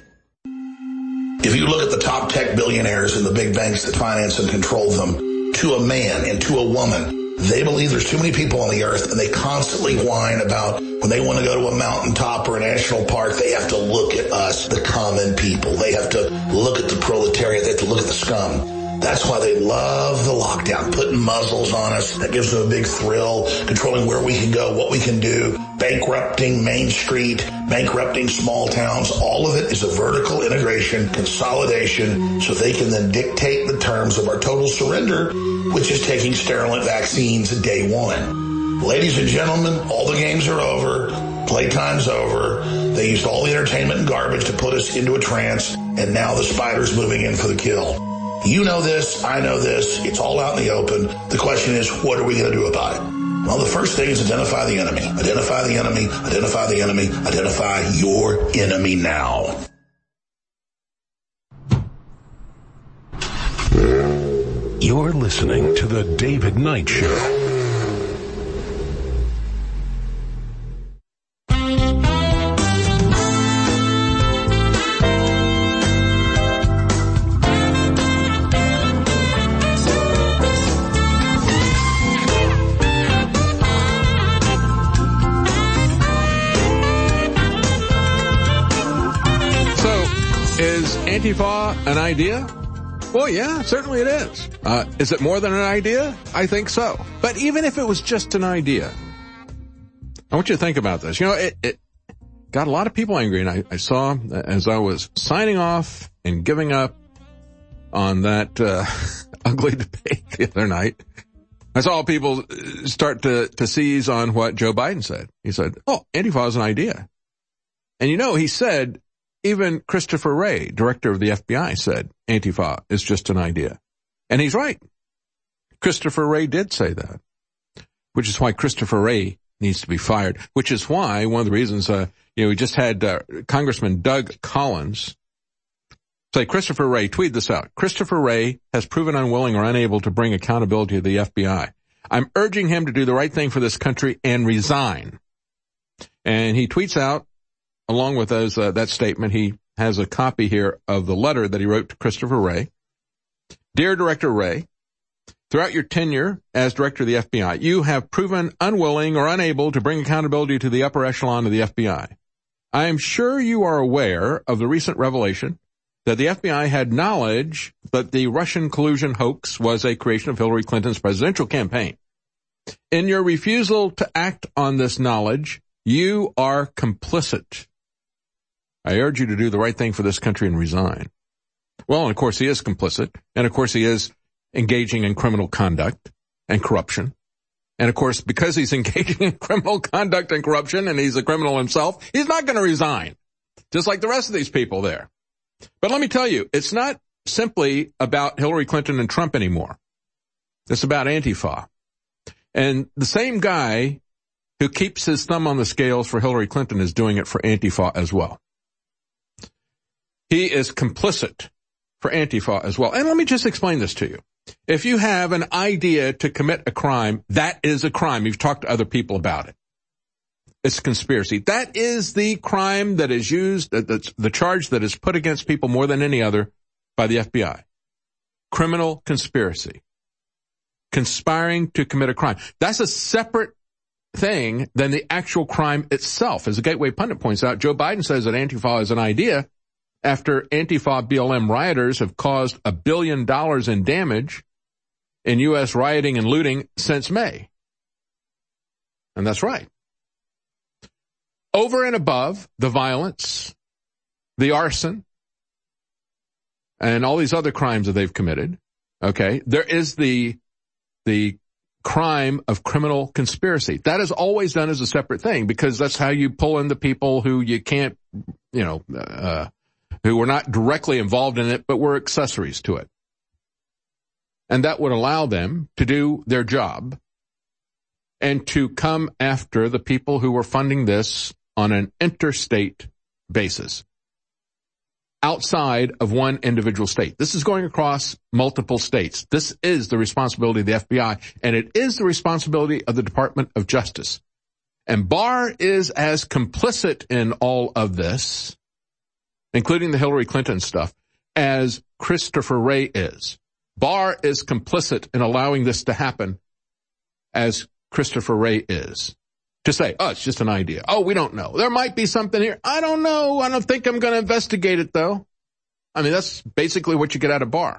If you look at the top tech billionaires and the big banks that finance and control them, to a man and to a woman, they believe there's too many people on the earth, and they constantly whine about when they want to go to a mountaintop or a national park, they have to look at us, the common people. They have to look at the proletariat. They have to look at the scum. That's why they love the lockdown, putting muzzles on us. That gives them a big thrill, controlling where we can go, what we can do, bankrupting Main Street, bankrupting small towns. All of it is a vertical integration, consolidation, so they can then dictate the terms of our total surrender, which is taking sterilant vaccines day one. Ladies and gentlemen, all the games are over. Playtime's over. They used all the entertainment and garbage to put us into a trance, and now the spider's moving in for the kill. You know this, I know this, it's all out in the open. The question is, what are we going to do about it? Well, the first thing is identify the enemy. Identify the enemy, identify the enemy, identify your enemy now. You're listening to The David Knight Show. Antifa an idea? Well, yeah, certainly it is. Is it more than an idea? I think so. But even if it was just an idea, I want you to think about this. You know, it got a lot of people angry, and I saw as I was signing off and giving up on that ugly debate the other night, I saw people start to seize on what Joe Biden said. He said, oh, Antifa is an idea. And you know, he said, even Christopher Wray, director of the FBI, said Antifa is just an idea. And he's right. Christopher Wray did say that, which is why Christopher Wray needs to be fired, which is why one of the reasons, we just had Congressman Doug Collins say, Christopher Wray, tweet this out. Christopher Wray has proven unwilling or unable to bring accountability to the FBI. I'm urging him to do the right thing for this country and resign. And he tweets out, along with that statement, he has a copy here of the letter that he wrote to Christopher Wray. Dear Director Wray, throughout your tenure as director of the FBI, you have proven unwilling or unable to bring accountability to the upper echelon of the FBI. I am sure you are aware of the recent revelation that the FBI had knowledge that the Russian collusion hoax was a creation of Hillary Clinton's presidential campaign. In your refusal to act on this knowledge, you are complicit. I urge you to do the right thing for this country and resign. Well, and of course he is complicit, and of course he is engaging in criminal conduct and corruption. And of course, because he's engaging in criminal conduct and corruption, and he's a criminal himself, he's not going to resign, just like the rest of these people there. But let me tell you, it's not simply about Hillary Clinton and Trump anymore. It's about Antifa. And the same guy who keeps his thumb on the scales for Hillary Clinton is doing it for Antifa as well. He is complicit for Antifa as well. And let me just explain this to you. If you have an idea to commit a crime, that is a crime. You've talked to other people about it. It's conspiracy. That is the crime that is used, the charge that is put against people more than any other by the FBI. Criminal conspiracy. Conspiring to commit a crime. That's a separate thing than the actual crime itself. As the Gateway Pundit points out, Joe Biden says that Antifa is an idea after Antifa BLM rioters have caused $1 billion in damage in U.S. rioting and looting since May. And that's right. Over and above the violence, the arson, and all these other crimes that they've committed, okay, there is the crime of criminal conspiracy. That is always done as a separate thing because that's how you pull in the people who you can't, who were not directly involved in it, but were accessories to it. And that would allow them to do their job and to come after the people who were funding this on an interstate basis, outside of one individual state. This is going across multiple states. This is the responsibility of the FBI, and it is the responsibility of the Department of Justice. And Barr is as complicit in all of this, including the Hillary Clinton stuff, as Christopher Wray is. Barr is complicit in allowing this to happen as Christopher Wray is. To say, oh, it's just an idea. Oh, we don't know. There might be something here. I don't know. I don't think I'm going to investigate it, though. I mean, that's basically what you get out of Barr.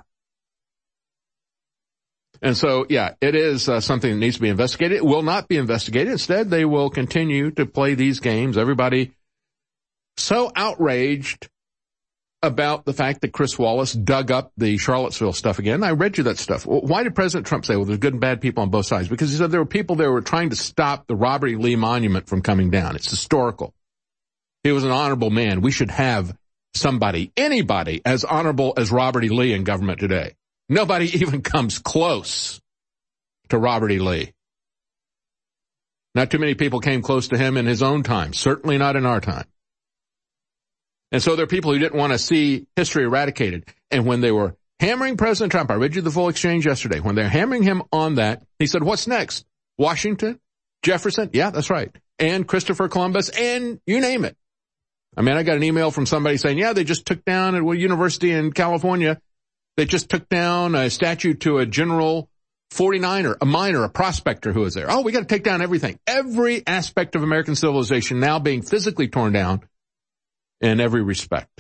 And so, yeah, it is something that needs to be investigated. It will not be investigated. Instead, they will continue to play these games. Everybody so outraged about the fact that Chris Wallace dug up the Charlottesville stuff again. I read you that stuff. Why did President Trump say, well, there's good and bad people on both sides? Because he said there were people there who were trying to stop the Robert E. Lee monument from coming down. It's historical. He was an honorable man. We should have somebody, anybody, as honorable as Robert E. Lee in government today. Nobody even comes close to Robert E. Lee. Not too many people came close to him in his own time. Certainly not in our time. And so there are people who didn't want to see history eradicated. And when they were hammering President Trump. I read you the full exchange yesterday. When they're hammering him on that, he said, what's next? Washington? Jefferson? Yeah, that's right. And Christopher Columbus, and you name it. I mean, I got an email from somebody saying, yeah, they just took down at a university in California, they just took down a statue to a General 49er, a miner, a prospector who was there. Oh, we got to take down everything. Every aspect of American civilization now being physically torn down in every respect.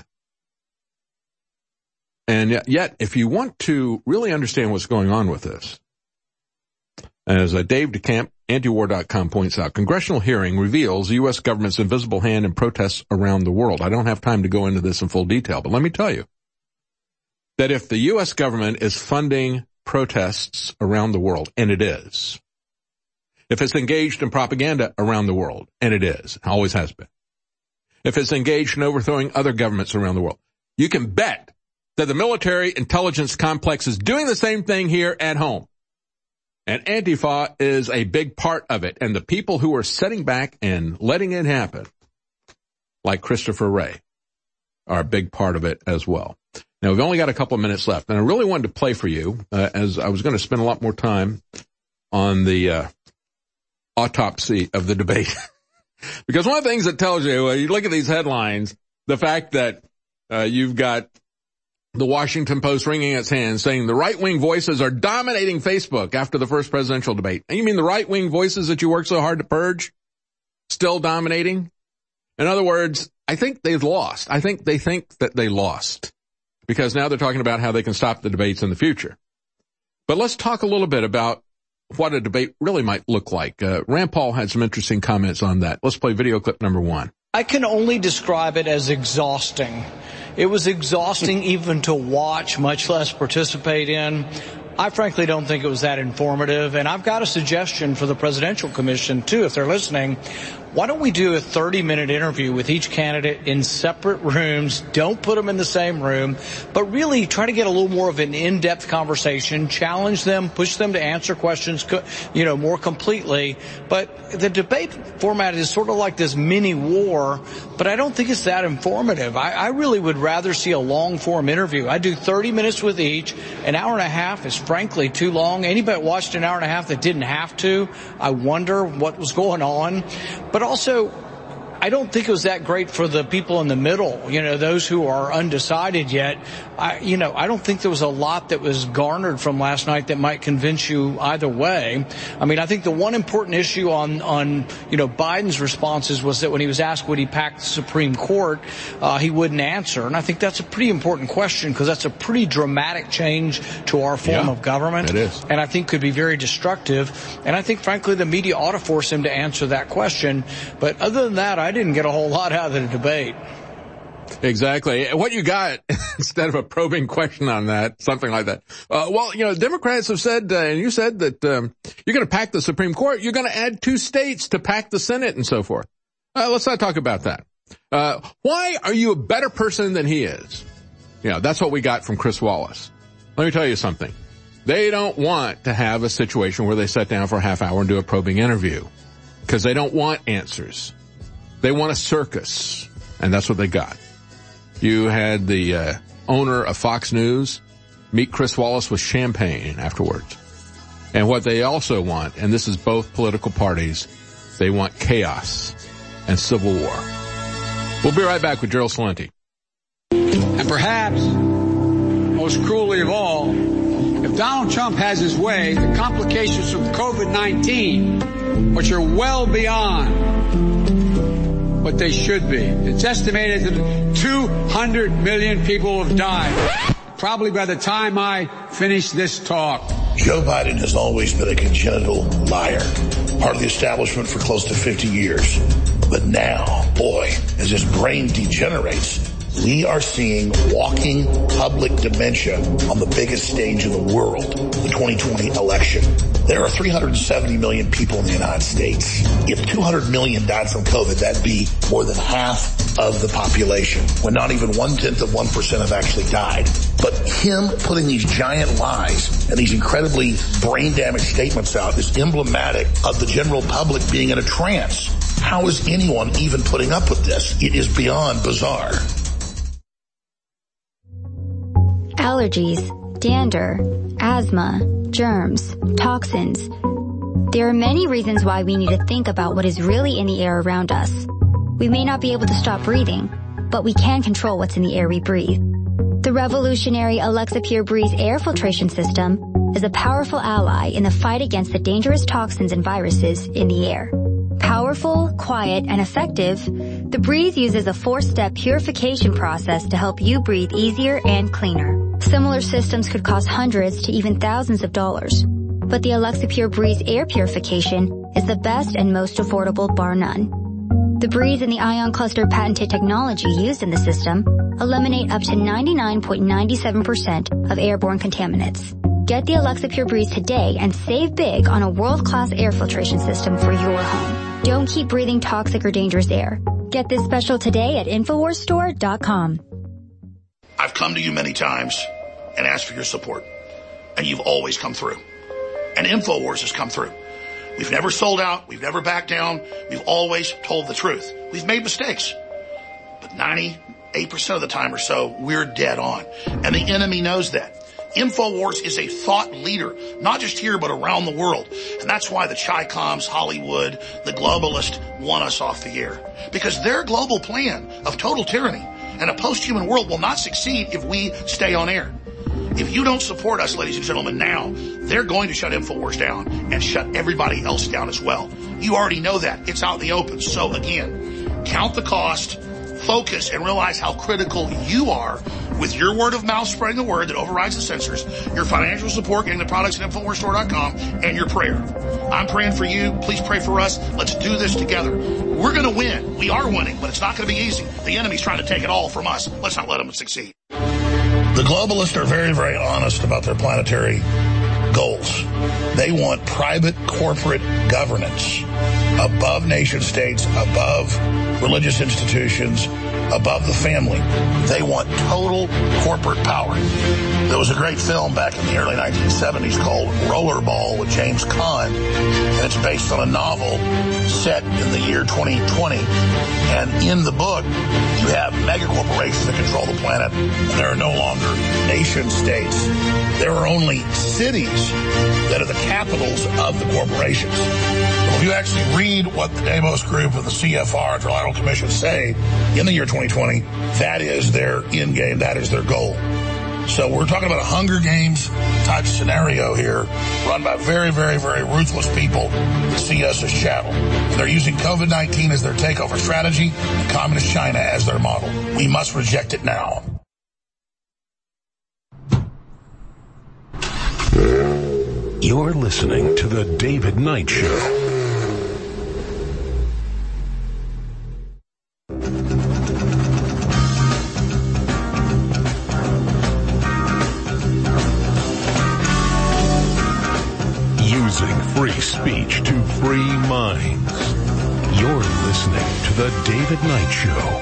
And yet, if you want to really understand what's going on with this, as Dave DeCamp, antiwar.com points out, congressional hearing reveals the U.S. government's invisible hand in protests around the world. I don't have time to go into this in full detail, but let me tell you that if the U.S. government is funding protests around the world, and it is, if it's engaged in propaganda around the world, and it is, always has been, if it's engaged in overthrowing other governments around the world, you can bet that the military intelligence complex is doing the same thing here at home. And Antifa is a big part of it. And the people who are sitting back and letting it happen, like Christopher Wray, are a big part of it as well. Now, we've only got a couple of minutes left, and I really wanted to play for you, as I was going to spend a lot more time on the autopsy of the debate. Because one of the things that tells you, you look at these headlines, the fact that you've got the Washington Post wringing its hands saying the right-wing voices are dominating Facebook after the first presidential debate. And you mean the right-wing voices that you worked so hard to purge still dominating? In other words, I think they've lost. I think they think that they lost because now they're talking about how they can stop the debates in the future. But let's talk a little bit about what a debate really might look like. Rand Paul had some interesting comments on that. Let's play video clip number 1. I can only describe it as exhausting. It was exhausting even to watch, much less participate in. I frankly don't think it was that informative. And I've got a suggestion for the Presidential Commission, too, if they're listening. Why don't we do a 30-minute interview with each candidate in separate rooms? Don't put them in the same room, but really try to get a little more of an in-depth conversation, challenge them, push them to answer questions, more completely. But the debate format is sort of like this mini war, but I don't think it's that informative. I really would rather see a long-form interview. I do 30 minutes with each. An hour and a half is frankly too long. Anybody that watched an hour and a half that didn't have to, I wonder what was going on. But also, I don't think it was that great for the people in the middle, those who are undecided yet. I don't think there was a lot that was garnered from last night that might convince you either way. I mean, I think the one important issue on Biden's responses was that when he was asked would he pack the Supreme Court, he wouldn't answer. And I think that's a pretty important question because that's a pretty dramatic change to our form of government. It is. And I think could be very destructive. And I think, frankly, the media ought to force him to answer that question. But other than that, I didn't get a whole lot out of the debate. Exactly. What you got, instead of a probing question on that, something like that. Democrats have said, and you said that you're going to pack the Supreme Court. You're going to add 2 states to pack the Senate and so forth. Let's not talk about that. Why are you a better person than he is? That's what we got from Chris Wallace. Let me tell you something. They don't want to have a situation where they sit down for a half hour and do a probing interview because they don't want answers. They want a circus, and that's what they got. You had the owner of Fox News meet Chris Wallace with champagne afterwards. And what they also want, and this is both political parties, they want chaos and civil war. We'll be right back with Gerald Celente. And perhaps, most cruelly of all, if Donald Trump has his way, the complications from COVID-19, which are well beyond what they should be. It's estimated that 200 million people have died, probably by the time I finish this talk. Joe Biden has always been a congenital liar, part of the establishment for close to 50 years. But now, boy, as his brain degenerates, we are seeing walking public dementia on the biggest stage in the world, the 2020 election. There are 370 million people in the United States. If 200 million died from COVID, that'd be more than half of the population, when not even 0.1% have actually died. But him putting these giant lies and these incredibly brain-damaged statements out is emblematic of the general public being in a trance. How is anyone even putting up with this? It is beyond bizarre. Allergies. Gander, asthma, germs, toxins. There are many reasons why we need to think about what is really in the air around us. We may not be able to stop breathing, but we can control what's in the air we breathe. The revolutionary Alexa Pure Breeze air filtration system is a powerful ally in the fight against the dangerous toxins and viruses in the air. Powerful, quiet, and effective, the Breeze uses a 4-step purification process to help you breathe easier and cleaner. Similar systems could cost hundreds to even thousands of dollars, but the Alexa Pure Breeze air purification is the best and most affordable, bar none. The Breeze and the Ion Cluster patented technology used in the system eliminate up to 99.97% of airborne contaminants. Get the Alexa Pure Breeze today and save big on a world-class air filtration system for your home. Don't keep breathing toxic or dangerous air. Get this special today at InfoWarsStore.com. I've come to you many times and asked for your support, and you've always come through. And InfoWars has come through. We've never sold out. We've never backed down. We've always told the truth. We've made mistakes, but 98% of the time or so, we're dead on. And the enemy knows that. InfoWars is a thought leader, not just here, but around the world. And that's why the Chi-Coms, Hollywood, the globalists want us off the air. Because their global plan of total tyranny and a post-human world will not succeed if we stay on air. If you don't support us, ladies and gentlemen, now, they're going to shut InfoWars down and shut everybody else down as well. You already know that. It's out in the open. So again, count the cost, focus, and realize how critical you are with your word of mouth spreading the word that overrides the censors, your financial support getting the products at InfoWarsStore.com, and your prayer. I'm praying for you. Please pray for us. Let's do this together. We're going to win. We are winning, but it's not going to be easy. The enemy's trying to take it all from us. Let's not let them succeed. The globalists are very, very honest about their planetary goals. They want private corporate governance above nation states, above religious institutions, above the family. They want total corporate power. There was a great film back in the early 1970s called Rollerball with James Caan, and it's based on a novel set in the year 2020. And in the book, you have mega corporations that control the planet, and there are no longer nation states. There are only cities that are the capitals of the corporations. If you actually read what the Davos Group and the CFR, Trilateral Commission, say in the year 2020, that is their end game, that is their goal. So we're talking about a Hunger Games type scenario here, run by very, very, very ruthless people that see us as chattel. And they're using COVID-19 as their takeover strategy and Communist China as their model. We must reject it now. You're listening to The David Knight Show. Using free speech to free minds. You're listening to The David Knight Show.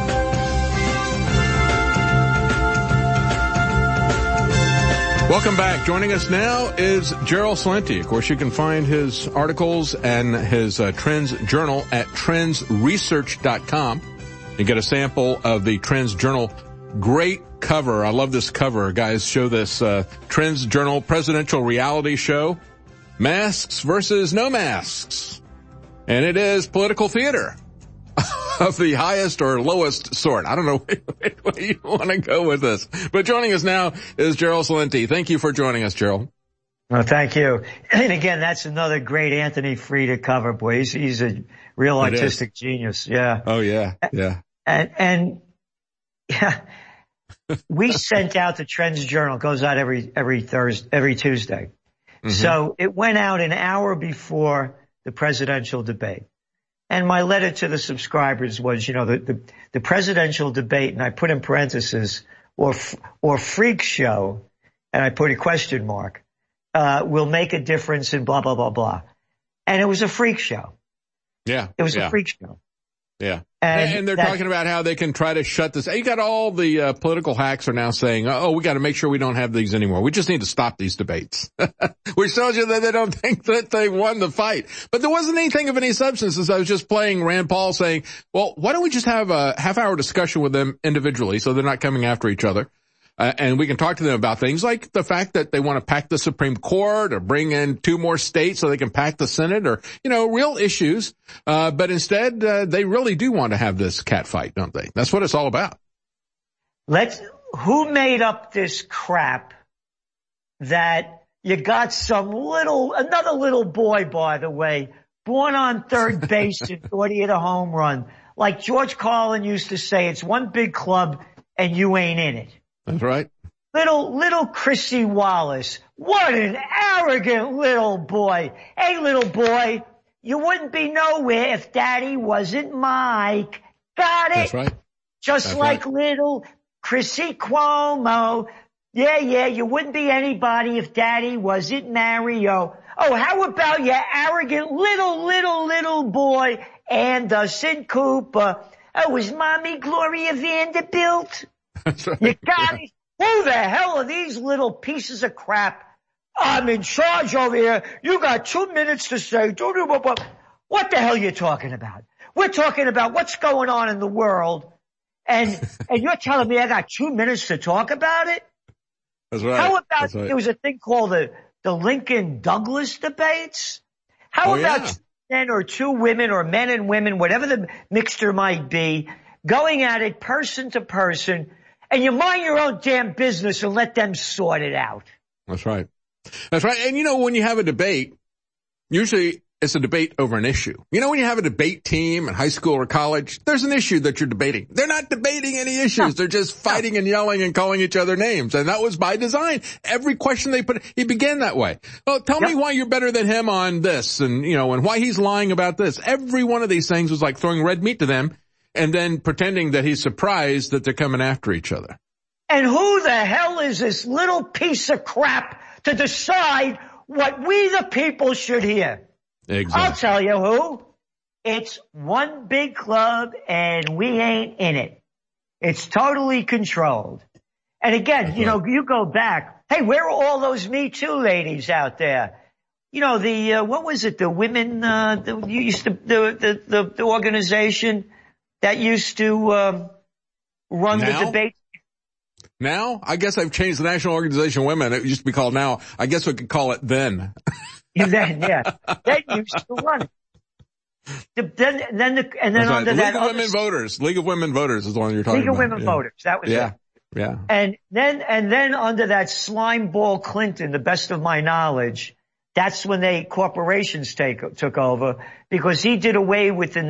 Welcome back. Joining us now is Gerald Celente. Of course, you can find his articles and his Trends Journal at trendsresearch.com. You get a sample of the Trends Journal. Great cover. I love this cover. Guys, show this Trends Journal presidential reality show. Masks versus no masks. And it is political theater of the highest or lowest sort. I don't know which way you want to go with this. But joining us now is Gerald Celente. Thank you for joining us, Gerald. Well, thank you. And again, that's another great Anthony Freda cover, boy. He's a real artistic genius. Yeah. Oh, yeah. Yeah. And yeah, we sent out the Trends Journal. It goes out every Tuesday. Mm-hmm. So it went out an hour before the presidential debate. And my letter to the subscribers was, the presidential debate, and I put in parentheses, or freak show, and I put a question mark, will make a difference in blah, blah, blah, blah. And it was a freak show. Yeah. It was a freak show. Yeah. And they're talking about how they can try to shut this. You got all the political hacks are now saying, we got to make sure we don't have these anymore. We just need to stop these debates. Which tells you that they don't think that they won the fight. But there wasn't anything of any substance. As I was just playing Rand Paul saying, well, why don't we just have a half-hour discussion with them individually so they're not coming after each other? And we can talk to them about things like the fact that they want to pack the Supreme Court or bring in 2 more states so they can pack the Senate or, real issues. But instead, they really do want to have this cat fight, don't they? That's what it's all about. Who made up this crap that you got another little boy, by the way, born on third base and thought he hit a home run. Like George Carlin used to say, it's one big club and you ain't in it. That's right. Little Chrissy Wallace. What an arrogant little boy. Hey, little boy, you wouldn't be nowhere if Daddy wasn't Mike. Got it? That's right. Just like little Chrissy Cuomo. Yeah, you wouldn't be anybody if Daddy wasn't Mario. Oh, how about you arrogant little boy, Anderson Cooper? Oh, is Mommy Gloria Vanderbilt? That's right. You got it. Who the hell are these little pieces of crap? I'm in charge over here. You got 2 minutes to say. What the hell are you talking about? We're talking about what's going on in the world, and you're telling me I got 2 minutes to talk about it? That's right. How about there was a thing called the Lincoln-Douglas debates? How about 10 or 2 women or men and women, whatever the mixture might be, going at it person to person, and you mind your own damn business and let them sort it out? That's right. That's right. And when you have a debate, usually it's a debate over an issue. When you have a debate team in high school or college, there's an issue that you're debating. They're not debating any issues. They're just fighting and yelling and calling each other names. And that was by design. Every question they put, he began that way. Well, tell me why you're better than him on this and, and why he's lying about this. Every one of these things was like throwing red meat to them and then pretending that he's surprised that they're coming after each other. And who the hell is this little piece of crap to decide what we the people should hear? Exactly. I'll tell you who. It's one big club and we ain't in it. It's totally controlled. And again, you go back. Hey, where are all those Me Too ladies out there? What was it? The women, the organization that used to, run the debate. Now? I guess I've changed the National Organization of Women. It used to be called now. I guess we could call it then. Then used to run it. Then under that League of Women Voters. League of Women Voters is the one you're talking about. League of Women Voters. That was it. Yeah. And then under that slime ball Clinton, the best of my knowledge, that's when corporations took over, because he did away with the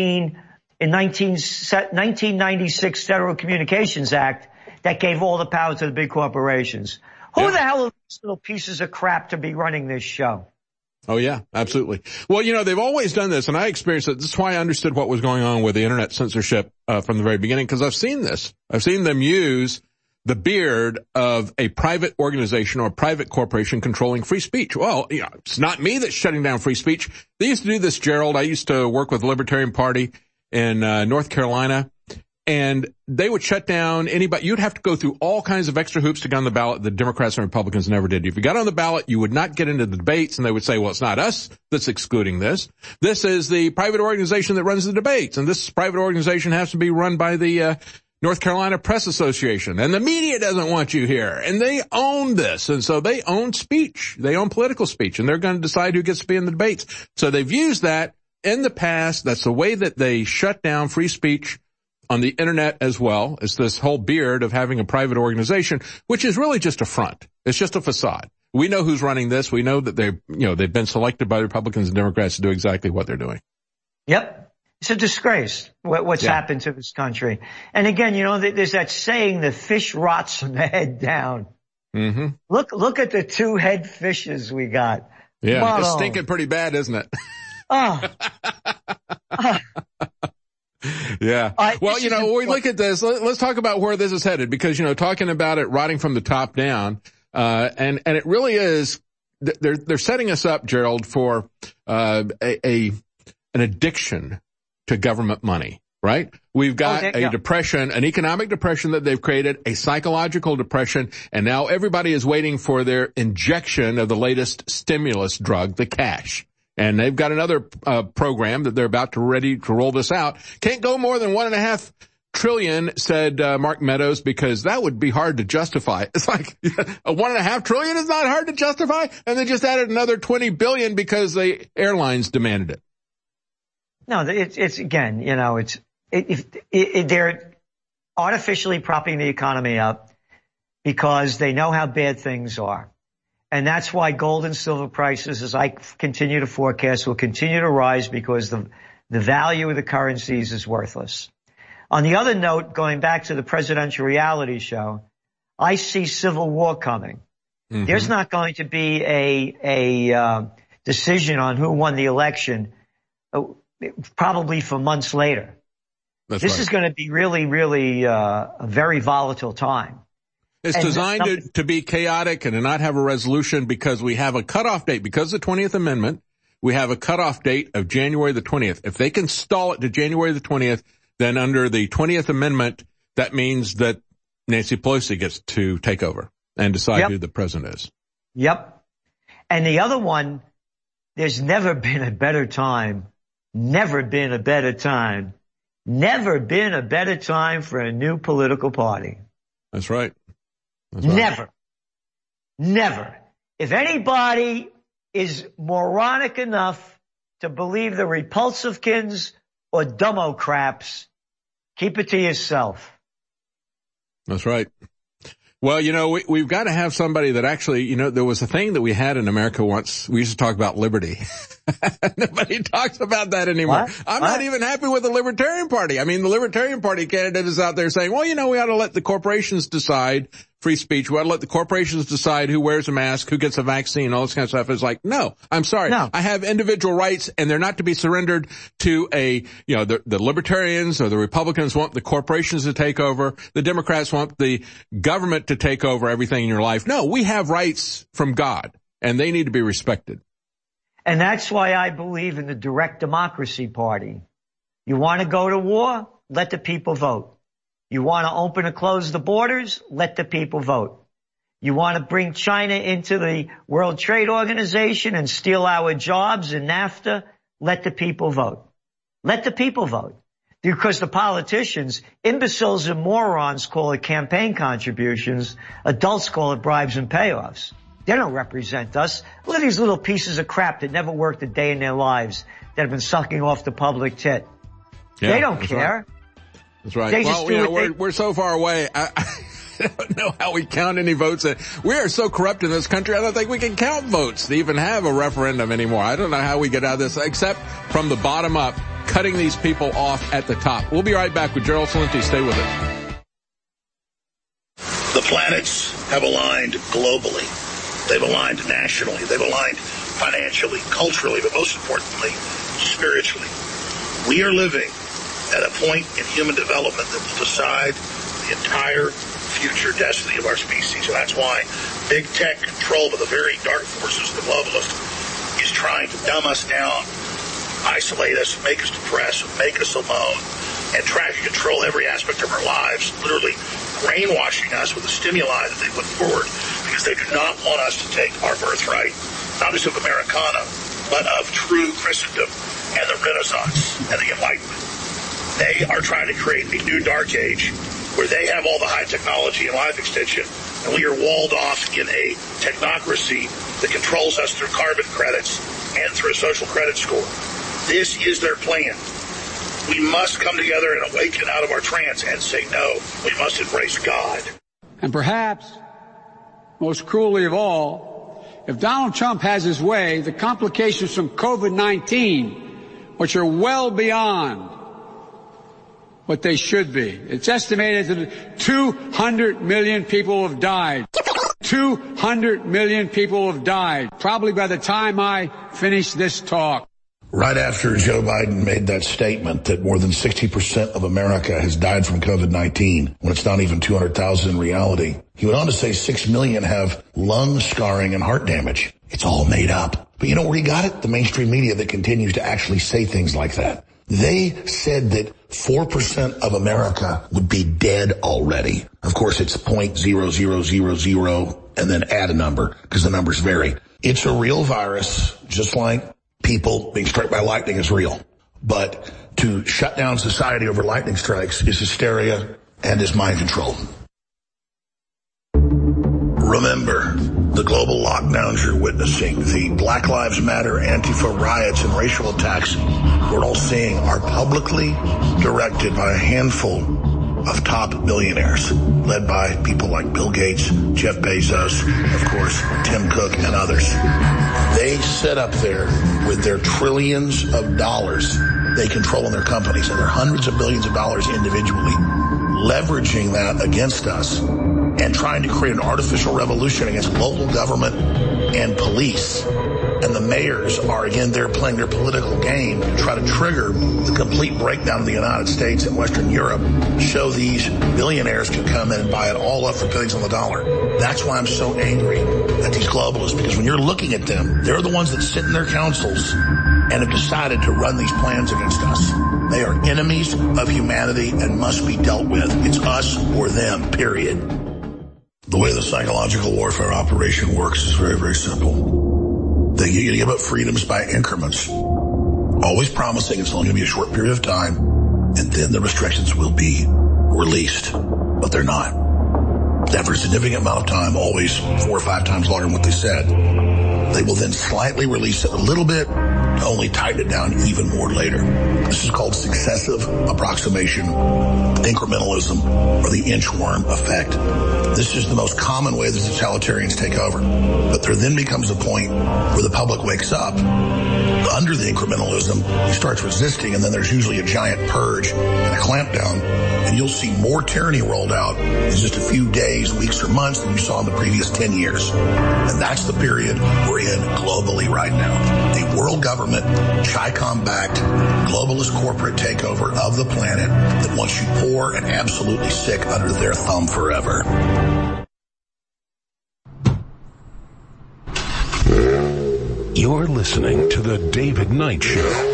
1996 Federal Communications Act that gave all the power to the big corporations. Who the hell are these little pieces of crap to be running this show? Oh, yeah, absolutely. Well, they've always done this, and I experienced it. This is why I understood what was going on with the internet censorship from the very beginning, because I've seen this. I've seen them use the beard of a private organization or private corporation controlling free speech. Well, it's not me that's shutting down free speech. They used to do this, Gerald. I used to work with the Libertarian Party in North Carolina. And they would shut down anybody. You'd have to go through all kinds of extra hoops to get on the ballot. The Democrats and Republicans never did. If you got on the ballot, you would not get into the debates, and they would say, well, it's not us that's excluding this. This is the private organization that runs the debates, and this private organization has to be run by the North Carolina Press Association. And the media doesn't want you here. And they own this. And so they own speech. They own political speech, and they're going to decide who gets to be in the debates. So they've used that in the past. That's the way that they shut down free speech on the internet as well. It's this whole beard of having a private organization, which is really just a front. It's just a facade. We know who's running this. We know that they've been selected by the Republicans and Democrats to do exactly what they're doing. Yep. It's a disgrace what's happened to this country. And again, there's that saying, the fish rots from the head down. Mm-hmm. Look at the 2 head fishes we got. Yeah. It's stinking pretty bad, isn't it? Yeah. Well, we look at this. Let's talk about where this is headed, because, talking about it rotting from the top down, and it really is, they're setting us up, Gerald, for, an addiction to government money, right? We've got a depression, an economic depression that they've created, a psychological depression, and now everybody is waiting for their injection of the latest stimulus drug, the cash. And they've got another program that they're about to ready to roll this out. Can't go more than $1.5 trillion, said Mark Meadows, because that would be hard to justify. It's like $1.5 trillion is not hard to justify, and they just added another $20 billion because the airlines demanded it. No, it's again, they're artificially propping the economy up because they know how bad things are. And that's why gold and silver prices, as I continue to forecast, will continue to rise because the value of the currencies is worthless. On the other note, going back to the presidential reality show, I see civil war coming. Mm-hmm. There's not going to be a decision on who won the election probably for months later. This is going to be really, really a very volatile time. It's designed to be chaotic and to not have a resolution because we have a cutoff date. Because of the 20th Amendment, we have a cutoff date of January the 20th. If they can stall it to January the 20th, then under the 20th Amendment, that means that Nancy Pelosi gets to take over and decide who the president is. Yep. And the other one, there's never been a better time for a new political party. That's right. Never. If anybody is moronic enough to believe the Repulsivekins or Democrats, keep it to yourself. That's right. Well, we've got to have somebody that actually, there was a thing that we had in America once. We used to talk about liberty. Nobody talks about that anymore. I'm not even happy with the Libertarian Party. I mean, the Libertarian Party candidate is out there saying, well, we ought to let the corporations decide free speech. We ought to let the corporations decide who wears a mask, who gets a vaccine, all this kind of stuff. It's like, no, I'm sorry. No. I have individual rights and they're not to be surrendered to the Libertarians or the Republicans want the corporations to take over. The Democrats want the government to take over everything in your life. No, we have rights from God and they need to be respected. And that's why I believe in the direct democracy party. You want to go to war? Let the people vote. You want to open or close the borders? Let the people vote. You want to bring China into the World Trade Organization and steal our jobs in NAFTA? Let the people vote. Let the people vote. Because the politicians, imbeciles and morons call it campaign contributions. Adults call it bribes and payoffs. They don't represent us. Look at these little pieces of crap that never worked a day in their lives that have been sucking off the public tit. Yeah, they don't care. Right. That's right. Well, we're so far away. I don't know how we count any votes. We are so corrupt in this country, I don't think we can count votes to even have a referendum anymore. I don't know how we get out of this except from the bottom up, cutting these people off at the top. We'll be right back with Gerald Celente. Stay with us. The planets have aligned globally. They've aligned nationally. They've aligned financially, culturally, but most importantly, spiritually. We are living at a point in human development that will decide the entire future destiny of our species. And that's why big tech, controlled by the very dark forces of the globalist, is trying to dumb us down, isolate us, make us depressed, make us alone, and try to control every aspect of our lives, literally brainwashing us with the stimuli that they put forward, because they do not want us to take our birthright, not just of Americana, but of true Christendom and the Renaissance and the Enlightenment. They are trying to create a new dark age where they have all the high technology and life extension, and we are walled off in a technocracy that controls us through carbon credits and through a social credit score. This is their plan. We must come together and awaken out of our trance and say, no, we must embrace God. And perhaps, most cruelly of all, if Donald Trump has his way, the complications from COVID-19, which are well beyond what they should be. It's estimated that 200 million people have died. 200 million people have died, probably by the time I finish this talk. Right after Joe Biden made that statement that more than 60% of America has died from COVID-19, when it's not even 200,000 in reality, he went on to say 6 million have lung scarring and heart damage. It's all made up. But you know where he got it? The mainstream media that continues to actually say things like that. They said that 4% of America would be dead already. Of course, it's 0.0000 and then add a number because the numbers vary. It's a real virus, just like people being struck by lightning is real. But to to shut down society over lightning strikes is hysteria and is mind control. Remember, the global lockdowns you're witnessing, the Black Lives Matter, Antifa riots, and racial attacks we're all seeing are publicly directed by a handful of top billionaires, led by people like Bill Gates, Jeff Bezos, of course, Tim Cook, and others. They sit up there with their trillions of dollars they control in their companies, and their hundreds of billions of dollars individually, leveraging that against us and trying to create an artificial revolution against local government and police. And the mayors are, again, there playing their political game to try to trigger the complete breakdown of the United States and Western Europe, show these billionaires can come in and buy it all up for pennies on the dollar. That's why I'm so angry at these globalists, because when you're looking at them, they're the ones that sit in their councils and have decided to run these plans against us. They are enemies of humanity and must be dealt with. It's us or them, period. The way the psychological warfare operation works is very, very simple. They get you to give up freedoms by increments, always promising it's only going to be a short period of time, and then the restrictions will be released. But they're not. After a significant amount of time, always 4 or 5 times longer than what they said, they will then slightly release it a little bit to only tighten it down even more later. This is called successive approximation, incrementalism, or the inchworm effect. This is the most common way that totalitarians take over. But there then becomes a point where the public wakes up under the incrementalism, he starts resisting, and then there's usually a giant purge and a clampdown, and you'll see more tyranny rolled out in just a few days, weeks, or months than you saw in the previous 10 years. And that's the period we're in globally right now. A world government, Chi-Com-backed, globalist corporate takeover of the planet that wants you poor and absolutely sick under their thumb forever. You're listening to The David Knight Show.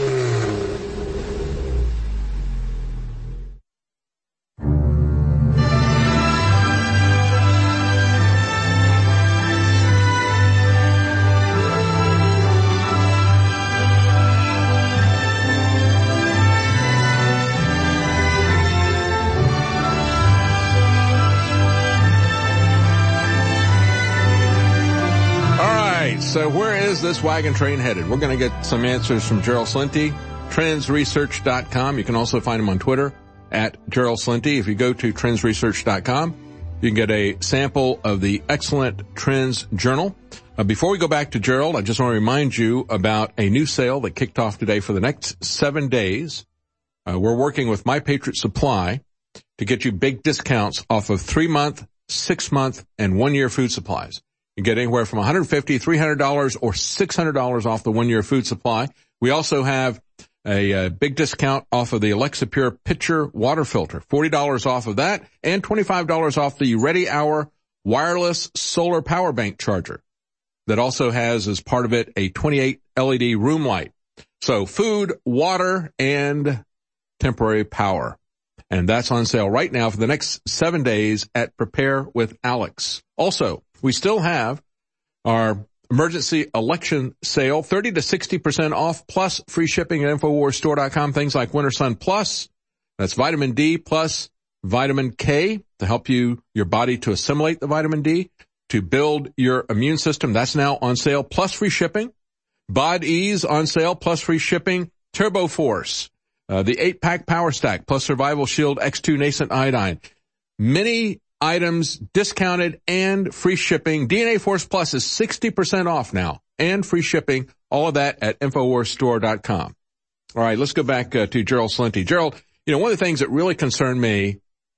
So where is this wagon train headed? We're going to get some answers from Gerald Celente, trendsresearch.com. You can also find him on Twitter at Gerald Celente. If you go to trendsresearch.com, you can get a sample of the excellent Trends Journal. Before we go back to Gerald, I just want to remind you about a new sale that kicked off today for the next 7 days. We're working with My Patriot Supply to get you big discounts off of 3-month, 6-month, and 1-year food supplies. You get anywhere from $150, $300, or $600 off the 1-year food supply. We also have a big discount off of the Alexa Pure Pitcher water filter, $40 off of that, and $25 off the Ready Hour wireless solar power bank charger that also has as part of it a 28 LED room light. So food, water, and temporary power. And that's on sale right now for the next 7 days at Prepare with Alex. Also, we still have our emergency election sale, 30 to 60% off, plus free shipping at InfoWarsStore.com. Things like Winter Sun Plus, that's vitamin D plus vitamin K to help your body to assimilate the vitamin D, to build your immune system. That's now on sale, plus free shipping. Bod Ease on sale, plus free shipping. Turbo Force, the 8-pack Power Stack, plus Survival Shield X2 Nascent Iodine. Many items discounted and free shipping. DNA Force Plus is 60% off now and free shipping. All of that at InfoWarsStore.com. All right, let's go back to Gerald Celente. Gerald, one of the things that really concerned me,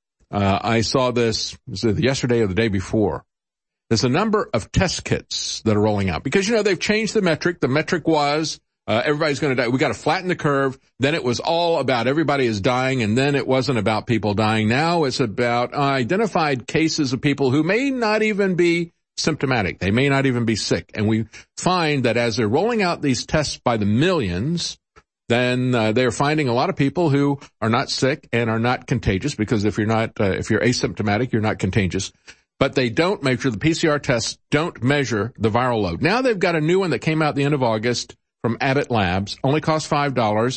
I saw this yesterday or the day before. There's a number of test kits that are rolling out because, they've changed the metric. The metric was everybody's going to die. We got to flatten the curve. Then it was all about everybody is dying, and then it wasn't about people dying. Now it's about identified cases of people who may not even be symptomatic. They may not even be sick. And we find that as they're rolling out these tests by the millions, then they're finding a lot of people who are not sick and are not contagious, because if you're asymptomatic, you're not contagious. But they don't measure, the PCR tests don't measure the viral load. Now they've got a new one that came out at the end of August from Abbott Labs, only costs $5,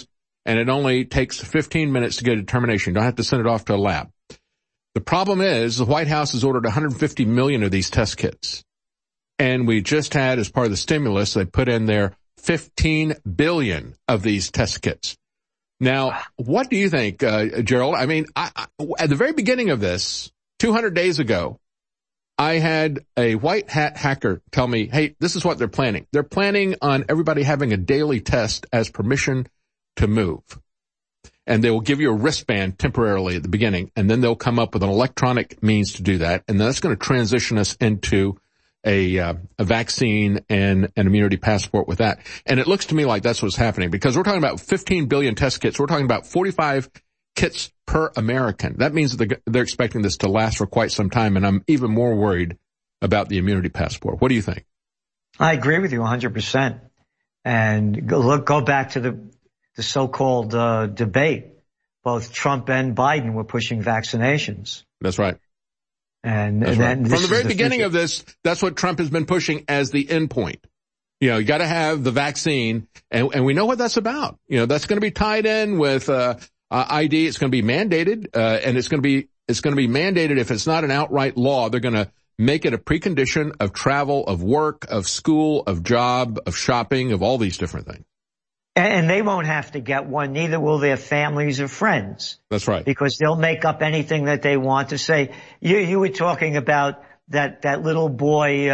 and it only takes 15 minutes to get a determination. You don't have to send it off to a lab. The problem is the White House has ordered 150 million of these test kits. And we just had, as part of the stimulus, they put in there 15 billion of these test kits. Now, what do you think, Gerald? I mean, at the very beginning of this, 200 days ago, I had a white hat hacker tell me, hey, this is what they're planning. They're planning on everybody having a daily test as permission to move. And they will give you a wristband temporarily at the beginning, and then they'll come up with an electronic means to do that. And that's going to transition us into a vaccine and an immunity passport with that. And it looks to me like that's what's happening, because we're talking about 15 billion test kits. We're talking about 45 kits per American. That means that they're expecting this to last for quite some time, and I'm even more worried about the immunity passport. What do you think? I agree with you 100%. And go back to the so-called debate. Both Trump and Biden were pushing vaccinations. That's right. And from the very beginning of this, that's what Trump has been pushing as the end point. You know, you got to have the vaccine, and we know what that's about. You know, that's going to be tied in with ID. It's going to be mandated, and it's going to be mandated. If it's not an outright law, they're going to make it a precondition of travel, of work, of school, of job, of shopping, of all these different things. And they won't have to get one, neither will their families or friends. That's right. Because they'll make up anything that they want to say. You were talking about that little boy,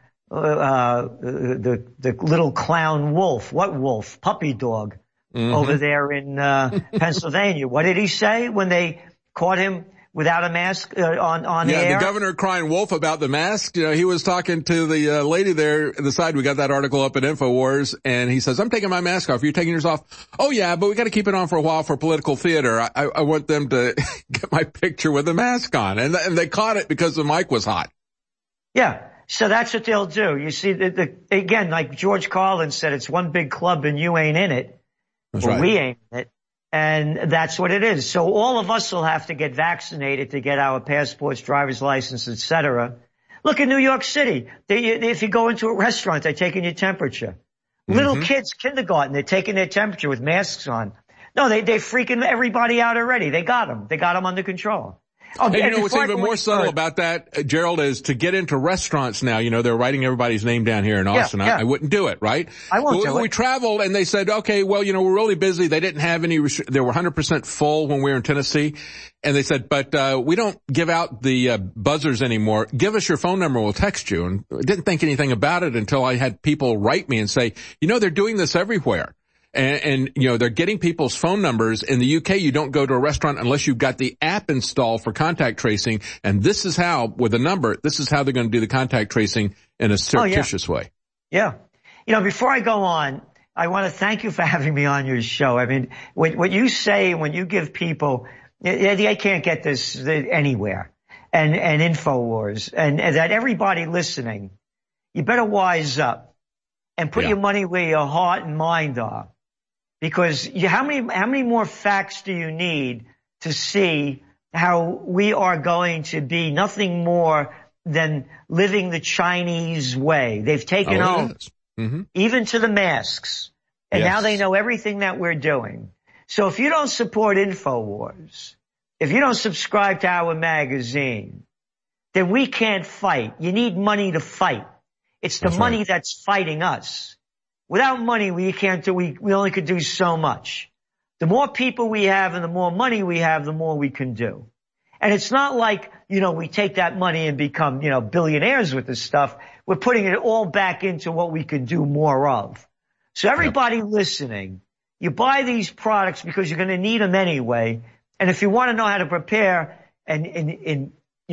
the little clown wolf. What wolf? Puppy dog. Mm-hmm. Over there in Pennsylvania. What did he say when they caught him without a mask on air? Yeah, the governor crying wolf about the mask. You know, he was talking to the lady there at the side. We got that article up at InfoWars, and he says, I'm taking my mask off. Are you taking yours off? Oh, yeah, but we got to keep it on for a while for political theater. I want them to get my picture with the mask on. And they caught it because the mic was hot. Yeah. So that's what they'll do. You see, again, like George Carlin said, it's one big club and you ain't in it. That's or right. We ain't in it. And that's what it is. So all of us will have to get vaccinated to get our passports, driver's license, etc. Look at New York City. If you go into a restaurant, they're taking your temperature. Mm-hmm. Little kids, kindergarten, they're taking their temperature with masks on. No, they're freaking everybody out already. They got them. They got them under control. Oh, hey, you know what's even more subtle about that, Gerald, is to get into restaurants now. You know, they're writing everybody's name down here in Austin. Yeah. I wouldn't do it, right? I won't do it. We traveled and they said, okay, well, you know, we're really busy. They didn't have any, they were 100% full when we were in Tennessee. And they said, but we don't give out the buzzers anymore. Give us your phone number. We'll text you. And I didn't think anything about it until I had people write me and say, you know, they're doing this everywhere. And, you know, they're getting people's phone numbers. In the UK, you don't go to a restaurant unless you've got the app installed for contact tracing. And this is how, with a number, this is how they're going to do the contact tracing in a surreptitious way. Yeah. You know, before I go on, I want to thank you for having me on your show. I mean, what you say when you give people, they can't get this anywhere. And InfoWars. And that everybody listening, you better wise up and put your money where your heart and mind are. Because how many more facts do you need to see how we are going to be nothing more than living the Chinese way? They've taken over, even to the masks. And now they know everything that we're doing. So if you don't support InfoWars, if you don't subscribe to our magazine, then we can't fight. You need money to fight. It's the money that's fighting us. Without money, we only could do so much. The more people we have and the more money we have, the more we can do. And it's not like, you know, we take that money and become, you know, billionaires with this stuff. We're putting it all back into what we can do more of. So everybody listening, you buy these products because you're going to need them anyway. And if you want to know how to prepare and in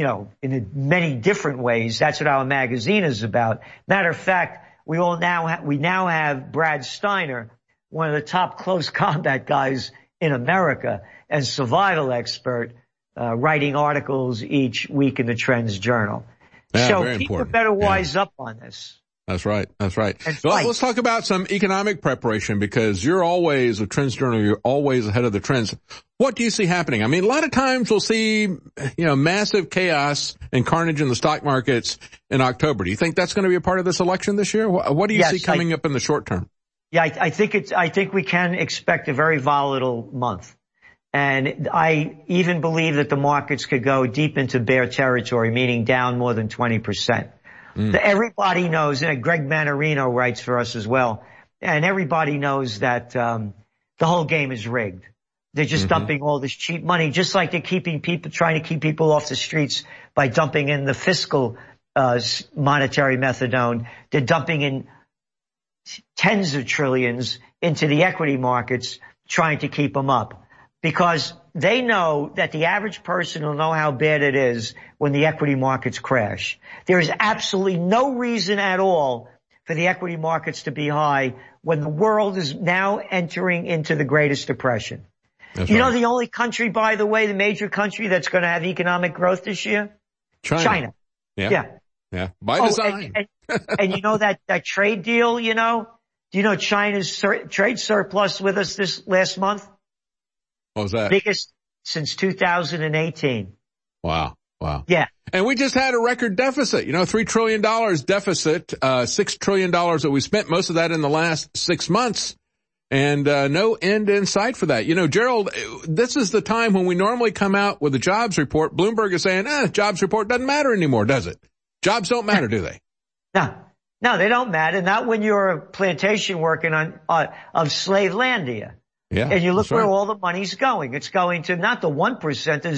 many different ways, that's what our magazine is about. Matter of fact, we now have Brad Steiner, one of the top close combat guys in America and survival expert, writing articles each week in the Trends Journal. Yeah, so people better wise up on this. That's right. That's right. Well, let's talk about some economic preparation, because you're always, with Trends Journal, you're always ahead of the trends. What do you see happening? I mean, a lot of times we'll see, you know, massive chaos and carnage in the stock markets in October. Do you think that's going to be a part of this election this year? What do you see coming up in the short term? Yeah, I think we can expect a very volatile month. And I even believe that the markets could go deep into bear territory, meaning down more than 20%. Everybody knows, and Greg Manarino writes for us as well, and everybody knows that the whole game is rigged. They're just dumping all this cheap money, just like they're trying to keep people off the streets by dumping in the fiscal monetary methadone. They're dumping in tens of trillions into the equity markets, trying to keep them up. Because they know that the average person will know how bad it is when the equity markets crash. There is absolutely no reason at all for the equity markets to be high when the world is now entering into the greatest depression. That's right. Know the only country, by the way, the major country that's going to have economic growth this year? China. Yeah. By design. And you know that trade deal, do you know China's trade surplus with us this last month? What was that? Biggest since 2018. Wow. Yeah. And we just had a record deficit, $3 trillion deficit, $6 trillion that we spent, most of that in the last 6 months. And no end in sight for that. Gerald, this is the time when we normally come out with a jobs report. Bloomberg is saying, jobs report doesn't matter anymore, does it? Jobs don't matter, do they? No, they don't matter. Not when you're a plantation working on of Slavelandia. Yeah, and you look where all the money's going. It's going to not the 1%, the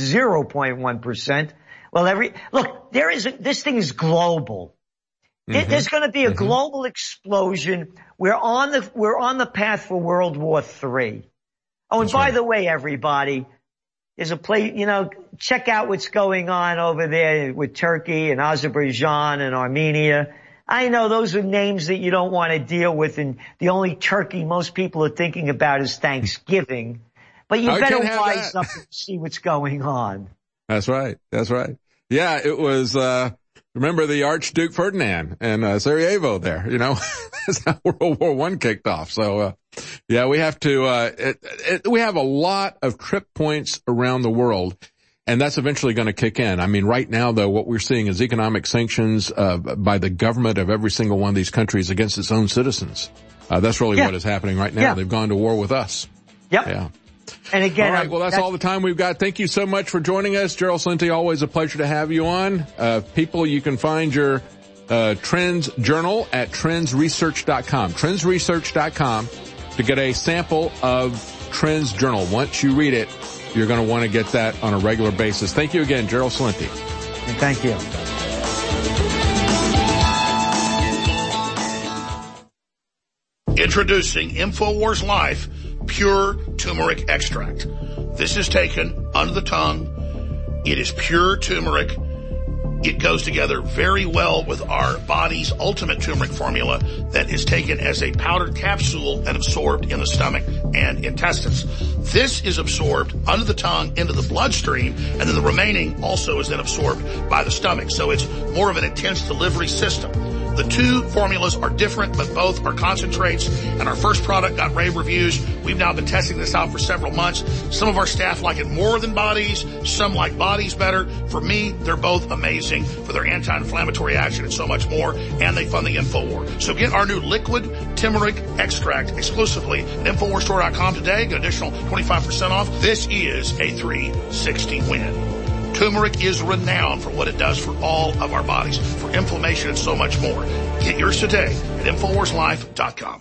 0.1%. Well, this thing is global. There's going to be a global explosion. We're on the path for World War III. Oh, and by the way, everybody, there's a place, check out what's going on over there with Turkey and Azerbaijan and Armenia. I know those are names that you don't want to deal with, and the only turkey most people are thinking about is Thanksgiving. But you better wise up and see what's going on. That's right. Yeah, it was, remember the Archduke Ferdinand and Sarajevo there, That's how World War I kicked off. So, we have to, we have a lot of trip points around the world. And that's eventually going to kick in. I mean, right now, though, what we're seeing is economic sanctions by the government of every single one of these countries against its own citizens. That's really what is happening right now. Yeah. They've gone to war with us. Yep. Yeah. And again, all right. Well, that's all the time we've got. Thank you so much for joining us, Gerald Celente. Always a pleasure to have you on. People, you can find your Trends Journal at trendsresearch.com. Trendsresearch.com to get a sample of Trends Journal. Once you read it, you're going to want to get that on a regular basis. Thank you again, Gerald Celente. Thank you. Introducing InfoWars Life Pure Turmeric Extract. This is taken under the tongue. It is pure turmeric. It goes together very well with our body's ultimate turmeric formula that is taken as a powdered capsule and absorbed in the stomach and intestines. This is absorbed under the tongue into the bloodstream, and then the remaining also is then absorbed by the stomach. So it's more of an intense delivery system. The two formulas are different, but both are concentrates, and our first product got rave reviews. We've now been testing this out for several months. Some of our staff like it more than bodies. Some like bodies better. For me, they're both amazing for their anti-inflammatory action and so much more, and they fund the InfoWar. So get our new liquid turmeric extract exclusively at InfoWarsStore.com today. Get additional 25% off. This is a 360 win. Turmeric is renowned for what it does for all of our bodies, for inflammation and so much more. Get yours today at InfoWarsLife.com.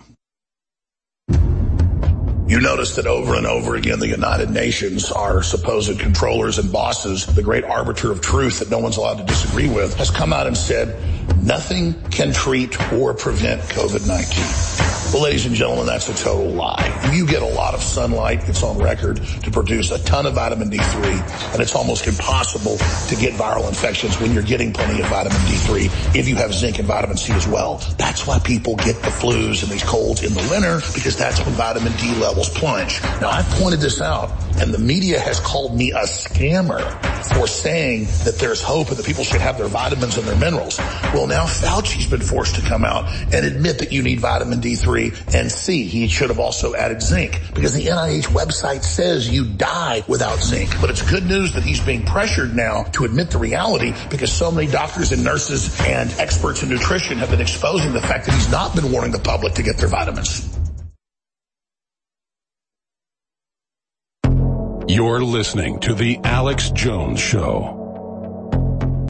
You notice that over and over again, the United Nations, our supposed controllers and bosses, the great arbiter of truth that no one's allowed to disagree with, has come out and said nothing can treat or prevent COVID-19. Well, ladies and gentlemen, that's a total lie. You get a lot of sunlight. It's on record to produce a ton of vitamin D3, and it's almost impossible to get viral infections when you're getting plenty of vitamin D3 if you have zinc and vitamin C as well. That's why people get the flus and these colds in the winter, because that's when vitamin D levels plunge. Now, I've pointed this out, and the media has called me a scammer for saying that there's hope and that people should have their vitamins and their minerals. Well, now Fauci's been forced to come out and admit that you need vitamin D3 and C. He should have also added zinc, because the NIH website says you die without zinc. But it's good news that he's being pressured now to admit the reality, because so many doctors and nurses and experts in nutrition have been exposing the fact that he's not been warning the public to get their vitamins. You're listening to The Alex Jones Show.